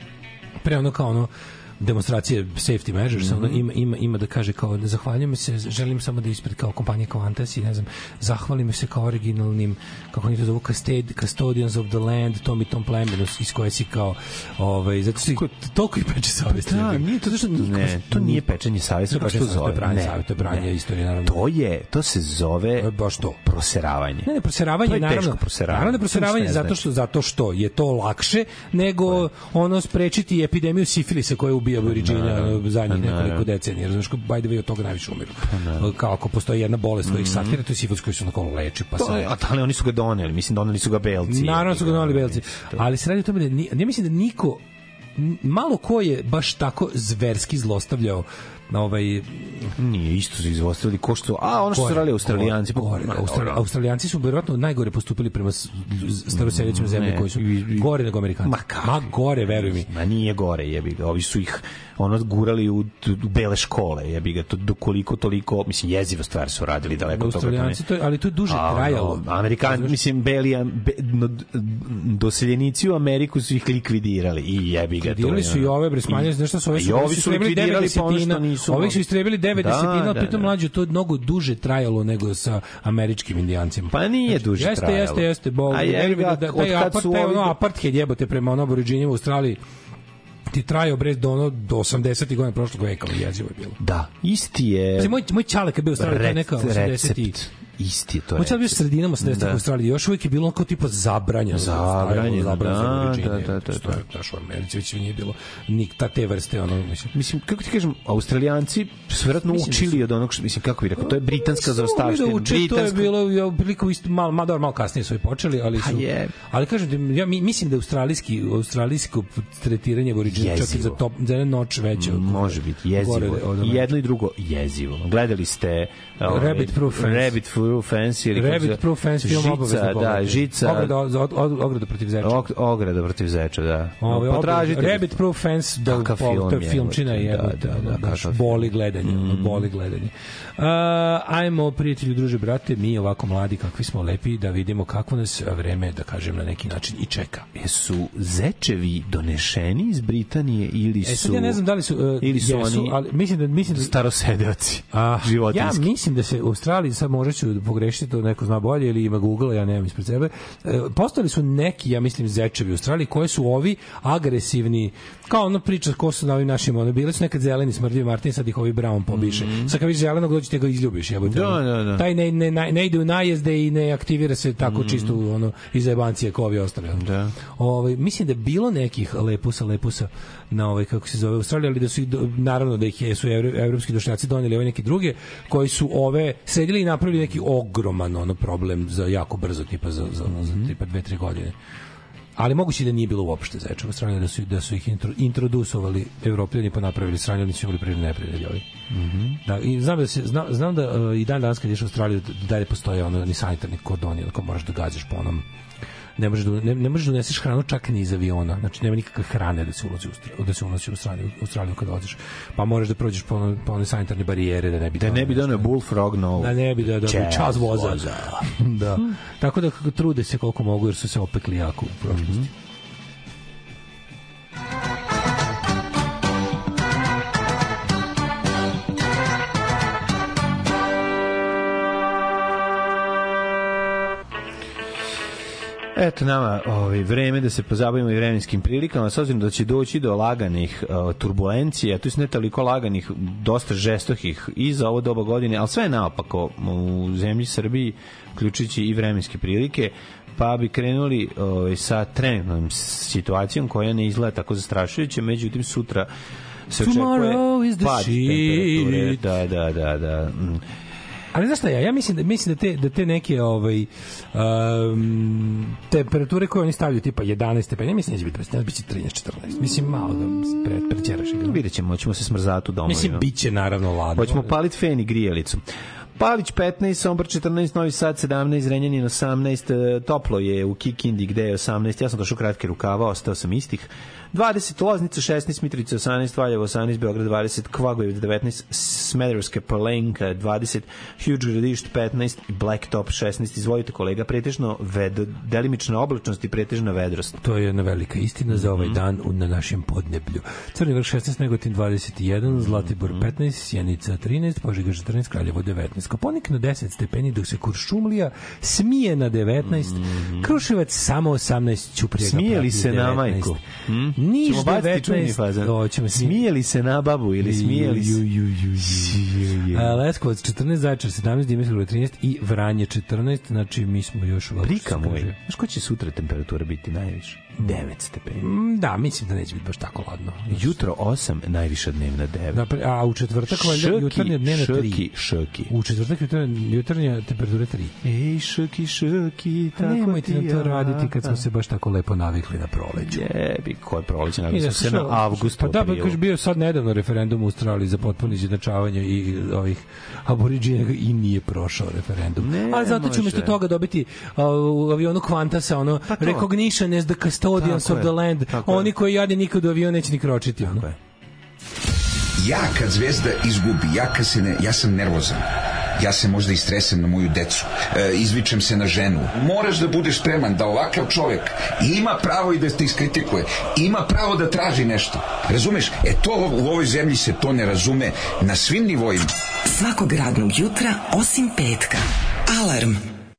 pre ono kao ono demonstracije safety measures, mm-hmm. ono ima, ima, ima da kaže kao ne zahvaljujem se, želim samo da ispred kao kompanija Qantas i ne znam, zahvalim se kao originalnim, kako oni to zovu custodians of the land, tom i tom plemenu iz koje si kao ovaj, zato si toliko i peče savjesti. Da, nije to, to, ne, to nije pečenje savjesti, kao što zove. Branje savjesti, to je branje istorije, naravno. To je, to se zove baš to. Proseravanje. Ne, ne, proseravanje, je naravno. Proseravanje. Naravno, proseravanje zato što, zato što je to lakše nego ne. ono sprečiti epidemiju sifilisa koja ubija Aboriđina zadnjih nekoliko decenija. Razumiješ, by the way, od toga najviše umiru. Kao ako postoji jedna bolest koja ih satira, to je sifilis koji su na kolo leči. Pa to je, a ali oni su ga doneli, mislim, doneli su ga belci. Naravno su ga doneli belci. Ali se radi o tome da ja mislim da niko, malo ko je baš tako zverski zlostavljao na ovaj nije isto su izvostavili ko što a ono što su radili Australijanci gore, gore, Australi, Australijanci su verovatno najgore postupili prema staroseljačkim zemljama koji su gore nego Amerikanci. Ma, ma gore, veruj mi. Ma nije gore, jebi ga. Ovi su ih ono gurali u, u bele škole, jebi ga. To do koliko toliko, mislim, jezivo stvari su radili daleko od toga. Australijanci to, ali to je duže a, trajalo. No, Amerikanci, mislim, beli be, no, doseljenici u Ameriku su ih likvidirali i jebi ga. Likvidirali su i ove bresmanje, nešto su ove su, ovi su likvidirali pa ono što nisu. Ovih su istrebili devet desetina, pritom mlađe to mnogo duže trajalo nego sa američkim indijancima. Pa nije znači, duže jeste, trajalo. Jeste, jeste, bog. A je ga, da, taj apart, taj ono apartheid jebote prema ono Aboriđinima u Australiji ti trajao bre do ono do osamdesetih godina prošlog veka, jezivo je bilo. Da, isti je. Znači, moj moj ćale kad bio u Australiji, to neka osamdesetih isti je to. Hoće bio sredinom osamdesetih u Australiji, još uvijek je bilo kao tipa zabranjeno. Zabranjeno, zabranjeno. Da, da, da, da. Naš u Americi već nije bilo nik ta te vrste, ono, mislim. Mislim, kako ti kažem, Australijanci su vjerojatno učili od onog, mislim, kako bih rekao, to je britanska zaostavština. Britanska. To je bilo, ja, priliku isto, malo, malo, malo kasnije su i počeli, ali su, ali kažem, ja mislim da je australijski, australijsko tretiranje Aboriđina čak i za top, za jednu noć veće. Može biti, jezivo. I jedno i drugo jezivo. Gledali ste Rabbit Proof Fence. Rabbit Proof Fence ili Rabbit Proof Fence film obavezno da, žica. Ograda, od, od, ograda protiv zeča. Og, ograda protiv zeča, da. Ove, potražite. Rabbit Proof Fence, da, to je filmčina je, da, da, da, da, boli gledanje, mm. boli gledanje. Uh, ajmo, prijatelji, druže, brate, mi ovako mladi, kakvi smo lepi, da vidimo kako nas vreme, da kažem, na neki način i čeka. Jesu zečevi donešeni iz Britanije ili su... E, sad ja ne znam da li su... Uh, ili su jesu, oni ali mislim da, mislim da, starosedeoci, uh, životinski. Ja mislim da se u Australiji, sad možda ću pogrešiti, to neko zna bolje ili ima Google, ja nemam ispred sebe. E, postojali su neki, ja mislim, zečevi u Australiji koji su ovi agresivni, kao ono priča ko su na ovim našim, ono, bili su nekad zeleni smrdljivi Martin, sad ih ovi brown pobiše. Mm-hmm. Sad kad vidiš zelenog, dođi te ga izljubiš. Jebote. Da, da, da. Taj ne, ne, ne ide u najezde i ne aktivira se tako mm-hmm. čisto ono, iz jebancije kao ovi ostali. Da. Ovaj, mislim da je bilo nekih lepusa, lepusa na ovaj, kako se zove, Australija, ali da su, naravno da ih su evropski došljaci doneli ove neki druge, koji su ove sredili i napravili neki ogroman ono problem za jako brzo, tipa za, za, mm-hmm. za tipa dve, tri godine. Ali moguće da nije bilo uopšte zečeva u Australiji, da su, da su ih intro, introdusovali Evropljani pa napravili strani, oni su imali prirodne neprijatelje ovi. Mm-hmm. Da, i znam da, se, znam, znam da uh, i dan danas kad ješ u Australiju da dalje postoje ono, ni sanitarni kordoni, ako moraš da gađaš po onom, ne možeš da ne, ne možeš da uneseš hranu čak ni iz aviona. Znači nema nikakve hrane da se ulazi u da se unosi u Australiju, u Australiju kad odeš. Pa moraš da prođeš po one, po one sanitarne barijere da ne bi da ne bi doneo bullfrog no. Da ne bi da da čas voza. Da. Tako da kako trude se koliko mogu jer su se opekli jako u prošlosti. Mm-hmm. Eto nama ovaj, vreme da se pozabavimo i vremenskim prilikama, s obzirom da će doći do laganih uh, turbulencija, to je ne toliko laganih, dosta žestokih i za ovo doba godine, ali sve je naopako u zemlji Srbiji, uključujući i vremenske prilike, pa bi krenuli ovaj, sa trenutnom situacijom koja ne izgleda tako zastrašujuće, međutim sutra se očekuje pad temperature. Da, da, da, da. Mm. Ali znaš šta ja, ja mislim da mislim da te da te neke ovaj um, temperature koje oni stavljaju tipa jedanaest stepeni, mislim da će biti da biće trinaest četrnaest. Mislim malo da pred prećeraš. Videćemo, hoćemo se smrzati u domu. Mislim biće naravno ladno. Hoćemo paliti fen i grijalicu. Palić petnaest, Sombor četrnaest, Novi Sad sedamnaest, Zrenjanin osamnaest, toplo je u Kikindi gde je osamnaest, ja sam došao kratke rukava, ostao sam istih. dvadeset, Loznica šesnaest, Mitrovica osamnaest, Valjevo osamnaest, Beograd dvadeset, Kvagojevac devetnaest, Smederevska Palanka dvadeset, Huge Gradišt petnaest i Blacktop šesnaest. Izvolite kolega, pretežno ved, delimična oblačnost i pretežna vedrost. To je jedna velika istina za ovaj dan na našem podneblju. Crni Vrh šesnaest, Negotin dvadeset jedan, Zlatibor petnaest, Sjenica trinaest, Požega četrnaest, Kraljevo devetnaest, Koponik na deset stepeni, dok se Kuršumlija smije na devetnaest, mm-hmm. Kruševac samo osamnaest, Ćuprija smijeli se na majku. Hmm? Niš devetnaest, doćemo smijeli se na babu ili smijeli se. Leskovac četrnaest, Zaječar sedamnaest, Dimitrovgrad trinaest i Vranje četrnaest, znači mi smo još u Prika moj. Znaš ko će sutra temperatura biti najviše? devet stepeni. Da, mislim da neće biti baš tako ladno. Jutro osam, najviša dnevna devet. A u četvrtak valjda jutarnja dnevna tri. Šrki, šrki. U četvrtak jutarnja temperatura tri. Ej, šrki, šrki, tako nemojte nam to raditi kad smo se baš tako lepo navikli na proleću. Jebi, koje proleće? Navikli smo se na avgust. Pa da, pa kaže bio sad nedavno referendum u Australiji za potpuno izjednačavanje i ovih aboriđina i nije prošao referendum. Ne, ali zato ću umjesto toga dobiti uh, u avionu Qantasa ono pa recognition as the custodians tako of the land. Oni koji jade nikad u avion neće ni kročiti. Ono. Ja kad Zvezda izgubi, ja, kad se ne, ja sam nervozan. Ja se možda istresem na moju decu, e, izvičem se na ženu. Moraš da budeš spreman da ovakav čovjek ima pravo i da te iskritikuje, ima pravo da traži nešto. Razumeš? E to u ovoj zemlji se to ne razume na svim nivoima. Svakog radnog jutra osim petka. Alarm.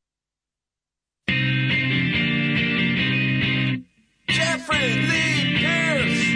Jeffrey Lee Pierce.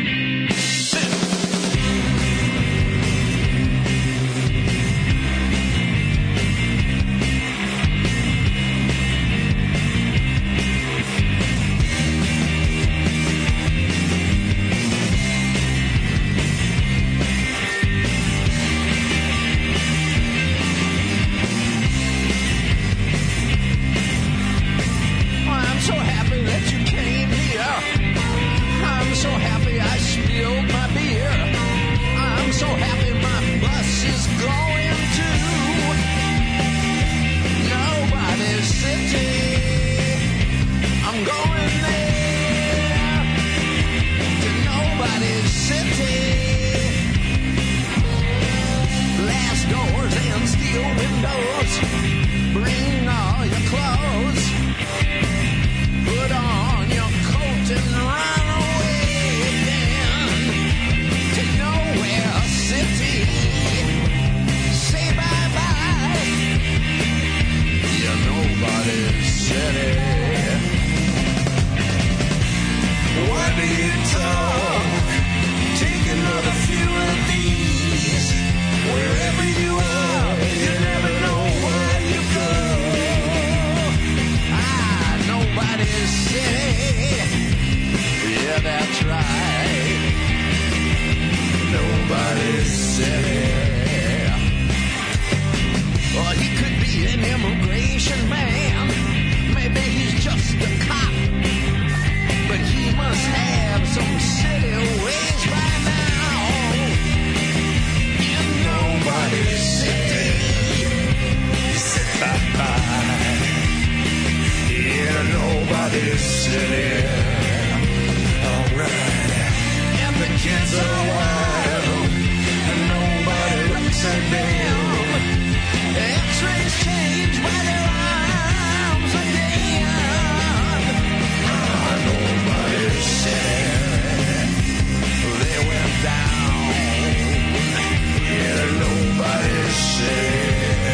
Yeah, that's right. Nobody said it. Or he could be an immigration man. Maybe he's just a cop. But he must have some city ways by now. In nobody's city. He said bye-bye. In nobody's city. Alright. And the kids are wild. And nobody looks at them. X-rays change by their arms again. Ah, nobody said they went down. Yeah, nobody said.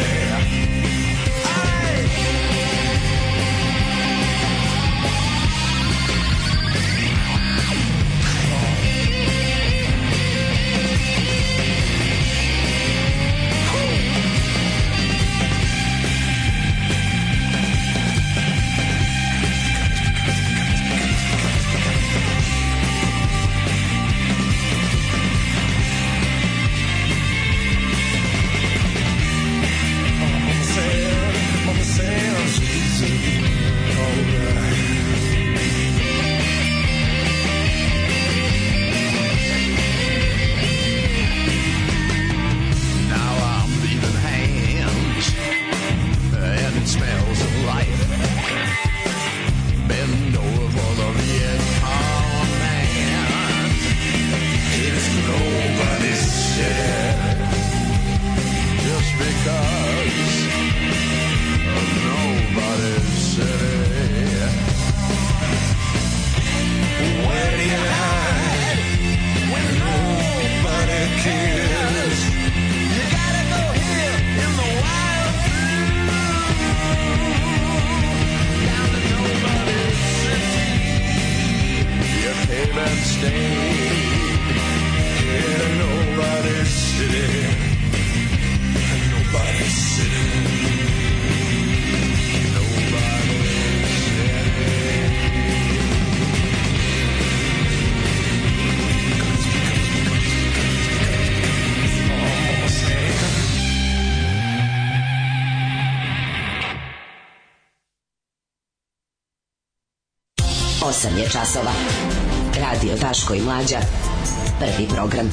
osam je časova. Radio Daško i Mlađa. Prvi program.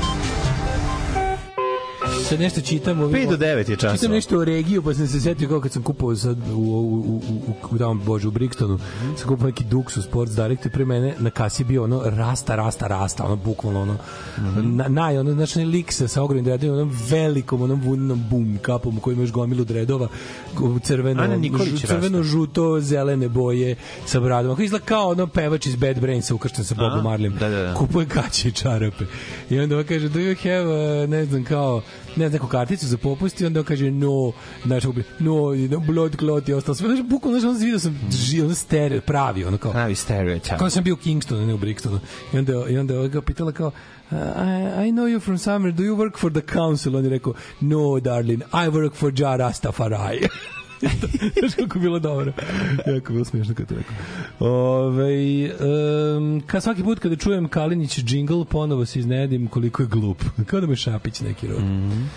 Sad nešto čitam. pet do devet je časova. Čitam nešto o regiju, pa sam se setio kao kad sam kupovao sad u, u, u, u, u, u, Bože, u Brixtonu, mm. sam kupovao neki Duxu Sports Direct i pre mene na kasi bio ono rasta, rasta, rasta, ono bukvalno ono, mm-hmm. na, naj, ono, znači lik sa, sa ogromnim dredima, onom velikom, onom vuninom bum kapom u kojima još gomilu dredova, crveno, žu, crveno, žuto, zelene boje sa bradom. Ako izgleda kao ono pevač iz Bad Brainsa ukršten sa Bobom Marleyem. Da, da, da. Kupuje gaće i čarape. I onda kaže, do you have, uh, ne znam, kao ne znam, neku karticu za popust i onda kaže no, znači, no, no blood clot i ostalo sve. Znači, bukvalno, znači, onda vidio sam ži, ono stereo, pravi, ono kao. Pravi stereo, čao. Kao sam bio u Kingstonu, ne u Brixtonu. I onda, i onda ga pitala kao, Uh, I, I know you from somewhere. Do you work for the council? On je rekao, no, darling, I work for Ja Rastafari. Znaš kako bilo dobro. Jako bilo smiješno kad je rekao. Ove, um, kad svaki put kada čujem Kalinić džingl, ponovo se iznenadim koliko je glup. Kao da me Šapić neki rod. Mm-hmm.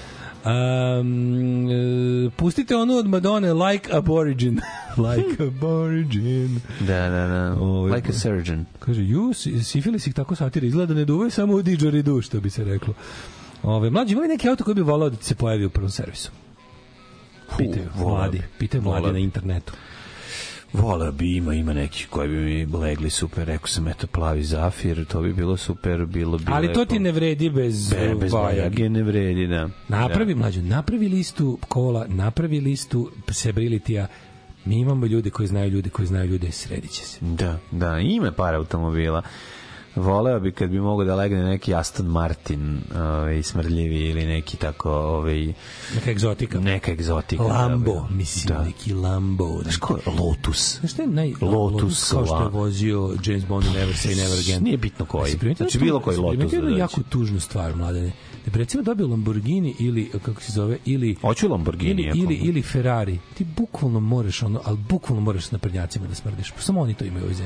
Um, uh, pustite onu od Madone, Like Aborigin. Like Aborigin. Da, da, da. Ove, like a surgeon. Kaže, ju, sifilis ih tako satira. Izgleda ne duvaju samo u didžeridu, što bi se reklo. Ove, mlađi, imali neki auto koji bi volao da se pojavi u prvom servisu? Pitaju mladi, pitaju mladi na internetu. Vola bi, ima, ima neki koji bi mi legli super, rekao sam, eto, plavi Zafir, to bi bilo super, bilo bi ali lepo. To ti ne vredi bez, Be, bez Bajage, ne vredi, da. Napravi, da. Mlađo, napravi listu kola, napravi listu Sebrilityja, mi imamo ljude koji znaju ljude koji znaju ljude, sredit će se. Da, da, ima par automobila. Voleo bi kad bi mogao da legne neki Aston Martin, ovaj, smrdljivi ili neki tako, ovaj, neka egzotika. Neka egzotika. Lambo, da, mislim, da. Neki Lambo. Znaš ko je Lotus? Znaš što je naj... Lotus, Lotus kao što je vozio James Bond u Never Say Never Again. Nije bitno koji. Znači, bilo koji Lotus. Primetio jednu jako tužnu stvar, mladene. Da bi recimo dobio Lamborghini ili, kako se zove, ili... Hoću Lamborghini. Ili, ili, ili Ferrari. Ti bukvalno moraš, ono, ali bukvalno moraš s naprednjacima da smrdiš. Samo oni to imaju u ovoj zemlji.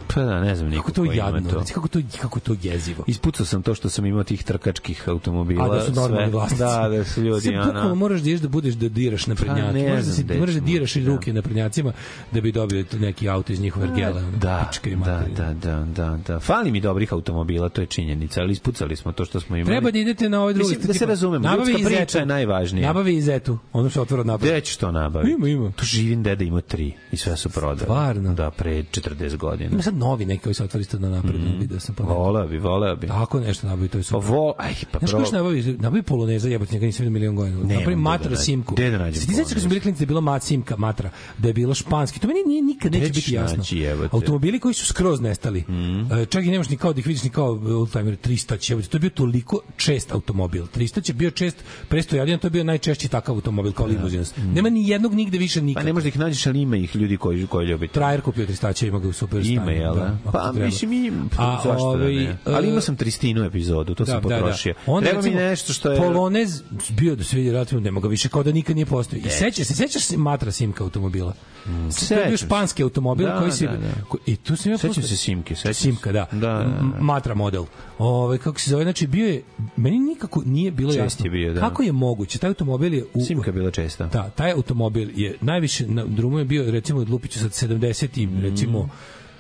Pa da, ne znam niko kako to ko ima jadno, to. kako to, kako to jezivo. Ispucao sam to što sam imao tih trkačkih automobila. A da su normalni vlasnici. Da, da su ljudi, ono. Bukvalno moraš da ješ da budeš da diraš na prednjake. Pa Moraš da, si, znam, moraš da diraš i da. ruke na prednjacima da bi dobio neki auto iz njihove ergele. Da, da, da, da, da, da. Fali mi dobrih automobila, to je činjenica, ali ispucali smo to što smo imali. Treba da idete na ovaj drugi. Mislim, da se razumemo, ljudska priča je najvažnija. Nabavi i Zetu, ono što otvara nabavi. Gde ćeš to nabavi? Ima, ima. Tu živim deda ima tri i sve su prodali. Stvarno? Da, pre četrdeset godina. Ima sad novi neki koji se otvori isto na naprednom, mm. vidio sam pa. Voleo bi, voleo bi. Tako nešto nabavi, to je super. Pa vol, aj, pa znaš prvo. Znaš nabavi, nabavi poloneza, jebote, njega nisam vidio milion godina. Nabavi Matra Simku. Gde da nađem? Ti sećaš kad smo bili klinci da je bila Mat Simka, Matra, da je bilo španski. To meni nije nikad neće biti jasno. Automobili koji su skroz nestali. Mm. Čak i nemaš ni kao da ih vidiš ni kao oldtimer trista će, to je bio toliko čest automobil. trista će bio čest, presto javljen, to je bio najčešći takav automobil kao limuzina. Mm. Nema ni jednog nigde više nikad. Pa ne možeš da ih nađeš, ali ima ih ljudi koji koji ljubite. Trajer kupio tristaća, ima ga u super stanju. Ima, jel da? Pa mislim i zašto da ne? Ali imao sam tristinu epizodu, to sam potrošio. Treba mi nešto što je Polonez bio da se vidi relativno, nema ga više kao da nikad nije postojao. I sećaš se, sećaš se Matra Simka automobila? Mm, to je bio španski automobil da, koji se da, da. Ko, i tu sam ja sećam se Simke, sećam Simka, da. Da, da, da. Matra model. Ovaj kako se zove, znači bio je meni nikako nije bilo čest jasno. Je bio, da. Kako je moguće? Taj automobil je u Simka bila česta. Da, taj automobil je najviše na drumu je bio recimo od Lupiću sad sedamdesetih mm. recimo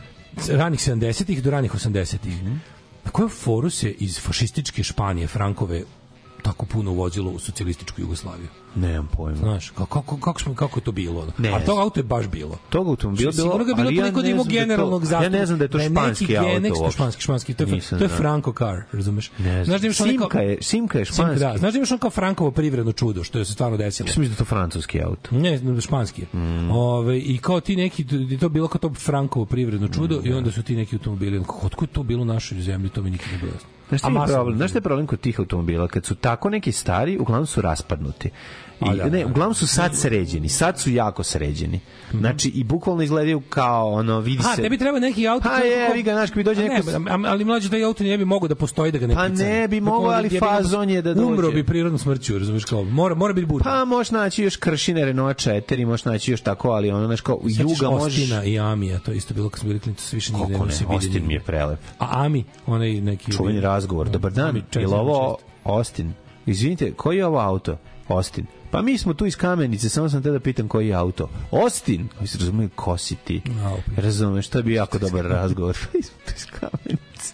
ranih sedamdesetih do ranih osamdesetih. Mm. Na koju foru se iz fašističke Španije Frankove tako puno uvozilo u socijalističku Jugoslaviju? Nemam pojma. Znaš, kako, kako, kako, smo, kako je to bilo? Ne, a to auto je baš bilo. Tog automobila bilo, sigurno ga bilo toliko ja da ima generalnog zato. Ja ne znam da je to španski da je auto. Neki španski, španski, to je, Nisam, to je Franco car, razumeš? Znaš da imaš Simka je, Simka je španski. Simka, da. Znaš da imaš on kao Frankovo privredno čudo, što je se stvarno desilo. Mislim da je to francuski auto. Ne, španski. Mm. Ove, I kao ti neki, to bilo kao to Frankovo privredno čudo mm, i onda su ti neki automobili. Otko je to bilo u našoj zemlji, to mi nikad ne bilo jasno. Znaš šta je problem? Znaš šta je problem kod tih automobila? Kad su tako neki stari, uglavnom su raspadnuti. I, da, ne, uglavnom su sad sređeni, sad su jako sređeni. Znači, i bukvalno izgledaju kao, ono, vidi se... A, tebi treba neki auto... A je, vi ga, znaš, kad bi dođe neko... Ne, ali mlađe, taj auto ne bi mogao da postoji, da ga ne pa picane. Pa ne bi mogao, ali fazon je da dođe. Umro bi prirodno smrću, razumiješ kao, mora, mora biti budno. Pa možeš naći još kršine Renault četiri, možeš naći još tako, ali ono, znaš, kao, Juga možeš... Ostina i Amija, to isto bilo kad smo bili klinci, se više nigde ne se vidi. Ostin mi je prelep. A Ami, onaj neki... Čuveni razgovor, dobar dan, je li ovo Ostin? Izvinite, koji je ovo auto? Ostin. Pa mi smo tu iz Kamenice, samo sam te da pitam koji je auto. Ostin! Ovi se razumiju, ko si ti? Razumeš, to je bio jako dobar razgovor. Mi smo tu iz Kamenice.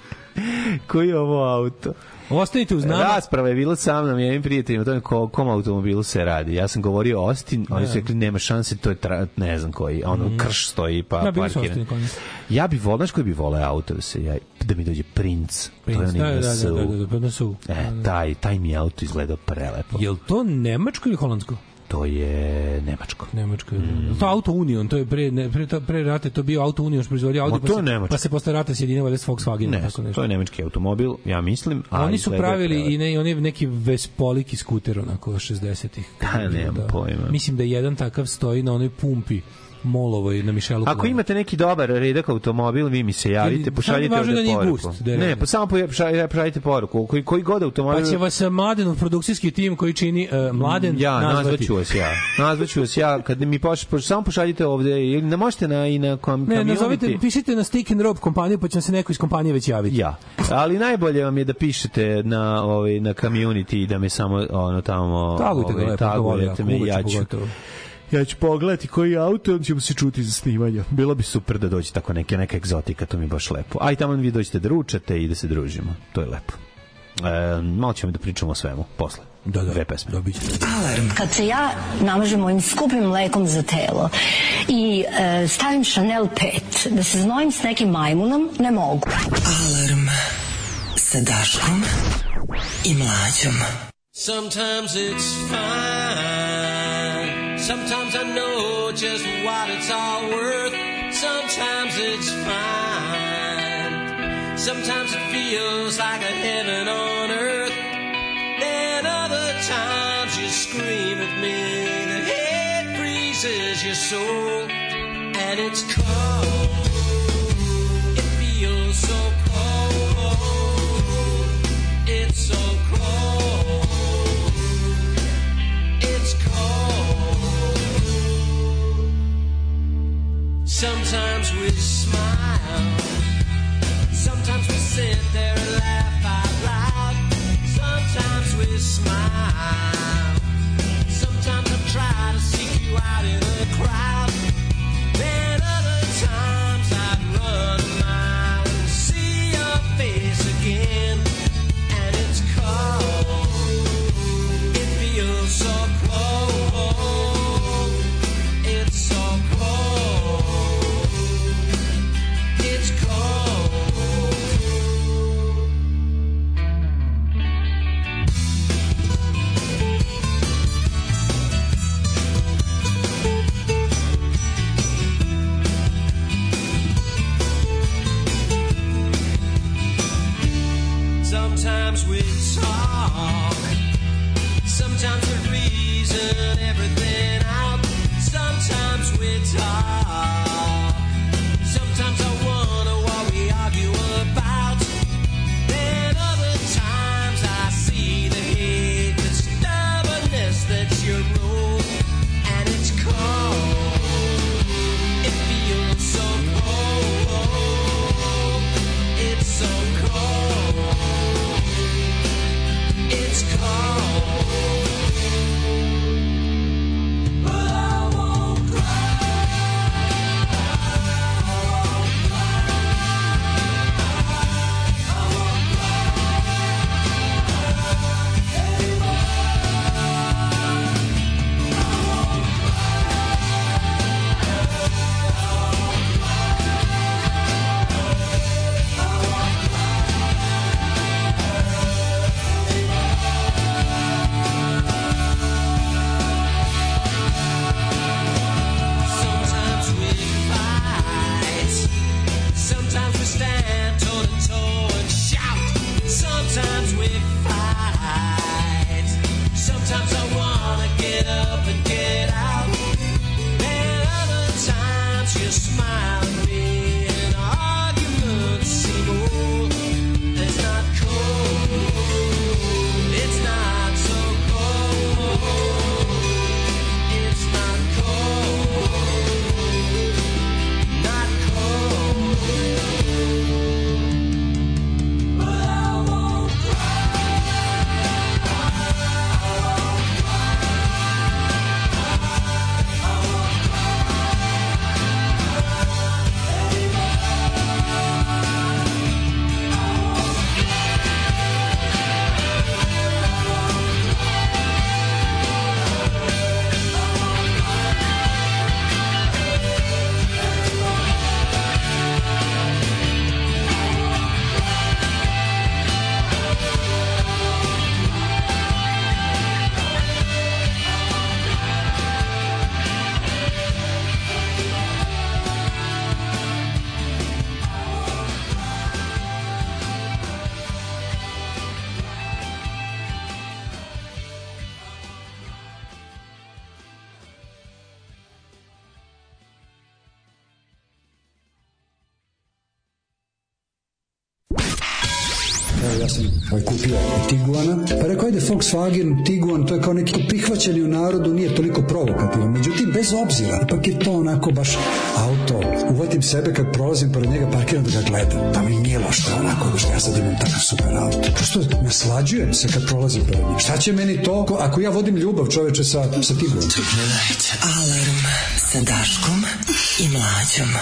Koji je ovo auto? Ostanite uz nama. Rasprava je bila sa mnom, jednim prijateljima, o tome ko, kom automobilu se radi. Ja sam govorio Austin, oni su rekli nema šanse, to je tra, ne znam koji, ono mm. krš stoji pa ja, parkiran. Ja bi volao, znaš koji bi volao auto da se ja, da mi dođe Prince. Prince, to je da, da, da, da, da, da, su. E, taj, taj mi auto izgleda prelepo. Je li to nemačko ili holandsko? To je nemačko. Nemačko. Mm. To Auto Union, to je pre ne, pre pre rate to bio Auto Union što proizvodio Audi, pa, se, pa se posle rata sjedinilo s Volkswagenom, ne, tako nešto. To je nemački automobil, ja mislim, a oni su pravili i ne oni neki Vespoliki skuter onako šezdesetih. Da, nemam da, pojma. Mislim da jedan takav stoji na onoj pumpi Molovoj na Mišelu. Ako imate neki dobar redak automobil, vi mi se javite, pošaljite ovde da poruku. Gust, ne, pa samo pošaljite poruku. Koji, koji god automobil... Pa će vas Mladenov produkcijski tim koji čini uh, Mladen ja, nazvati. nazvaću vas ja. Nazvaću vas ja. Kad mi poš, poš, samo pošaljite ovde, ili ne možete na, i na kom, ne, nazovite, pišite na Stick and Rope kompaniju, pa će se neko iz kompanije već javiti. Ja. Ali najbolje vam je da pišete na, ovaj, na community i da me samo ono tamo... Tagujte ga lepo, tagujete me, ja ću... Ja ću pogledati koji je auto, on ćemo se čuti za snimanje. Bilo bi super da dođe tako neke, neka egzotika, to mi je baš lepo. A i tamo vi dođete da ručate i da se družimo. To je lepo. E, malo ćemo da pričamo o svemu posle. Da, da. Dve pesme. Alarm. Kad se ja namažem mojim skupim mlekom za telo i e, stavim Chanel pet, da se znojim s nekim majmunom, ne mogu. Alarm sa Daškom i Mlađom. Sometimes it's fine. Sometimes I know just what it's all worth. Sometimes it's fine. Sometimes it feels like a heaven on earth. Then other times you scream at me. The head freezes your soul. And it's cold. It feels so cold. It's so cold. It's cold. Sometimes we smile. Sometimes we talk, sometimes we reason everything out. Sometimes we talk, sometimes I wonder what we argue about. Then other times I see the hate, the stubbornness that you rule, and it's cold. It feels so cold. It's so cold. It's cold. But I won't cry. I won't cry. I won't cry anymore. Sometimes we fight, sometimes we stand toe to toe and shout. Sometimes we fight, sometimes I wanna get up and get out. And other times you smile at me and arguments seem old. It's not cold, it's not so cold. It's not cold, not cold. But I won't cry. I won't cry. I won't Evo, ja sam ovaj, kupio Tiguana, pa rekao, ajde, Volkswagen, Tiguan, to je kao neki prihvaćeni u narodu, nije toliko provokativan. Međutim, bez obzira, ipak je to onako baš auto. Uvatim sebe kad prolazim pored njega, parkiram da ga gledam. Pa mi nije loše onako, što ja sad imam takav super auto. Prosto naslađujem se kad prolazim pored njega. Šta će meni to, ako ja vodim ljubav, čoveče, sa, sa Tiguanom? Alarm sa Daškom i Mlađom.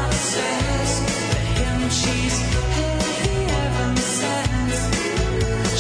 She's heavy, heaven sent.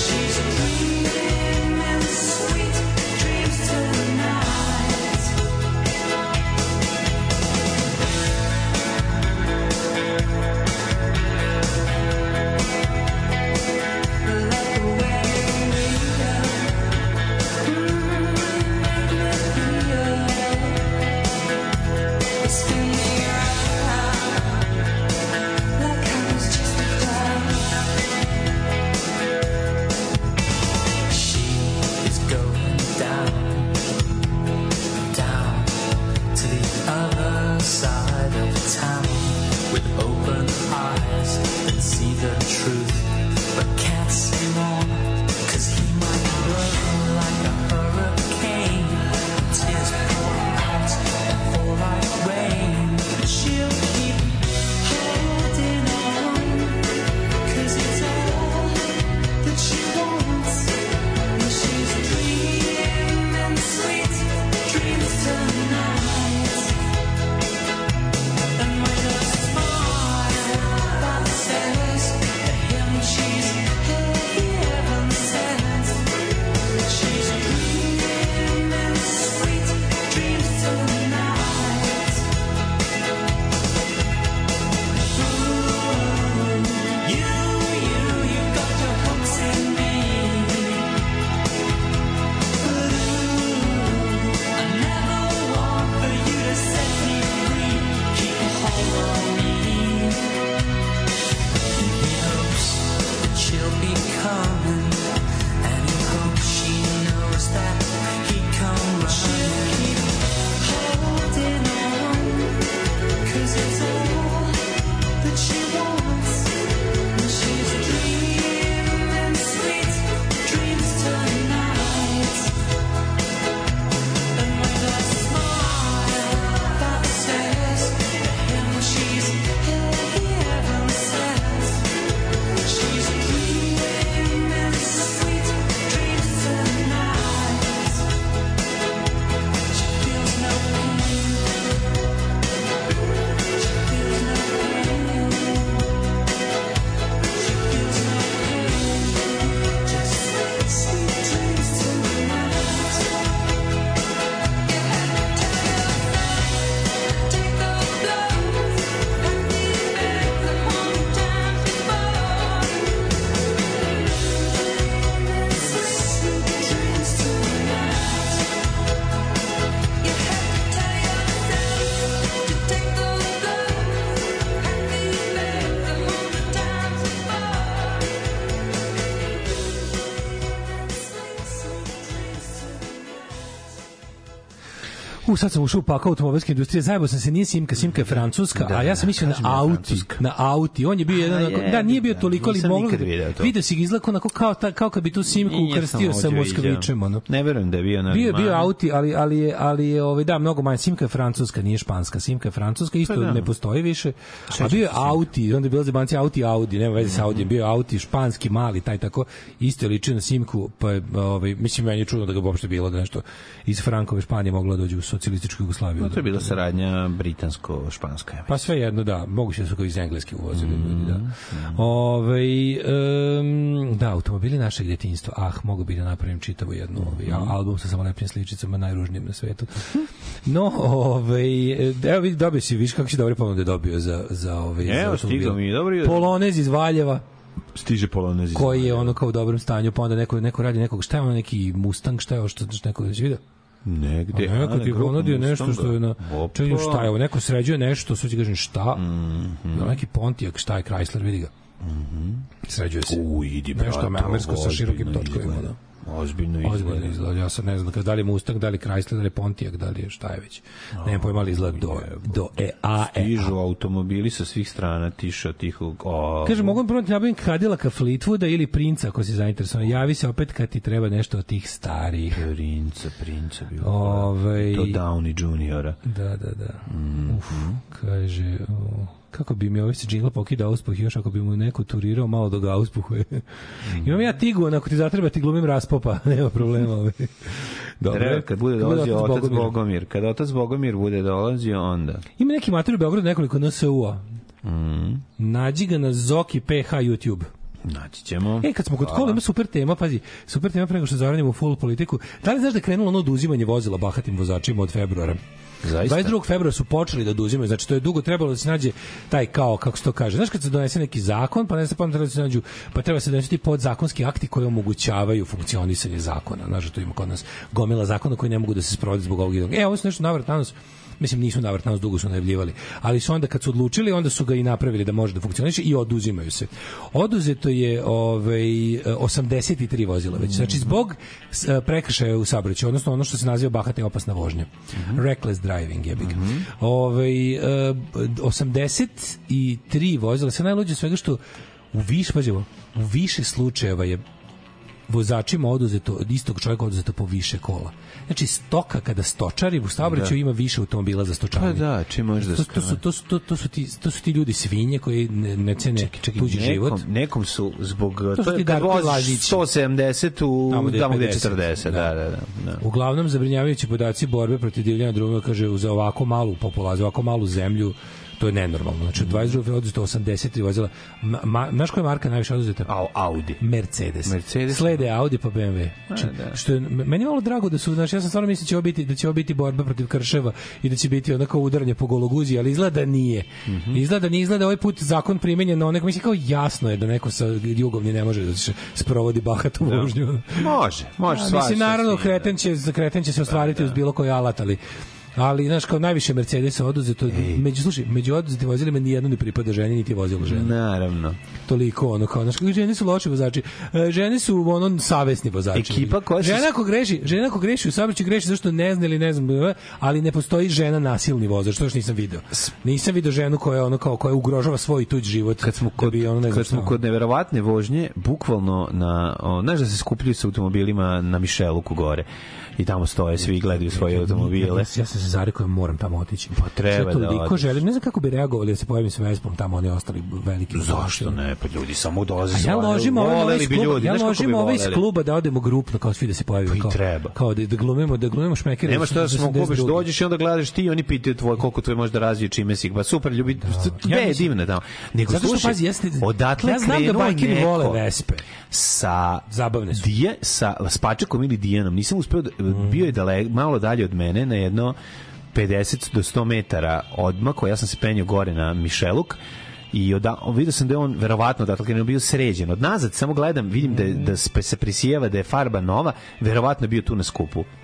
U, sad sam ušao u pakao automobilske industrije, zajebo sam se, nije Simka, Simka je francuska, Da, a ja sam mislio na Auti, na Auti, on je bio jedan, onako, da, nije bio toliko, ali moglo, vidio si ga izlako onako kao, ta, kao kad bi tu Simku ukrstio sa Moskvićem, ono. Ne verujem da je bio na bio, bio Auti, ali, ali je, ali je ovaj, da, mnogo manje, Simka je francuska, nije španska, Simka je francuska, isto pa, ne postoji više, a bio je Auti, onda je bilo zebanci Auti, Audi, nema veze sa Audi, bio je Auti, španski, mali, taj tako, isto je ličio na Simku, pa je, ovaj, mislim, meni je čudno da ga uopšte bilo da nešto iz Frankove Španije moglo da dođe u socijalističku Jugoslaviju. No, to je bila saradnja britansko-španska. Ja pa sve jedno, da. Moguće da su kao iz engleske uvozili mm, ljudi, da. Mm. Ove, um, da, automobili našeg djetinjstva. Ah, mogu bi da napravim čitavu jednu ovaj, mm. album sa samo lepim sličicama, najružnijim na svetu. No, ovaj, evo vidi, dobio si, viš kako si dobre ponude dobio za, za ovaj, evo, stigao mi dobro. Polonez iz Valjeva. Stiže Polonez iz koji je ono kao u dobrom stanju, pa onda neko, neko radi nekog, šta je ono, neki Mustang, šta je ovo, što neko da si vidio? Negde. A neko ti ponudio nešto što je na... Čekaj, šta je ovo? Neko sređuje nešto, sad ću kažem šta? Mm -hmm. Neki Pontiac, šta je Chrysler, vidi ga. Mm -hmm. Sređuje se. U, idi, nešto amersko sa širokim točkovima, da. Ozbiljno izgleda. Ozbiljno izgleda. Ja sad ne znam da li je Mustang, da li Chrysler, da li Pontiac, da li je šta je već. Ne znam pojma li izgleda do, do E A E. Stižu automobili sa svih strana, tiša, tiho. Kaže, mogu prvo ti nabavim Cadillaka Fleetwooda ili Princa, ako si zainteresovan. Javi se opet kad ti treba nešto od tih starih. Princa, Princa. Ove... To Downey juniora. Da, da, da. Mm. Uf, kaže... O... kako bi mi ovaj se džingla pokida auspuh još ako bi mu neko turirao malo dok ga auspuhuje. Mm. Imam ja Tiguan, ako ti zatreba ti glumim Raspopa, nema problema. Ovaj. Dobro. Treba, kad bude dolazio otac, otac Bogomir. Bogomir. Kad otac Bogomir bude dolazio, onda. Ima neki mater u Beogradu, nekoliko N S U-a. Mm. Nađi ga na Zoki P H YouTube. Naći ćemo. E, kad smo kod kola, ima super tema, pazi, super tema preko što zavrnemo u full politiku. Da li znaš da je krenulo ono oduzimanje vozila bahatim vozačima od februara? Zaista? dvadeset drugog februara su počeli da oduzimaju, znači to je dugo trebalo da se nađe taj kao, kako se to kaže, znaš kad se donese neki zakon, pa ne znam, pa treba da se nađu, pa treba se donesti podzakonski akti koji omogućavaju funkcionisanje zakona, znaš, to ima kod nas gomila zakona koji ne mogu da se sprovode zbog ovog jednog. E, ovo su nešto navrat na nas, mislim nisu navrat na nas, dugo su najavljivali, ali su onda kad su odlučili, onda su ga i napravili da može da funkcioniše i oduzimaju se. Oduzeto je ovaj, osamdeset tri vozila već, znači zbog prekršaja u saobraćaju, odnosno ono što se naziva bahata i opasna vožnja. Mm-hmm. Reckless driving je big. Mm-hmm. Ovaj, osamdeset tri vozila, sve najluđe svega što u više, pađevo, u više slučajeva je vozačima oduzeto, od istog čovjeka oduzeto po više kola. Znači stoka kada stočari u saobraćaju ima više automobila za stočarenje. Pa da, čim možeš da to, to su to su to, to su ti to su ti ljudi svinje koji ne, ne cene čekaj, čekaj, tuđi nekom, život. Nekom su zbog to, to je kad voziš sto sedamdeset u tamo gde je četrdeset, da, da, da, da. Uglavnom zabrinjavajući podaci borbe protiv divljanja drugog, kaže, za ovako malu populaciju, ovako malu zemlju, to je nenormalno. Znači, dvadeset drugog oduzeto osamdeset tri vozila. Ma, znaš koja je marka najviše oduzeta? Audi. Mercedes. Mercedes. Slede Audi pa B M W. Znači, da. Što je, meni je malo drago da su, znači, ja sam stvarno mislio da će ovo biti, da će ovo biti borba protiv krševa i da će biti onako udaranje po Gologuzi, ali izgleda da nije. Mm-hmm. Izgleda da nije, izgleda ovaj put zakon primenjen na onako, mislim kao jasno je da neko sa jugovnje ne može da se sprovodi bahatu da. vožnju. Može, može. Ja, mislim, naravno, kreten će, kreten će se ostvariti uz bilo koji alat, ali ali znaš kao najviše Mercedesa oduzeto Ej. među slušaj među oduzetim vozilima ni jedno ne pripada ženi niti vozilo žene. Naravno. Toliko ono kao znaš kako žene su loši vozači. E, žene su ono savesni vozači. Ekipa koja žena ako greši, žena ako greši u saobraćaju greši zašto ne zna ili ne znam, ali ne postoji žena nasilni vozač, što još nisam video. Nisam video ženu koja ono kao koja ugrožava svoj tuđ život. Kad smo kod ono, ne znam, kad smo kod neverovatne vožnje, bukvalno na o, znaš da se skupljaju sa automobilima na Mišeluku gore. I tamo stoje, svi gledaju svoje automobile. Ja sam se zarekao, moram tamo otići. Pa treba da odiš. Želim, ne znam kako bi reagovali da se pojavim sa Vespom, tamo oni ostali veliki. Zašto ne? Pa ljudi samo dolaze. Ja ložim ovaj iz kluba, ja ložim ovaj iz kluba da odemo grupno, kao svi da se pojavimo. Kao, treba. Kao da, da glumimo, da glumimo šmekere. Nema što da smo kupiš, dođeš i onda gledaš ti i oni pitaju tvoj koliko tvoj može da razvije čime si. Pa super, ljubi. Da. Ja je divno tamo. Nego zato što pazi, jeste. Odatle ja znam da bajkeri vole Vespe. Sa zabavne su. Dije sa Spačekom ili Dijanom. Nisam uspeo, bio je daleko, malo dalje od mene na jedno pedeset do sto metara odmako, ja sam se penjao gore na Mišeluk i oda, vidio sam da je on verovatno odatle kad je bio sređen. Od nazad samo gledam, vidim da, da se prisijeva da je farba nova, verovatno je bio tu na skupu.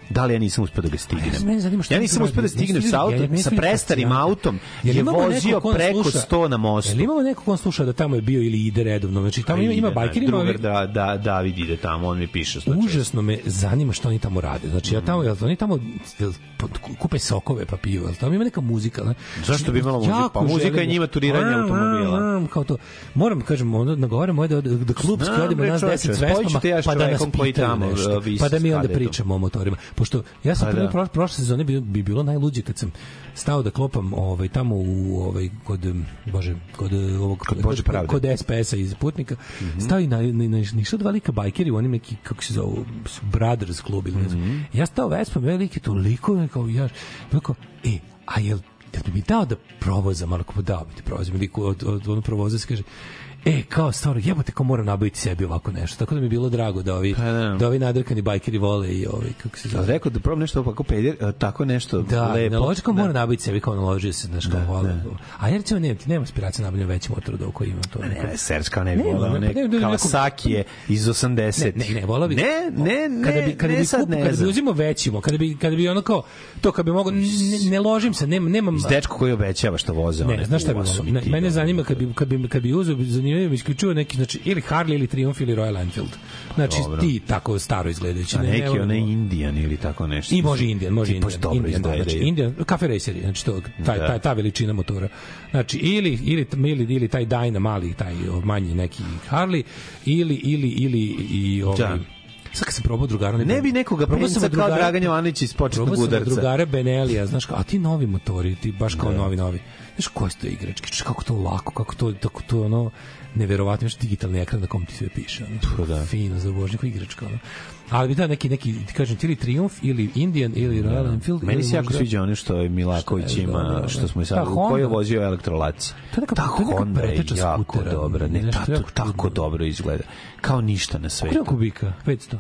Da li ja nisam uspeo da ga stignem? Ja, ja nisam uspeo da stignem sa autom, sa prestarim autom, je vozio preko sto na mostu. Jel imamo neko ko sluša da tamo je bio ili ide redovno? Znači, tamo ima, ima bajkeri. Drugar, da, da, David ide tamo, on mi piše. Užasno me zanima što oni tamo rade. Znači, ja tamo, jel, oni tamo jel, kupe sokove pa piju, jel, tamo ima neka muzika. Ne? Zašto bi imala muzika? Pa muzika je njima turiranje automobila. Kao to. Moram, kažem, onda nagovaram da, da klubski odimo nas deset svespama, pa da nas pitaju nešto. Pa da mi onda pričamo o motorima. Pošto ja sam prvi prošle, prošle sezone bi, bi bilo najluđe kad sam stao da klopam ovaj tamo u ovaj kod bože kod ovog kod, Bože kod, kod S P S-a iz Putnika. Mm -hmm. Stao i na na na ništa dva lika bajkeri, oni neki kako se zove Brothers klub ili ne znam. Mm -hmm. Ja stao Vespom, veliki toliko kao ja. Tako, e, a jel da bi mi dao da provozam, malo kako dao bi ti provozam ili od od ono provoza se kaže e, kao stvarno, jebote, kao moram nabaviti sebi ovako nešto. Tako da mi je bilo drago da ovi, pa, da. da ovi nadrkani bajkeri vole i ovi, kako se zove. Rekao da probam nešto ovako peder, tako nešto da, lepo. Da, naloži kao moram nabaviti sebi, kao naložio se, znaš, kao volim. A ja recimo, nema, ti nema aspiracija nabavljam veći motor od ovo koji imam to. Ne, ne, Serz kao ne bi volao, ne, Kawasaki je iz osamdeset. Ne, ne, volao bih. Ne, ne, ne, kada bi, kada ne, bi sad kup, ne kada bi uzimo većimo, kada bi, kada bi ono kao, to kad bi mogo, ne, ne ložim se, nemam, nemam... Iz dečko koji obećava što voze. Ne, znaš šta bi volao? Mene zanima kad bi, kad bi, kad bi uzeo, zanimljivo mi isključivo neki, znači, ili Harley ili Triumph ili Royal Enfield. Znači, dobro. Ti tako staro izgledajući. A neki ne, onaj Indian ili tako nešto. I može Indian, može Indian. Dobro Indian, da, znači, Indian, Cafe Racer, znači to, taj, da. taj, ta veličina motora. Znači, ili, ili, ili, ili taj Dyna mali, taj manji neki Harley, ili, ili, ili i ovaj... Ja. Sad kad sam probao drugara... Ne, ne bi nekoga penca kao Dragan Jovanović iz početnog udarca. Probao sam drugara Benelija, znaš, a ti novi motori, ti baš kao da. novi, novi. Znaš, koje su to igračke, kako to lako, kako to, tako to, ono, neverovatno, još digitalni ekran na kom ti sve piše, ono, da. fino za vožnjaka igračka, ono. Ali bi da neki, neki, ti kažem, ili Triumph, ili Indian, ili Royal Enfield. Meni se jako sviđa ono što je Milaković ima, što smo i sad, u kojoj je vozio elektrolac. Ta Honda je jako dobra, ne, tako dobro izgleda. Kao ništa na svetu. Koliko kubika? petsto?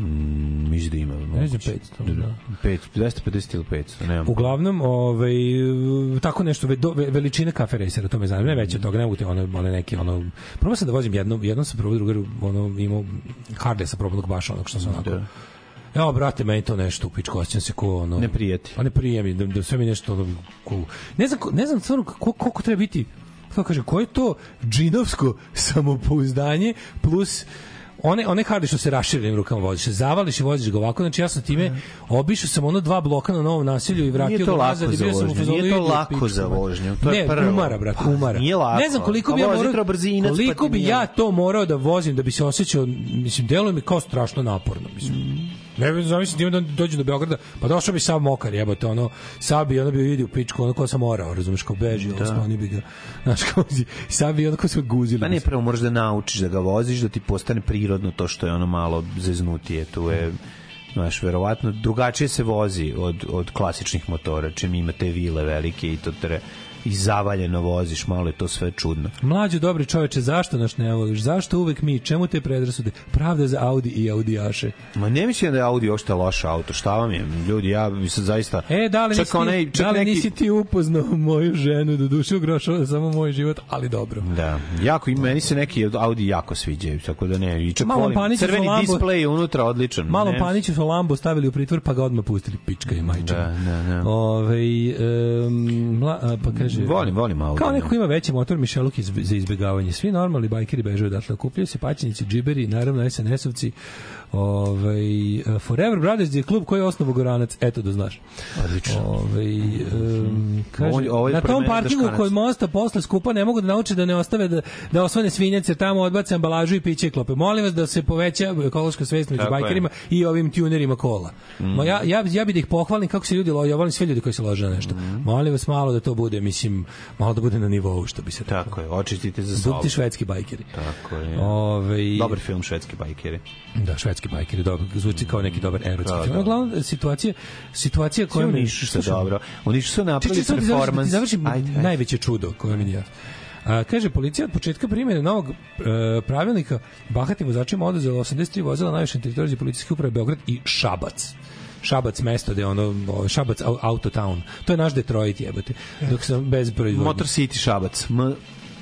Mm, mislim da ima. Ne znam, petsto. Da. dvesta pedeset ili petsto, nemam. Uglavnom, ovaj, tako nešto, ve, veličina Cafe Racera, to me zanima, ne veće od toga, ne ute one, one neki, ono, probao sam da vozim jednom, jednom sam probao drugaru, ono, imao Harley sa probao baš onog što sam onako. Da. Evo, brate, meni to nešto u pičku, osjećam se ko, ono... Ne prijeti. Pa ne prijemi, da, da sve mi nešto, ono, ko, ne znam, ne znam, stvarno, koliko treba biti, kako kaže, koje je to džinovsko samopouzdanje plus... One one Harley što se raširenim rukama voziš, se zavališ i voziš ga ovako, znači ja sam time obišao sam ono dva bloka na Novom naselju i vratio ga nazad i bio sam u fazonu. Nije to lako za vožnju, to je prvo. Ne, umara, brate, umara. Ne znam koliko bi ja morao, koliko bi ja to morao da vozim da bi se osjećao, mislim, deluje mi kao strašno naporno, mislim. Ne bih zamisliti da dođe do Beograda, pa došao bi sav mokar, jebote, ono, sad bi ono bi vidio pičku, ono ko sam morao, razumeš, kao beži, ono, oni bi ga, znaš, kao si, sad bi ono ko se guzili. Pa ne, prvo moraš da naučiš da ga voziš, da ti postane prirodno to što je ono malo zeznutije, tu je, znaš, verovatno, drugačije se vozi od, od klasičnih motora, čim ima te vile velike i to tre i zavaljeno voziš, malo je to sve čudno. Mlađo, dobri čoveče, zašto nas ne voliš? Zašto uvek mi? Čemu te predrasude? Pravda za Audi i Audijaše. Ma ne mislim da je Audi uopšte loš auto. Šta vam je? Ljudi, ja bi se zaista... E, da li, nisi, onaj, da li neki... nisi ti upoznao moju ženu, do duše ugrošao samo moj život, ali dobro. Da, jako, i meni se neki Audi jako sviđaju, tako da ne, i čak volim. Crveni displej unutra, odličan. Malom Paniću su Lambo stavili u pritvor, pa ga odmah pustili pička i majčana. Da, da, da. Ove, um, mla, pa kaže... Volim, volim Audi. Kao neko ima veći motor, Mišeluk iz, za izbegavanje. Svi normalni bajkeri bežaju odatle. Kupljaju se paćenici, džiberi, naravno es en esovci. Ovaj Forever Brothers je klub koji je osnovao Goranac, eto da znaš. Odlično. Ovaj um, kaže, ovo, ovo na tom parkingu kod mosta posle skupa ne mogu da nauče da ne ostave da da osvane svinjac, jer tamo odbace ambalažu i piće klope. Molim vas da se poveća ekološka svest među bajkerima i ovim tunerima kola. Mm. Ma ja ja ja bih da ih pohvalim kako se ljudi lože, ja volim sve ljudi koji se lože na nešto. Mm. Molim vas malo da to bude, mislim, malo da bude na nivou, što bi se reklo. Tako je, očistite za sobom. Budite švedski bajkeri. Tako je. Ovaj dobar film Švedski bajkeri. Da, švedski bajkeri, dobro, zvuči kao neki dobar erotski da, film. Da. Uglavnom, situacija, situacija koja mi... Unišu se dobro. Unišu se napravili performans. Završim najveće čudo koje mi nije. A, kaže, policija od početka primjene novog e, pravilnika bahatim vozačima oduzela osamdeset tri vozila na najvišem teritoriji policijske uprave Beograd i Šabac. Šabac mesto gde ono Šabac Autotown. To je naš Detroit, jebote. Dok sam bez proizvodnje. Motor City Šabac. M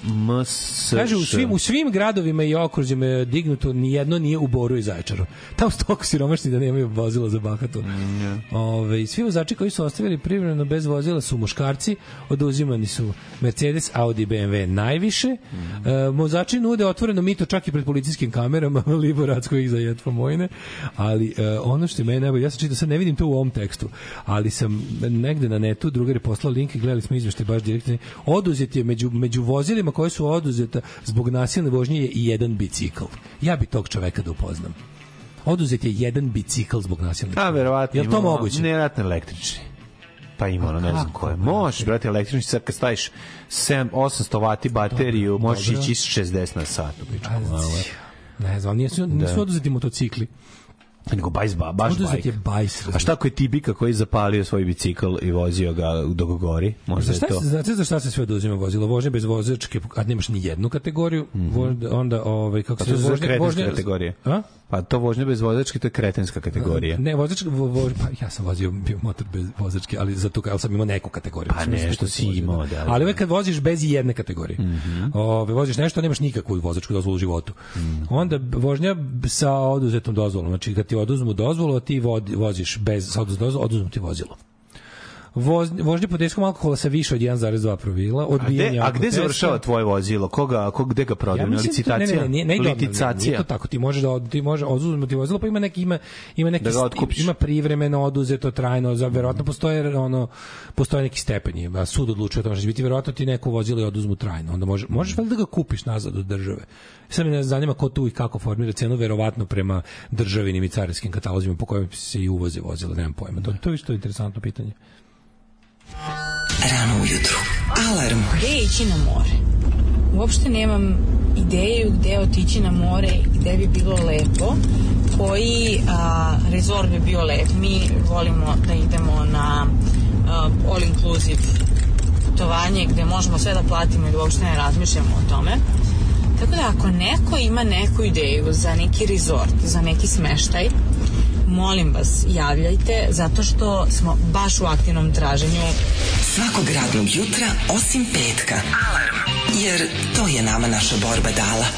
M S Š. Kaže, u svim, u svim gradovima i okružjima je dignuto, nijedno nije u Boru i Zaječaru. Tamo su toliko siromašni da nemaju vozila za bahatu. Mm, Ove, svi vozači koji su ostavili privremeno bez vozila su muškarci, oduzimani su Mercedes, Audi, B M W najviše. Mm. E, vozači nude otvoreno mito čak i pred policijskim kamerama, Liboratsko ih za jetva mojne. Ali e, ono što je mene najbolje, ja sam čitao, sad ne vidim to u ovom tekstu, ali sam negde na netu, drugar je poslao link i gledali smo izveštaj baš direktno. Oduzet je među, među vozilima koje su oduzeta zbog nasilne vožnje je i jedan bicikl. Ja bi tog čoveka da upoznam. Oduzet je jedan bicikl zbog nasilne vožnje. A, verovatno. Je li to moguće? Nevjerojatno električni. Pa ima ono, ne znam koje. Možeš, brate, električni, sad kad staviš sedam osamsto vati bateriju, dobro, možeš dobro. Ići šezdeset na sat. Ne znam, nisu, nisu da. Oduzeti motocikli. Nego bajs, ba, baš bajk. Bajs, a šta ako je Tibika koji je zapalio svoj bicikl i vozio ga dok gori? Možda je to. Znate za šta se sve oduzima vozilo? Vožnje bez vozačke, a nemaš ni jednu kategoriju, mm -hmm. onda ovaj kako se zove vožnje, vožnje kategorije. A? Pa to vožnje bez vozačke, to je kretenska kategorija. Ne, vozačka, vo, vo, pa ja sam vozio bio motor bez vozačke, ali zato kao sam imao neku kategoriju. Pa nešto si imao, da. Ali uvek kad voziš bez jedne kategorije. Mm -hmm. Ove, voziš nešto, nemaš nikakvu vozačku dozvolu u životu. Mm -hmm. Onda vožnja sa oduzetom dozvolom, znači kad ti oduzmu dozvolu, a ti voziš bez sa oduzetom dozvolom, oduzmu ti vozilo. Voz, vožnje pod dejstvom alkohola sa više od jedan zarez dva promila, odbijanje. A gde završava tvoje vozilo? Koga, kog gde ga prodaju? Ja licitacija? Ne, ne, ne, ne, licitacija. Nije to tako, ti možeš da ti može oduzeti vozilo, pa ima neki ima ima neki da ima privremeno oduzeto, trajno, za verovatno postoje ono postoje neki stepeni, a sud odlučuje to može biti verovatno ti neko vozilo i oduzmu trajno. Onda može možeš valjda da ga kupiš nazad od države. Sad me zanima ko tu i kako formira cenu, verovatno prema državinim i carinskim katalozima po kojima se i uvoze vozila, nemam pojma. To to je isto interesantno pitanje. Rano ujutru. Alarm. Gde ići na more? Uopšte nemam ideju gde otići na more i gde bi bilo lepo. Koji a, rezort bi bio lep. Mi volimo da idemo na a, all inclusive putovanje gde možemo sve da platimo i da uopšte ne razmišljamo o tome. Tako da ako neko ima neku ideju za neki rezort, za neki smeštaj, molim vas, javljajte, zato što smo baš u aktivnom traženju. Svakog radnog jutra, osim petka. Alarm. Jer to je nama naša borba dala.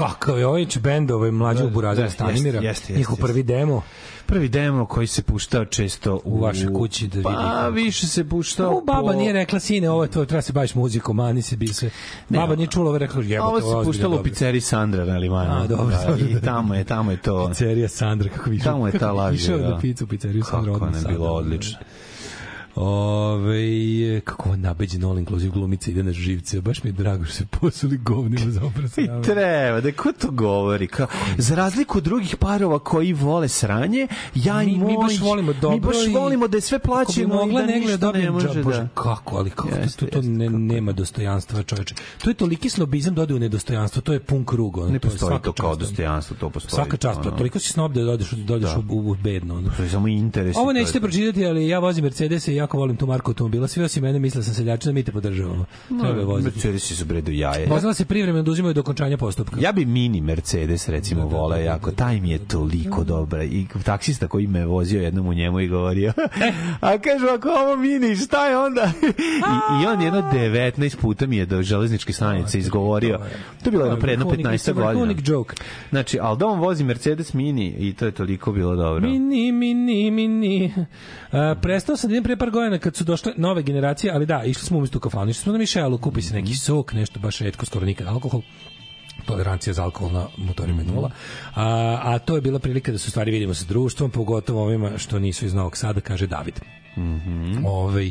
kakav je ovaj bend, ovaj mlađog Burazira Stanimira, njihov prvi demo. Prvi demo koji se puštao često u, u vašoj kući da vidi. Pa više se puštao. U baba po... nije rekla sine, ovo je tvoj, treba se baviš muzikom, a nisi bi se. Baba nije čula, ovo rekla jebote. Ovo se puštalo u pizzeriji Sandra na Limanu. A dobro, da, dobro. I tamo je, tamo je to. Pizzerija Sandra, kako više. Tamo je ta laž. Išao da picu pizzeriju Sandra. Kako ne bilo odlično. Ove, kako ovo nabeđen all inclusive glumica ide na živce, baš mi je drago što se posuli govnima za oprasavanje. I treba, da ko to govori? Kao, za razliku od drugih parova koji vole sranje, ja i mi, moj... Mi baš volimo dobro. Mi baš volimo da je sve plaćeno i da ništa ne može da... Kako, ali kako, jeste, to, to jeste, ne, kako nema dostojanstva, čoveče. To je toliki snobizam dodaju nedostojanstvo, to je pun krug. Ono, ne to postoji to kao čast, dostojanstvo, to postoji. Svaka čast, ono. Toliko si snob da dodeš, dodeš da. U, u bedno. Ono. To je samo interes. Ovo nećete pročitati, ali ja vozim Mercedes i jako volim tu marku automobila. Svi osim mene misle sam seljačina, mi te podržavamo. Treba je voziti. Mercedesi su bredu jaje. Vozila se privremeno oduzimaju do okončanja postupka. Ja bi mini Mercedes recimo voleo jako. Taj mi je toliko dobra. I taksista koji me vozio jednom u njemu i govorio a kažu ako ovo mini, šta je onda? I, i on jedno devetnaest puta mi je do železničke stanice izgovorio. To je bilo jedno pre jedno petnaest godina. Znači, ali da on vozi Mercedes mini i to je toliko bilo dobro. Mini, mini, mini. Uh, prestao sam da idem pre par godina kad su došle nove generacije, ali da, išli smo umjesto u kafanu, išli smo na Mišelu, kupi se neki sok, nešto baš retko, skoro nikad alkohol, tolerancija za alkohol na motorima je nula, a, a to je bila prilika da se u stvari vidimo sa društvom, pogotovo ovima što nisu iz Novog Sada, kaže David. Mm-hmm. Ovaj,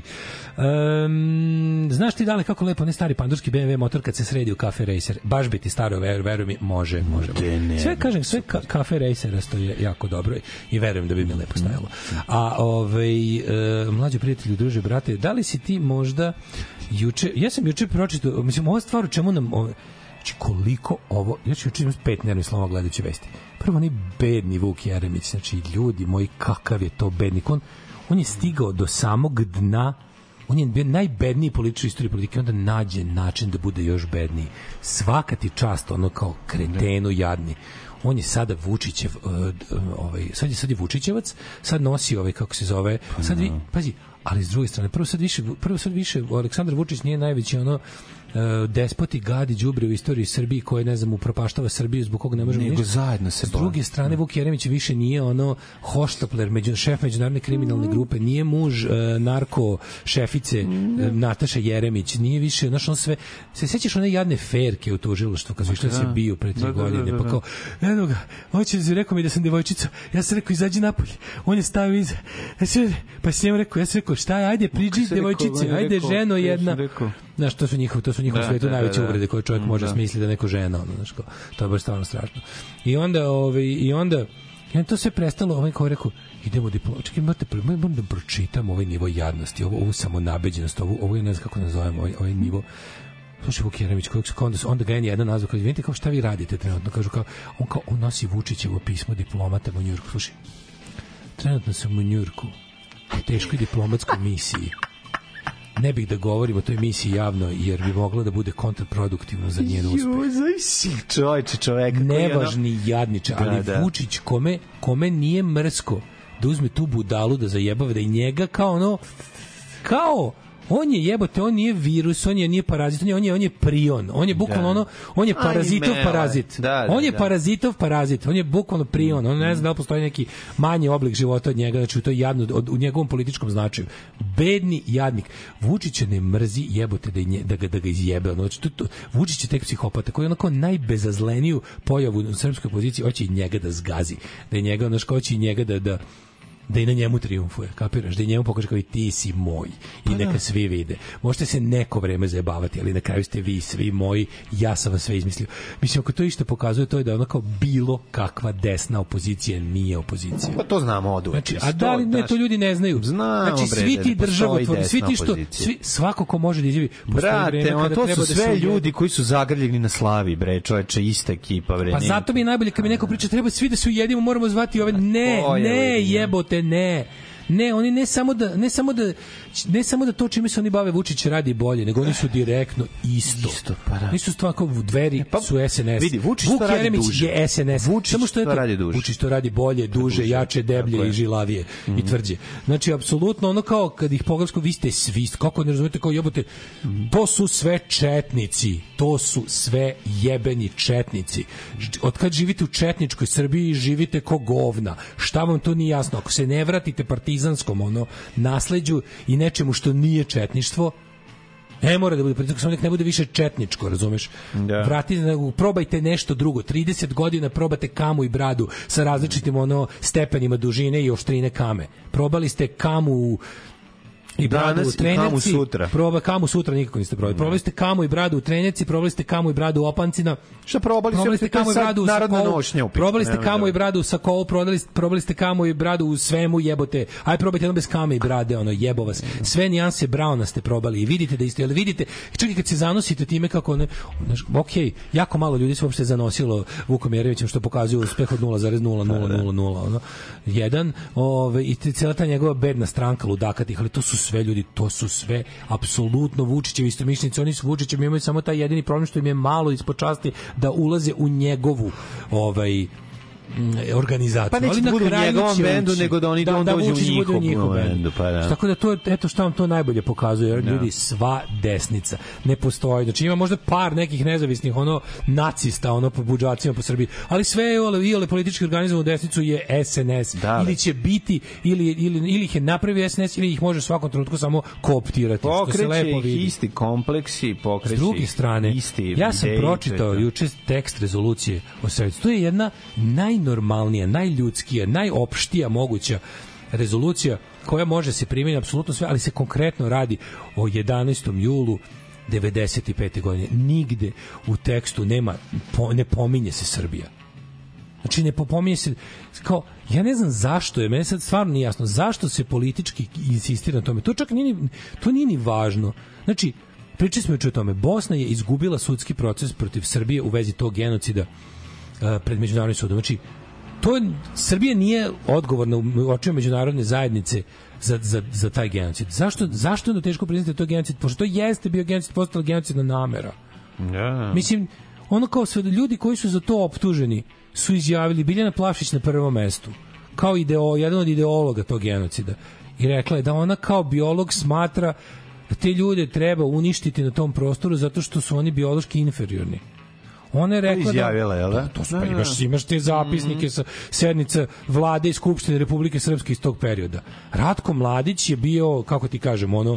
um, znaš ti dale kako lepo ne stari pandurski B M W motor kad se sredi u Cafe Racer, baš bi ti staro, ver, veruj mi, može, može. Sve kažem, sve ka, Cafe Racera stoje jako dobro i verujem da bi mi lepo stajalo. A ovaj, e, mlađi prijatelji, druže, brate, da li si ti možda juče, ja sam juče pročitao, mislim, ova stvar u čemu nam, ove, znači koliko ovo, ja ću juče imati pet nervnih slova gledajući vesti. Prvo, onaj bedni Vuk Jeremić, znači ljudi moji, kakav je to bednik, on on je stigao do samog dna, on je bio najbedniji političar u istoriji politike, onda nađe način da bude još bedniji. Svaka ti čast, ono kao kretenu jadni. On je sada Vučićev, ovaj, sad je, sad je Vučićevac, sad nosi ovaj, kako se zove, sad vi, pazi, ali s druge strane, prvo sad više, prvo sad više, Aleksandar Vučić nije najveći ono, despoti, gadi, đubre u istoriji Srbiji koji, ne znam, upropaštava Srbiju zbog koga ne možemo ništa. Zajedno se s druge strane, Vuk Jeremić više nije ono hoštapler, među, šef međunarodne kriminalne grupe, nije muž uh, narko šefice uh, Nataša Jeremić, nije više, znaš, on sve, se sjećaš one jadne ferke u tužilaštvu kad su išli da se biju pre tri godine, pa kao, eno ga, hoće, rekao mi da sam devojčica, ja sam rekao, izađi napolje, on je stavio iza, ja sam, pa sam rekao, ja sam rekao, šta je, ajde, priđi devojčice, ajde, ženo jedna. Znaš, to su njihovi, to su njihovi svetu najveće uvrede koje čovjek može da. smisliti da neko žena, ono, znaš, ko, to je baš stvarno strašno. I onda, ovaj, i onda, i to sve prestalo, ovaj kao rekao, idemo diplom, čekaj, morate, moram da pročitam ovaj nivo jadnosti, ovo, ovo samonabeđenost, ovo, ovo je ne znam kako nazovem, ovaj, ovaj nivo. Slušaj, Vuk Jeremić, kojeg su, onda, onda ga je jedan nazva, kaže, vidite kao šta vi radite trenutno, kažu kao, on kao, on nosi Vučićevo pismo diplomatama u Njujorku, slušaj, trenutno sam u Njujorku, u teškoj diplomatskoj misiji. Ne bih da govorim o toj misiji javno, jer bi moglo da bude kontraproduktivno za njen uspeh. Joj, zavisi čovječe čoveka. Nevažni jadniče, ali da, da. Vučić kome, kome nije mrsko da uzme tu budalu da zajebava, da i njega kao ono, kao on je jebote, on nije virus, on je nije parazit, on je on je, on je prion, on je bukvalno ono, on je parazitov parazit. Da, da, on je da. parazitov parazit, on je bukvalno prion, on ne zna da li postoji neki manji oblik života od njega, znači to je jadno od, u njegovom političkom značaju. Bedni jadnik. Vučić ne mrzi jebote da, nje, da, ga, da ga izjebe. Ono, znači, to, to, Vučić je tek psihopata koji je onako najbezazleniju pojavu u srpskoj poziciji, hoće i njega da zgazi. Da je njega, ono što hoće i njega da, da da i na njemu triumfuje, kapiraš, da i njemu pokaže kao i ti si moj i pa neka da. Svi vide. Možete se neko vreme zajebavati, ali na kraju ste vi svi moji, ja sam vas sve izmislio. Mislim, ako to isto pokazuje, to je da ono kao bilo kakva desna opozicija nije opozicija. Pa to znamo od uvek. Znači, a da li ne, to ljudi ne znaju? Znamo, znači, svi ti državotvorni, svi ti što, svi, svako ko može da izjavi, brate, on, to su sve da ljudi koji su zagrljeni na slavi, bre, čoveče, ista ekipa, bre. Pa zato mi je najbolje kad mi neko priča, treba svi da se ujedimo, moramo zvati ove, ne, ne, jebote, ne. Ne, oni ne samo da ne samo da ne samo da to čime se oni bave Vučić radi bolje, nego oni su direktno isto. Isto, pa da. Nisu stvarno kao Dveri pa, su S N S. Vidi, Vučić Vuk to radi Jeremić duže. je S N S. Vučić samo što je to to radi duže. Vučić to radi bolje, duže, duže. jače, deblje i žilavije mm. i tvrđe. Znači apsolutno ono kao kad ih pogledate, vi ste svi, kako ne razumete, kao jebote, mm. to su sve četnici. To su sve jebeni četnici. Od kad živite u četničkoj Srbiji, živite ko govna. Šta vam to nije jasno? Ako se ne vratite partizanskom ono nasleđu i nečemu što nije četništvo, ne mora da bude pritisak, samo nek ne bude više četničko, razumeš? Da. Vratite, probajte nešto drugo. trideset godina probate kamu i bradu sa različitim ono stepenima dužine i oštrine kame. Probali ste kamu u i bradu danas u Trenjaci, kamu sutra. Proba kamu sutra nikako niste probali. Probali ste kamu i bradu u Trenjaci, probali ste kamu i bradu u Opancina. Šta probali, probali ste kamu i bradu u Sakovu. Probali ste kamu i bradu u Sakovu, probali, probali ste kamu i bradu u svemu, jebote. Aj probajte jedno bez kame i brade, ono jebo vas. Sve nijanse brauna ste probali i vidite da isto, ali vidite, čak i kad se zanosite time kako ne, okej, okay, jako malo ljudi se uopšte zanosilo Vukom Jeremićem, što pokazuje uspeh od nula zarez nula nula nula nula ono jedan, ovaj i cela ta njegova bedna stranka ludakatih, ali to su sve ljudi, to su sve apsolutno Vučićevi istomišljenici, oni su Vučićevi, imaju samo taj jedini problem što im je malo ispod časti da ulaze u njegovu ovaj organizaciju. Pa neće da budu u njegovom bendu, nego da oni da, da dođu u njihovom bendu. Pa da. Tako da to, eto što vam to najbolje pokazuje, jer ljudi, sva desnica ne postoji. Znači ima možda par nekih nezavisnih ono nacista, ono po budžacima po Srbiji, ali sve je i ole politički organizovanu desnicu je S N S. Da, ili će biti, ili, ili, ili ih je napravio S N S, ili ih može u svakom trenutku samo kooptirati. Pokreće ih isti kompleksi, pokreće s druge strane, isti ja sam pročitao juče tekst rezolucije o Srebrenici. To je jedna naj najnormalnija, najljudskija, najopštija moguća rezolucija koja može se primeniti apsolutno sve, ali se konkretno radi o jedanaestom julu devedeset pete godine. Nigde u tekstu nema, po, ne pominje se Srbija. Znači ne pominje se, kao, ja ne znam zašto je, meni sad stvarno nije jasno, zašto se politički insistira na tome. To čak nije, to nije ni važno. Znači, pričali smo juče o tome, Bosna je izgubila sudski proces protiv Srbije u vezi tog genocida pred međunarodnim sudom. Znači, to Srbija nije odgovorna u očima međunarodne zajednice za, za, za taj genocid. Zašto, zašto je to teško priznati da to genocid? Pošto to jeste bio genocid, postala genocidna namera. Yeah. Mislim, ono kao sve ljudi koji su za to optuženi su izjavili, Biljana Plavšić na prvom mestu, kao ideo, jedan od ideologa tog genocida. I rekla je da ona kao biolog smatra da te ljude treba uništiti na tom prostoru zato što su oni biološki inferiorni. Ona je rekla izjavila, da, da, to su, pa imaš, imaš te zapisnike sa sednica vlade i Skupštine Republike Srpske iz tog perioda. Ratko Mladić je bio, kako ti kažem, ono,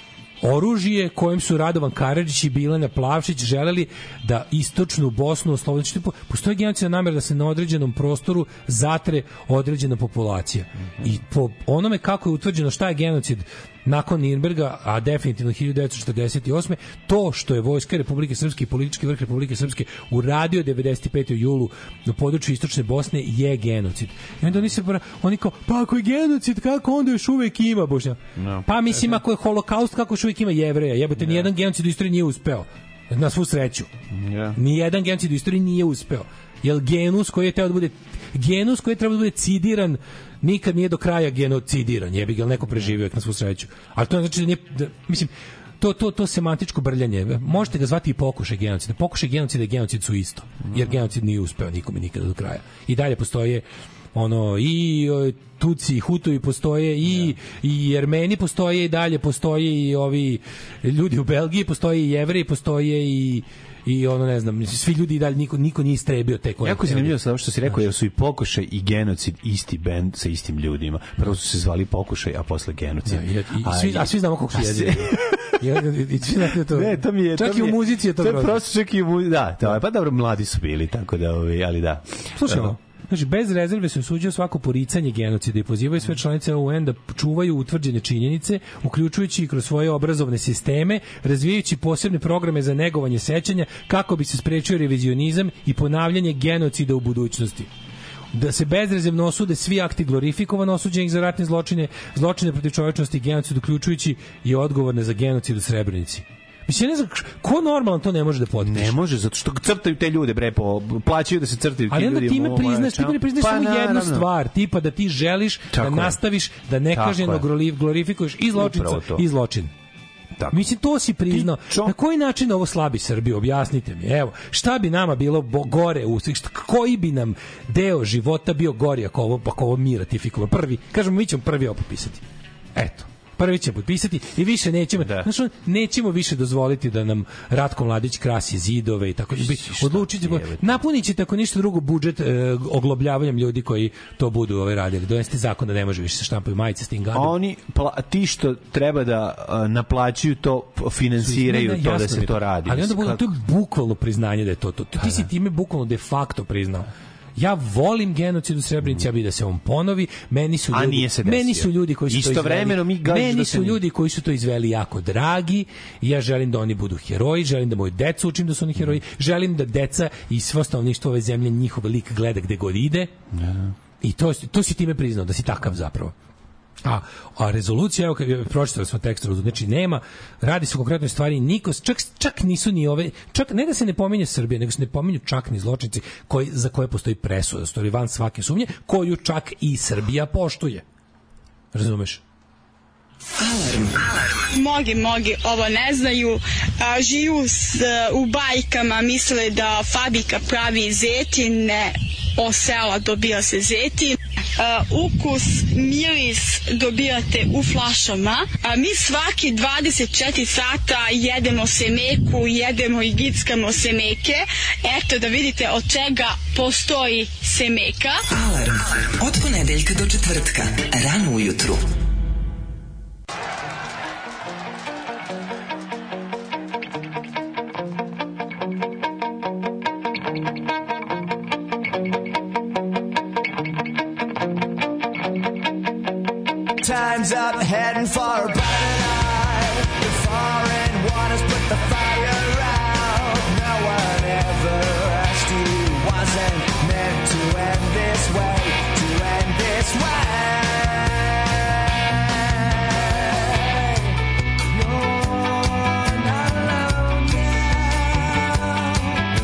oružje kojim su Radovan Karadžić i Bilana Plavšić želeli da istočnu Bosnu oslobode. Postoji genocidna namera da se na određenom prostoru zatre određena populacija. I po onome kako je utvrđeno šta je genocid nakon Nirnberga, a definitivno hiljadu devetsto četrdeset osme, to što je Vojska Republike Srpske i politički vrh Republike Srpske uradio devedeset petog julu na području istočne Bosne je genocid. I onda oni se oni kao, pa ako je genocid, kako onda još uvek ima Bošnjaka? No. Pa mislim, ako je holokaust, kako još uvek ima Jevreja? Jebote, yeah. Nijedan genocid u istoriji nije uspeo. Na svu sreću. Yeah. Nijedan genocid u istoriji nije uspeo. Jel genus koji je teo da bude genus koji je trebao da bude cidiran nikad nije do kraja genocidiran, jebi ga, neko preživio na svu sreću. Ali to znači da nije, da, mislim, to, to, to semantičko brljanje, možete ga zvati i pokušaj genocida. Pokušaj genocida i genocid su isto, jer genocid nije uspeo nikome nikada do kraja. I dalje postoje ono i Tuci i Hutovi postoje i, i Jermeni postoje i dalje postoje i ovi ljudi u Belgiji, postoje i Jevreji, postoje i i ono ne znam, svi ljudi i dalje niko niko nije istrebio te koje. Jako zanimljivo sa što si rekao, jer su i pokušaj i genocid isti bend sa istim ljudima. Prvo su se zvali pokušaj, a posle genocid. Ja, i, i, a, svi, a svi znamo kako su jezivi. I svi znate to. Ne, to mi je, čak to i u muzici je to. To je prosto čak i u muzici, da, to je, pa dobro, mladi su bili, tako da, ali da. Slušajmo. Znači, bez rezerve se osuđuje svako poricanje genocida i pozivaju sve članice U N da čuvaju utvrđene činjenice, uključujući i kroz svoje obrazovne sisteme, razvijajući posebne programe za negovanje sećanja kako bi se sprečio revizionizam i ponavljanje genocida u budućnosti. Da se bezrezervno osude svi akti glorifikovano osuđenih za ratne zločine, zločine protiv čovečnosti i genocid, uključujući i odgovorne za genocid u Srebrenici. Mislim, ne znam, ko normalan to ne može da potpiše? Ne može, zato što crtaju te ljude, bre, po, plaćaju da se crtaju ti ljudi. Ali onda time priznaš, ti priznaš pa, samo naravno. jednu stvar, tipa da ti želiš Tako da je. nastaviš da nekažnjeno glorifikuješ i zločinca i zločin. Tako. Mislim, to si priznao. Čo... Na koji način ovo slabi Srbiju? Objasnite mi. Evo, šta bi nama bilo bo, gore u svih? Koji bi nam deo života bio gori ako ovo, ako ovo mi ratifikujemo? Prvi, kažemo, mi ćemo prvi ovo potpisati. Eto. Prvi će potpisati i više nećemo, da. Znači, nećemo više dozvoliti da nam Ratko Mladić krasi zidove i tako. Odlučiti, napunit će tako ništa drugo budžet e, oglobljavanjem ljudi koji to budu ove radili. Donesti zakon da ne može više se štampaju majice s tim gadom. Oni, pla, ti što treba da uh, naplaćuju to, finansiraju to da se to radi. Ali onda bude, to je bukvalno priznanje da je to. to, to ti si time bukvalno de facto priznao. Ja volim genocid u Srebrenici, ja bih da se on ponovi. Meni su ljudi, meni su ljudi koji su istovremeno mi meni su ljudi koji su to izveli jako dragi. Ja želim da oni budu heroji, želim da moju decu učim da su oni heroji, želim da deca i svo stanovništvo ove zemlje njihov lik gleda gde god ide. Ja. I to to si time priznao da si takav zapravo. A, a rezolucija, evo, pročitali smo tekst, znači nema, radi se o konkretnoj stvari, niko, čak, čak nisu ni ove, čak ne da se ne pominje Srbije, nego se ne pominju čak ni zločinci koji, za koje postoji presuda, stoji van svake sumnje, koju čak i Srbija poštuje. Razumeš? Alarm. Alarm. Mnogi, mnogi ovo ne znaju, a, živu s, u bajkama, misle da fabrika pravi zetine, o sela dobija se zetin, a, ukus, miris dobijate u flašama, a mi svaki dvadeset četiri sata jedemo semeku, jedemo i gickamo semeke, eto da vidite od čega postoji semeka. Alarm, od ponedeljka do četvrtka, rano ujutru. Time's up, heading for a brighter night. The foreign waters put the fire out. No one ever asked you, wasn't meant to end this way, to end this way. You're not alone now.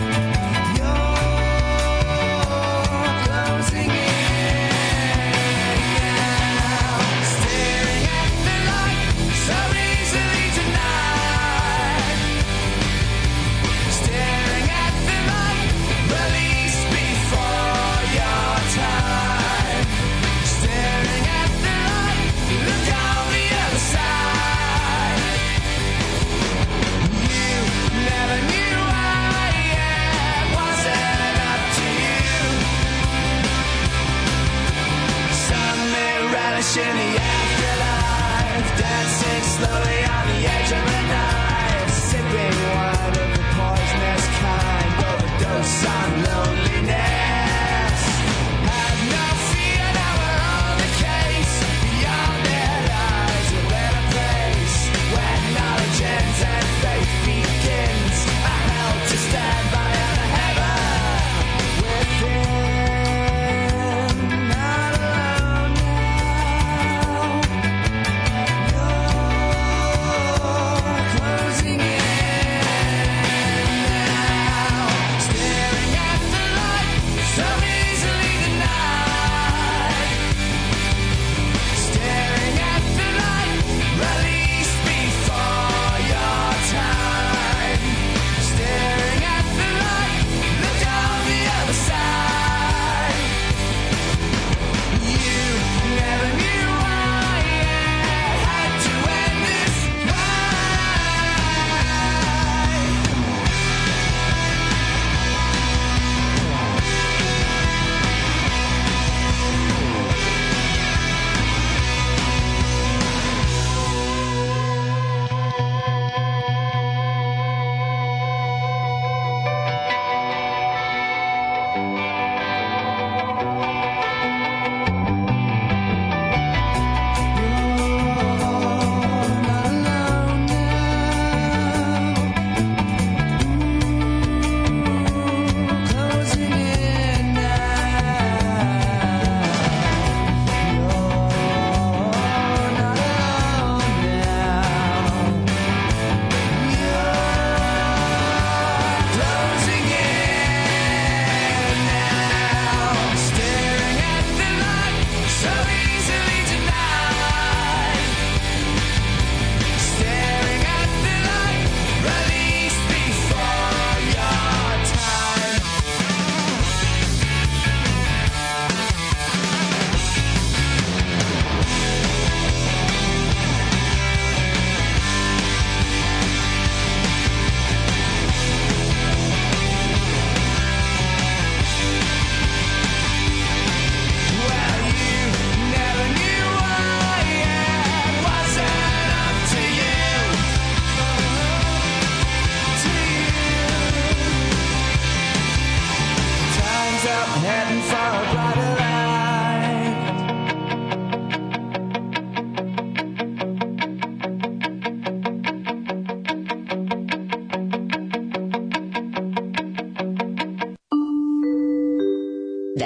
You're closing in. Staring at the light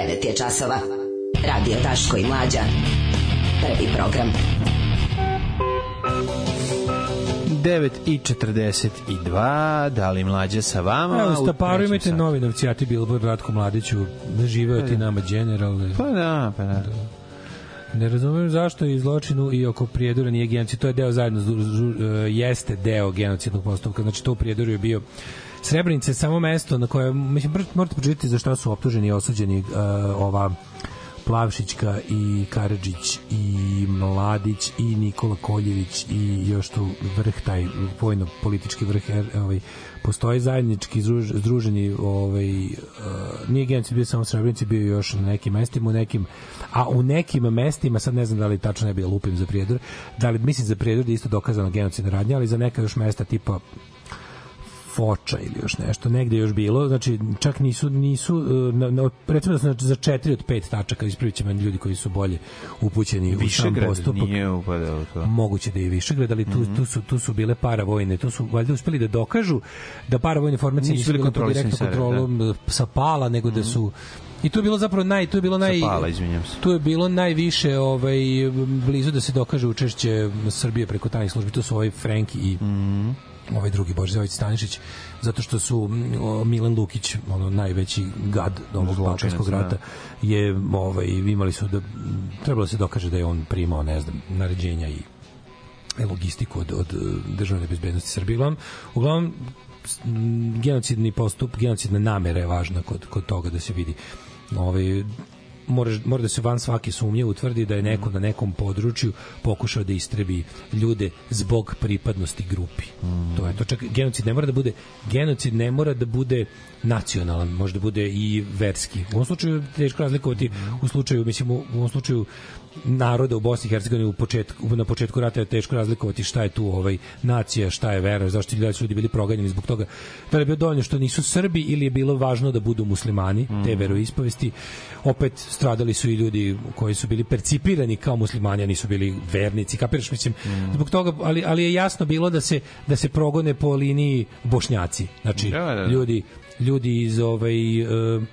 devet je časova. Radio Daško i Mlađa. Prvi program. devet i četrdeset dva, da li Mlađa sa vama? Evo, u Staparu imate sat. Novi novcijati Billboard Ratko Mladiću, da živeo ti nama general. Pa da, pa da. Ne razumijem zašto i zločinu i oko Prijedora nije genocid. To je deo zajedno, jeste deo genocidnog postupka. Znači to u Prijedoru je bio Srebrenica je samo mesto na koje, mislim, morate pročitati za šta su optuženi i osuđeni uh, ova Plavšićka i Karadžić i Mladić i Nikola Koljević i još tu vrh, taj vojno-politički vrh, ovaj, postoji zajednički združeni, ovaj, uh, nije genocid bio samo Srebrenici, bio još na nekim mestima, u nekim, a u nekim mestima, sad ne znam da li tačno ne bi lupim za Prijedor, da li mislim za Prijedor da je isto dokazano genocidna radnja, ali za neka još mesta tipa Foča ili još nešto, negde još bilo, znači čak nisu, nisu na, na, recimo da su za četiri od pet tačaka, ispravit će meni ljudi koji su bolje upućeni u sam postupak. Nije upadalo to. Moguće da je Višegrad, ali tu, mm-hmm. tu, su, tu su bile paravojne, tu su valjda uspeli da dokažu da paravojne formacije nisu bile pod direktnom kontrolom da. sa Pala, nego mm-hmm. da su i tu je bilo zapravo naj tu je bilo naj Pala, izvinjavam se. Tu je bilo najviše ovaj blizu da se dokaže učešće Srbije preko tajnih službi, to su ovaj Frenki i mm-hmm. ovaj drugi Božidar Stanišić, zato što su o, Milan Lukić, ono najveći gad ovog Balkanskog rata, je ovaj imali su da trebalo se dokaže da je on primao, ne znam, naređenja i logistiku od, od državne bezbednosti Srbije. Uglavnom, uglavnom genocidni postup, genocidna namera je važna kod, kod toga da se vidi. Ovaj Mora, mora da se van svake sumnje utvrdi da je neko na nekom području pokušao da istrebi ljude zbog pripadnosti grupi. Mm. To je to. Čak genocid ne mora da bude genocid ne mora da bude nacionalan, može da bude i verski. U ovom slučaju teško razlikovati u slučaju, mislim, u ovom slučaju naroda u Bosni i Hercegovini u početku, na početku rata je teško razlikovati šta je tu ovaj nacija, šta je vera, zašto ljudi su ljudi bili proganjani zbog toga. Da li je bio dovoljno što nisu Srbi ili je bilo važno da budu muslimani, mm. te veroispovesti. Opet stradali su i ljudi koji su bili percipirani kao muslimani, a nisu bili vernici, kapiraš, mislim, mm. zbog toga, ali, ali je jasno bilo da se, da se progone po liniji Bošnjaci. Znači, da, da, da. ljudi ljudi iz ovaj uh,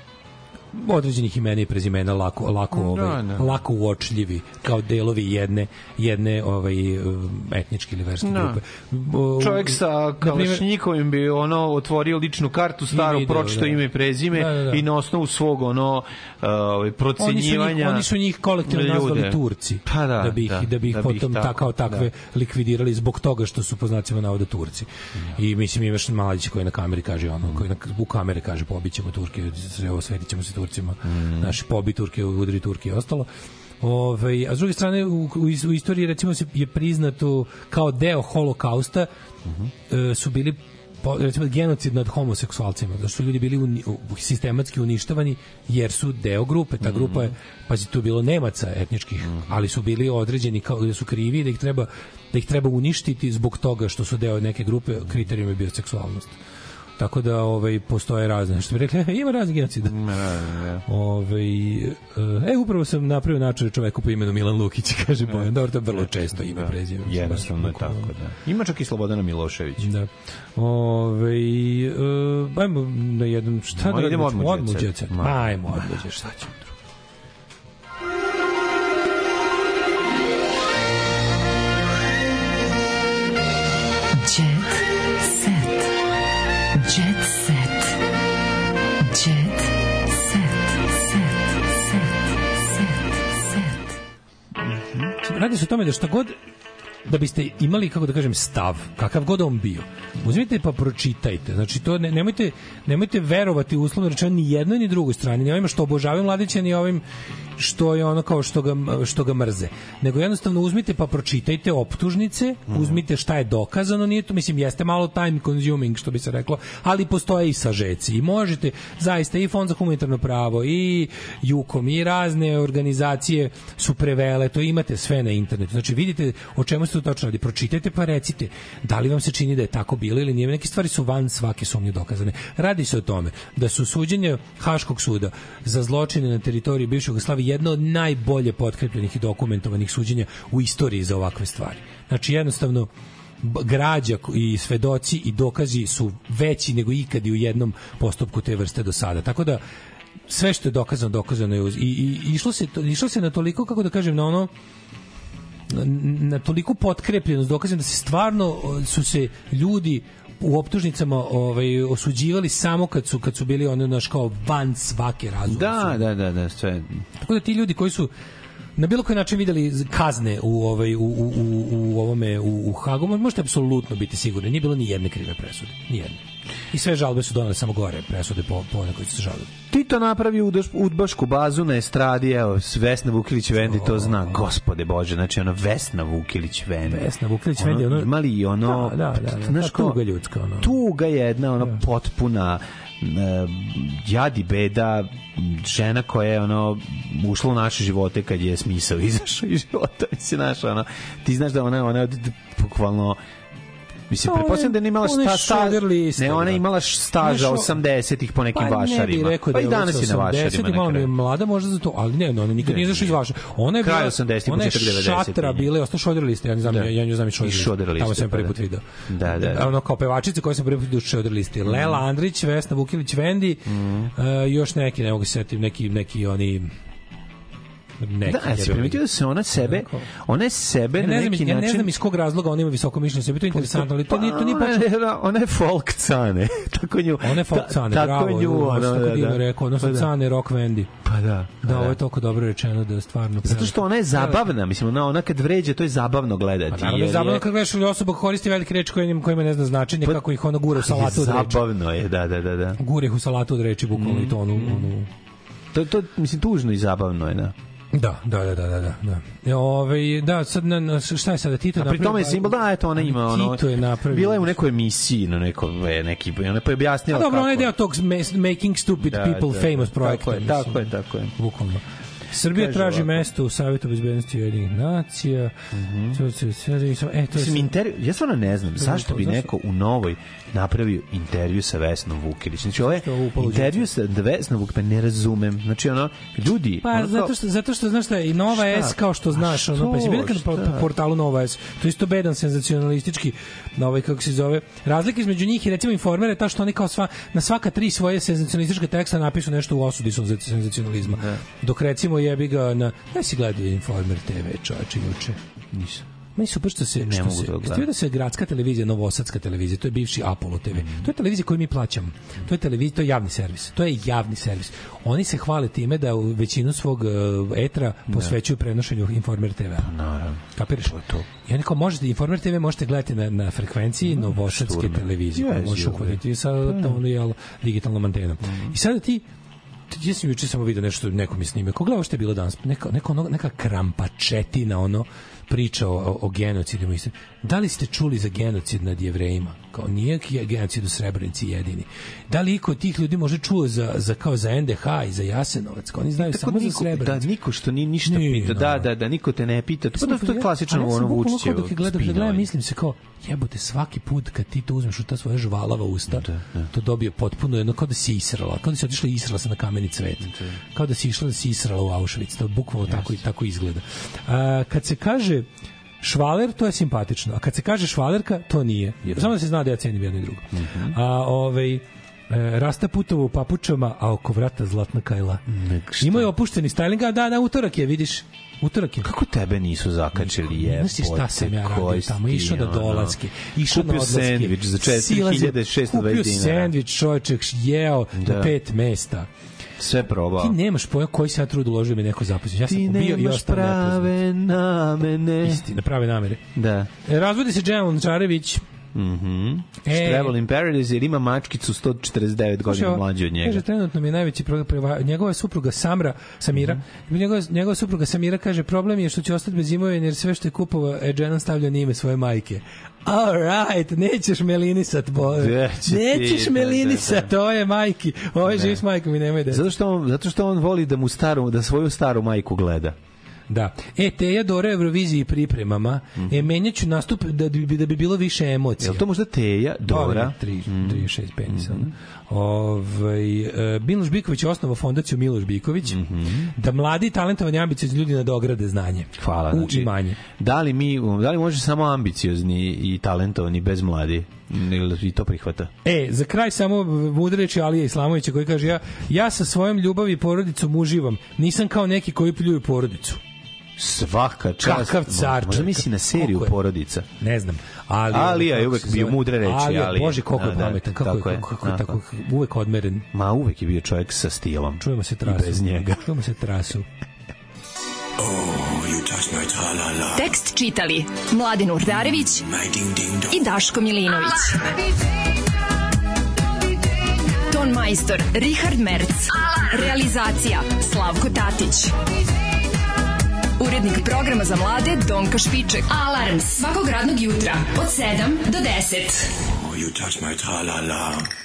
određenih imena i prezimena lako lako ovaj no, no. lako uočljivi kao delovi jedne jedne ovaj etničke ili verske no. grupe. O, čovjek sa Kalašnjikovim bi ono otvorio ličnu kartu, staru, pročitao ime i prezime da, da, da. i na osnovu svog ono ovaj procenjivanja oni su njih, oni su njih kolektivno nazvali Turci. Pa da, da bi ih da, da bi ih da potom bi tako, takve da. likvidirali zbog toga što su po znacima navoda Turci. Ja. I mislim imaš Mladić koji na kameri kaže ono, mm. koji na, u kamere kaže pobićemo Turke, sve osvetićemo se Turcima. Mm. Naši pobi Turke, udri Turke i ostalo. Ove, a s druge strane u, u, u istoriji recimo se je priznato kao deo holokausta mm-hmm. e, su bili po, recimo genocid nad homoseksualcima, da su ljudi bili uni, u, sistematski uništavani jer su deo grupe. Ta grupa je, pazi, tu bilo Nemaca etničkih, mm-hmm. ali su bili određeni kao da su krivi da ih treba da ih treba uništiti zbog toga što su deo neke grupe, kriterijum je bio seksualnost. Tako da ovaj postoje razne, što bi rekli, ima raznih genocida. Ovaj e upravo sam napravio način čoveku po imenu Milan Lukić, kaže Bojan. Dobro, to je vrlo često ime da, prezime. Jednostavno je tako, da. Ima čak i Slobodana Milošević. Da. Ovaj e, ajmo na jedan šta da idemo odmah. Ajmo odmah, šta ćemo. Jet set. Jet set. Set. Set. Set. Set. Radi se o tome da šta god da biste imali, kako da kažem, stav, kakav god on bio, uzmite pa pročitajte. Znači, to ne, nemojte, nemojte verovati uslovno rečeno ni jednoj ni drugoj strani, ni ovima što obožavaju Mladića, ni ovim što je ono kao što ga, što ga mrze. Nego jednostavno uzmite pa pročitajte optužnice, uzmite šta je dokazano, nije to, mislim, jeste malo time consuming, što bi se reklo, ali postoje i sažeci. I možete, zaista, i Fond za humanitarno pravo, i Jukom, i razne organizacije su prevele, to imate sve na internetu. Znači, vidite o čemu se to točno radi. Pročitajte pa recite da li vam se čini da je tako bilo ili nije. Neke stvari su van svake sumnje dokazane. Radi se o tome da su suđenja Haškog suda za zločine na teritoriji bivše Jugoslavije jedno od najbolje potkrepljenih i dokumentovanih suđenja u istoriji za ovakve stvari. Znači, jednostavno, građa i svedoci i dokazi su veći nego ikad i u jednom postupku te vrste do sada. Tako da sve što je dokazano, dokazano je uz, i, i išlo se to, išlo se na toliko, kako da kažem, na ono na, na toliko potkrepljenost dokazano da se stvarno su se ljudi u optužnicama ovaj osuđivali samo kad su kad su bili ono naš kao van svake razuma. Da, da, da, da, sve. Tako da ti ljudi koji su na bilo koji način videli kazne u ovaj u u u, u ovome u, u Hagu, možete apsolutno biti sigurni, nije bilo ni jedne krive presude, ni jedne. I sve žalbe su donele samo gore presude po po one koji su se žalili. Tito napravi udbašku bazu na estradi, evo, Vesna Vukilić-Vendi to zna, gospode Bože, znači ono Vesna Vukilić-Vendi. Vesna Vukilić-Vendi, ono, imali ono, da, da, da, da, znaš, ta tuga ljudska, ono. Tuga jedna, ono, potpuna, uh, jadi beda, žena koja je ono ušla u naše živote kad je smisao izašao iz života, mislim, znaš, ono, ti znaš da ona, ona bukvalno mislim, pretpostavljam da je imala šta, šta, ne, ona je imala staža osamdesetih po nekim pa vašarima. Ne pa i danas je na vašarima. Malo mi je mlada možda za to, ali ne, ona nikad nije izašla iz vašara. Ona je bila, ona je šatra bila, ostala šoderliste, ja ne znam, ja nju znam i šoderliste. Tamo sam prvi put video. Da, da. Ono kao pevačice koje sam prvi put vidio šoderliste. Lela Andrić, Vesna Vukilić-Vendi, još neki, ne mogu se setiti, neki, neki oni... Neki, da, ja se primetio da se ona sebe, ona je sebe ja na neki znam, način... Ja ne znam iz kog razloga ona ima visoko mišljenje sebi, to je interesantno, ali to nije, to nije baš... Ona je folk cane, tako nju... Ona je folk cane, bravo, tako nju, ono, tako da, divno rekao, ona su pa cane rock Vendi. Pa da. Da, ovo je toliko dobro rečeno da stvarno... Zato što ona je zabavna, mislim, ona, ona kad vređa, to je zabavno gledati. Pa naravno je zabavno kad gledaš osoba koristi velike reči kojima, kojima ne zna značenje, kako ih ona gura u salatu od reči. Zabavno je, da, da, da. da. Gura ih u salatu od reči, bukvalno i to onu... To, to, mislim, tužno i zabavno je, da. Da, da, da, da, da, da. E, ovaj, da, sad na, na, šta je sada Tito napravio? A pri tome je simbol, da, eto, ona ima ono... Tito je napravio. Bila je u nekoj emisiji, na neko, neki, ona je objasnila kako... A dobro, ona je deo tog Making Stupid da, People da, Famous projekta. Tako je, tako je, tako je. Bukvalno. Srbija kaže traži ovako mesto u Savjetu bezbednosti Ujedinjenih nacija. Mm-hmm. E, to Mislim, intervju, ja stvarno ne znam zašto bi neko u Novoj napravio intervju sa Vesnom Vukilić. Znači, ovo je intervju sa Vesnom Vukilić, pa ne razumem. Znači, ono, ljudi... Pa, ono, zato, što, zato što, znaš šta, i Nova šta? S, kao što znaš, što? Ono, pa si vidio po, po portalu Nova S, to je isto bedan, senzacionalistički, ovaj, kako se zove. Razlika između njih i, recimo, Informer je ta što oni kao sva, na svaka tri svoje senzacionalističke teksta napisu nešto u osudi senzacionalizma. Da. Dok, recimo, jebi ga na... Ne si gledao Informer te ve, čovječe, juče. Nisam. Meni super što se... Ne što mogu se, to gledati. Da se gradska televizija, novosadska televizija, to je bivši Apollo te ve. Mm. To je televizija koju mi plaćamo. To je televizija, to je javni servis. To je javni servis. Oni se hvale time da u većinu svog uh, etra posvećuju prenošenju Informer te ve. Naravno. Kapiraš? To, to. I onako možete, Informer te ve možete gledati na, na frekvenciji mm, novosadske šturme televizije. Yes, možeš uhvatiti sa mm. jel, digitalnom antenom. Mm. I sada ti ja sam juče samo vidio nešto, neko mi snime. Ko gleda što je bilo danas? Neka, neka, neka krampačetina, ono, priča o, o genocidima. Da li ste čuli za genocid nad Jevrejima? Kao nije genocid u Srebrenici jedini. Da li iko od tih ljudi može čuo za, za, kao za en de ha i za Jasenovac? Kao oni znaju tako samo niko, za Srebrenicu. Da, niko što ni ništa nije, pita. No. Da, da, da, niko te ne pita. To, to, to je klasično ono Vučićevo. Dok je gledam, gledam, mislim se kao, jebote, svaki put kad ti to uzmeš u ta svoja žvalava usta, da, da. To dobije potpuno jedno, kao da si israla. Kao da si otišla i israla se na kameni cvet. Da. Kao da si išla da si israla u Auschwitz. To bukvalno tako, tako izgleda. A, kad se kaže Švaler, to je simpatično. A kad se kaže švalerka, to nije. Samo da se zna da ja cenim jedno i drugo. Mm-hmm. A ovaj... E, rasta putovo u papučama, a oko vrata zlatna kajla. Imaju opušteni styling, a da, na utorak je, vidiš. Utorak je. Kako tebe nisu zakačili, je? Znaš šta sam ja radio tamo? Išao na dolaske, išao na odlaske. Kupio sendvič za četiri hiljade šesto dvadeset dinara. Kupio sendvič, čovječek, jeo na pet mesta. Sve probao. Ti nemaš pojma koji se ja trud uložio mi neko zaposlio. Ja sam ti ubio i ostao prave namene. Istina, prave namere. Da. E, razvodi se Džemal Lončarević. Mhm. E, Travel in Paradise, jer ima mačkicu sto četrdeset devet godina mlađe od njega. Kaže, trenutno mi je najveći problem, njegova supruga Samra, Samira, mm-hmm. njegova, njegova supruga Samira kaže, problem je što će ostati bez imovine, jer sve što je kupovao, Edženan stavlja na ime svoje majke. All right, nećeš melinisat, bože. Nećeš melinisat, da, da. Ovo je majki. Ovo je živ s majkom i nemoj da. Zato što on, zato što on voli da mu staru, da svoju staru majku gleda. Da. E, Teja Dora Euroviziji pripremama, mm-hmm. e, menjaću nastup da bi, da bi bilo više emocija. Je li to možda Teja Dora? tri šest penisa. Mm-hmm. Ovaj, e, Miloš Biković je osnovao fondaciju Miloš Biković, mm-hmm. da mladi, talentovani, ambiciozni ljudi nadograde znanje. Hvala. U znači, imanje. Da li, mi, da li može samo ambiciozni i talentovani bez mladi? ili i to prihvata. E, za kraj samo mudre reči Alije Islamovića koji kaže ja, ja sa svojom ljubavi i porodicom uživam. Nisam kao neki koji pljuju porodicu. Svaka čast. Kakav car. Možda misli na seriju Porodica. Ne znam. Ali Alija je uvek bio mudre reči. Alija, Alija. Bože, koliko je Da, da, pametan. Kako, tako je, je, kako, tako. tako, uvek odmeren. Ma uvek je bio čovjek sa stilom. Čujemo se trasu. I bez njega. Čujemo se trasu. Tekst čitali Mladin Urdarević i Daško Milinović. Ton majstor Richard Merc. Realizacija Slavko Tatić. Urednik programa za mlade Donka Špiček. Alarms svakog radnog jutra od sedam do deset. Oh, you touch my tra-la-la.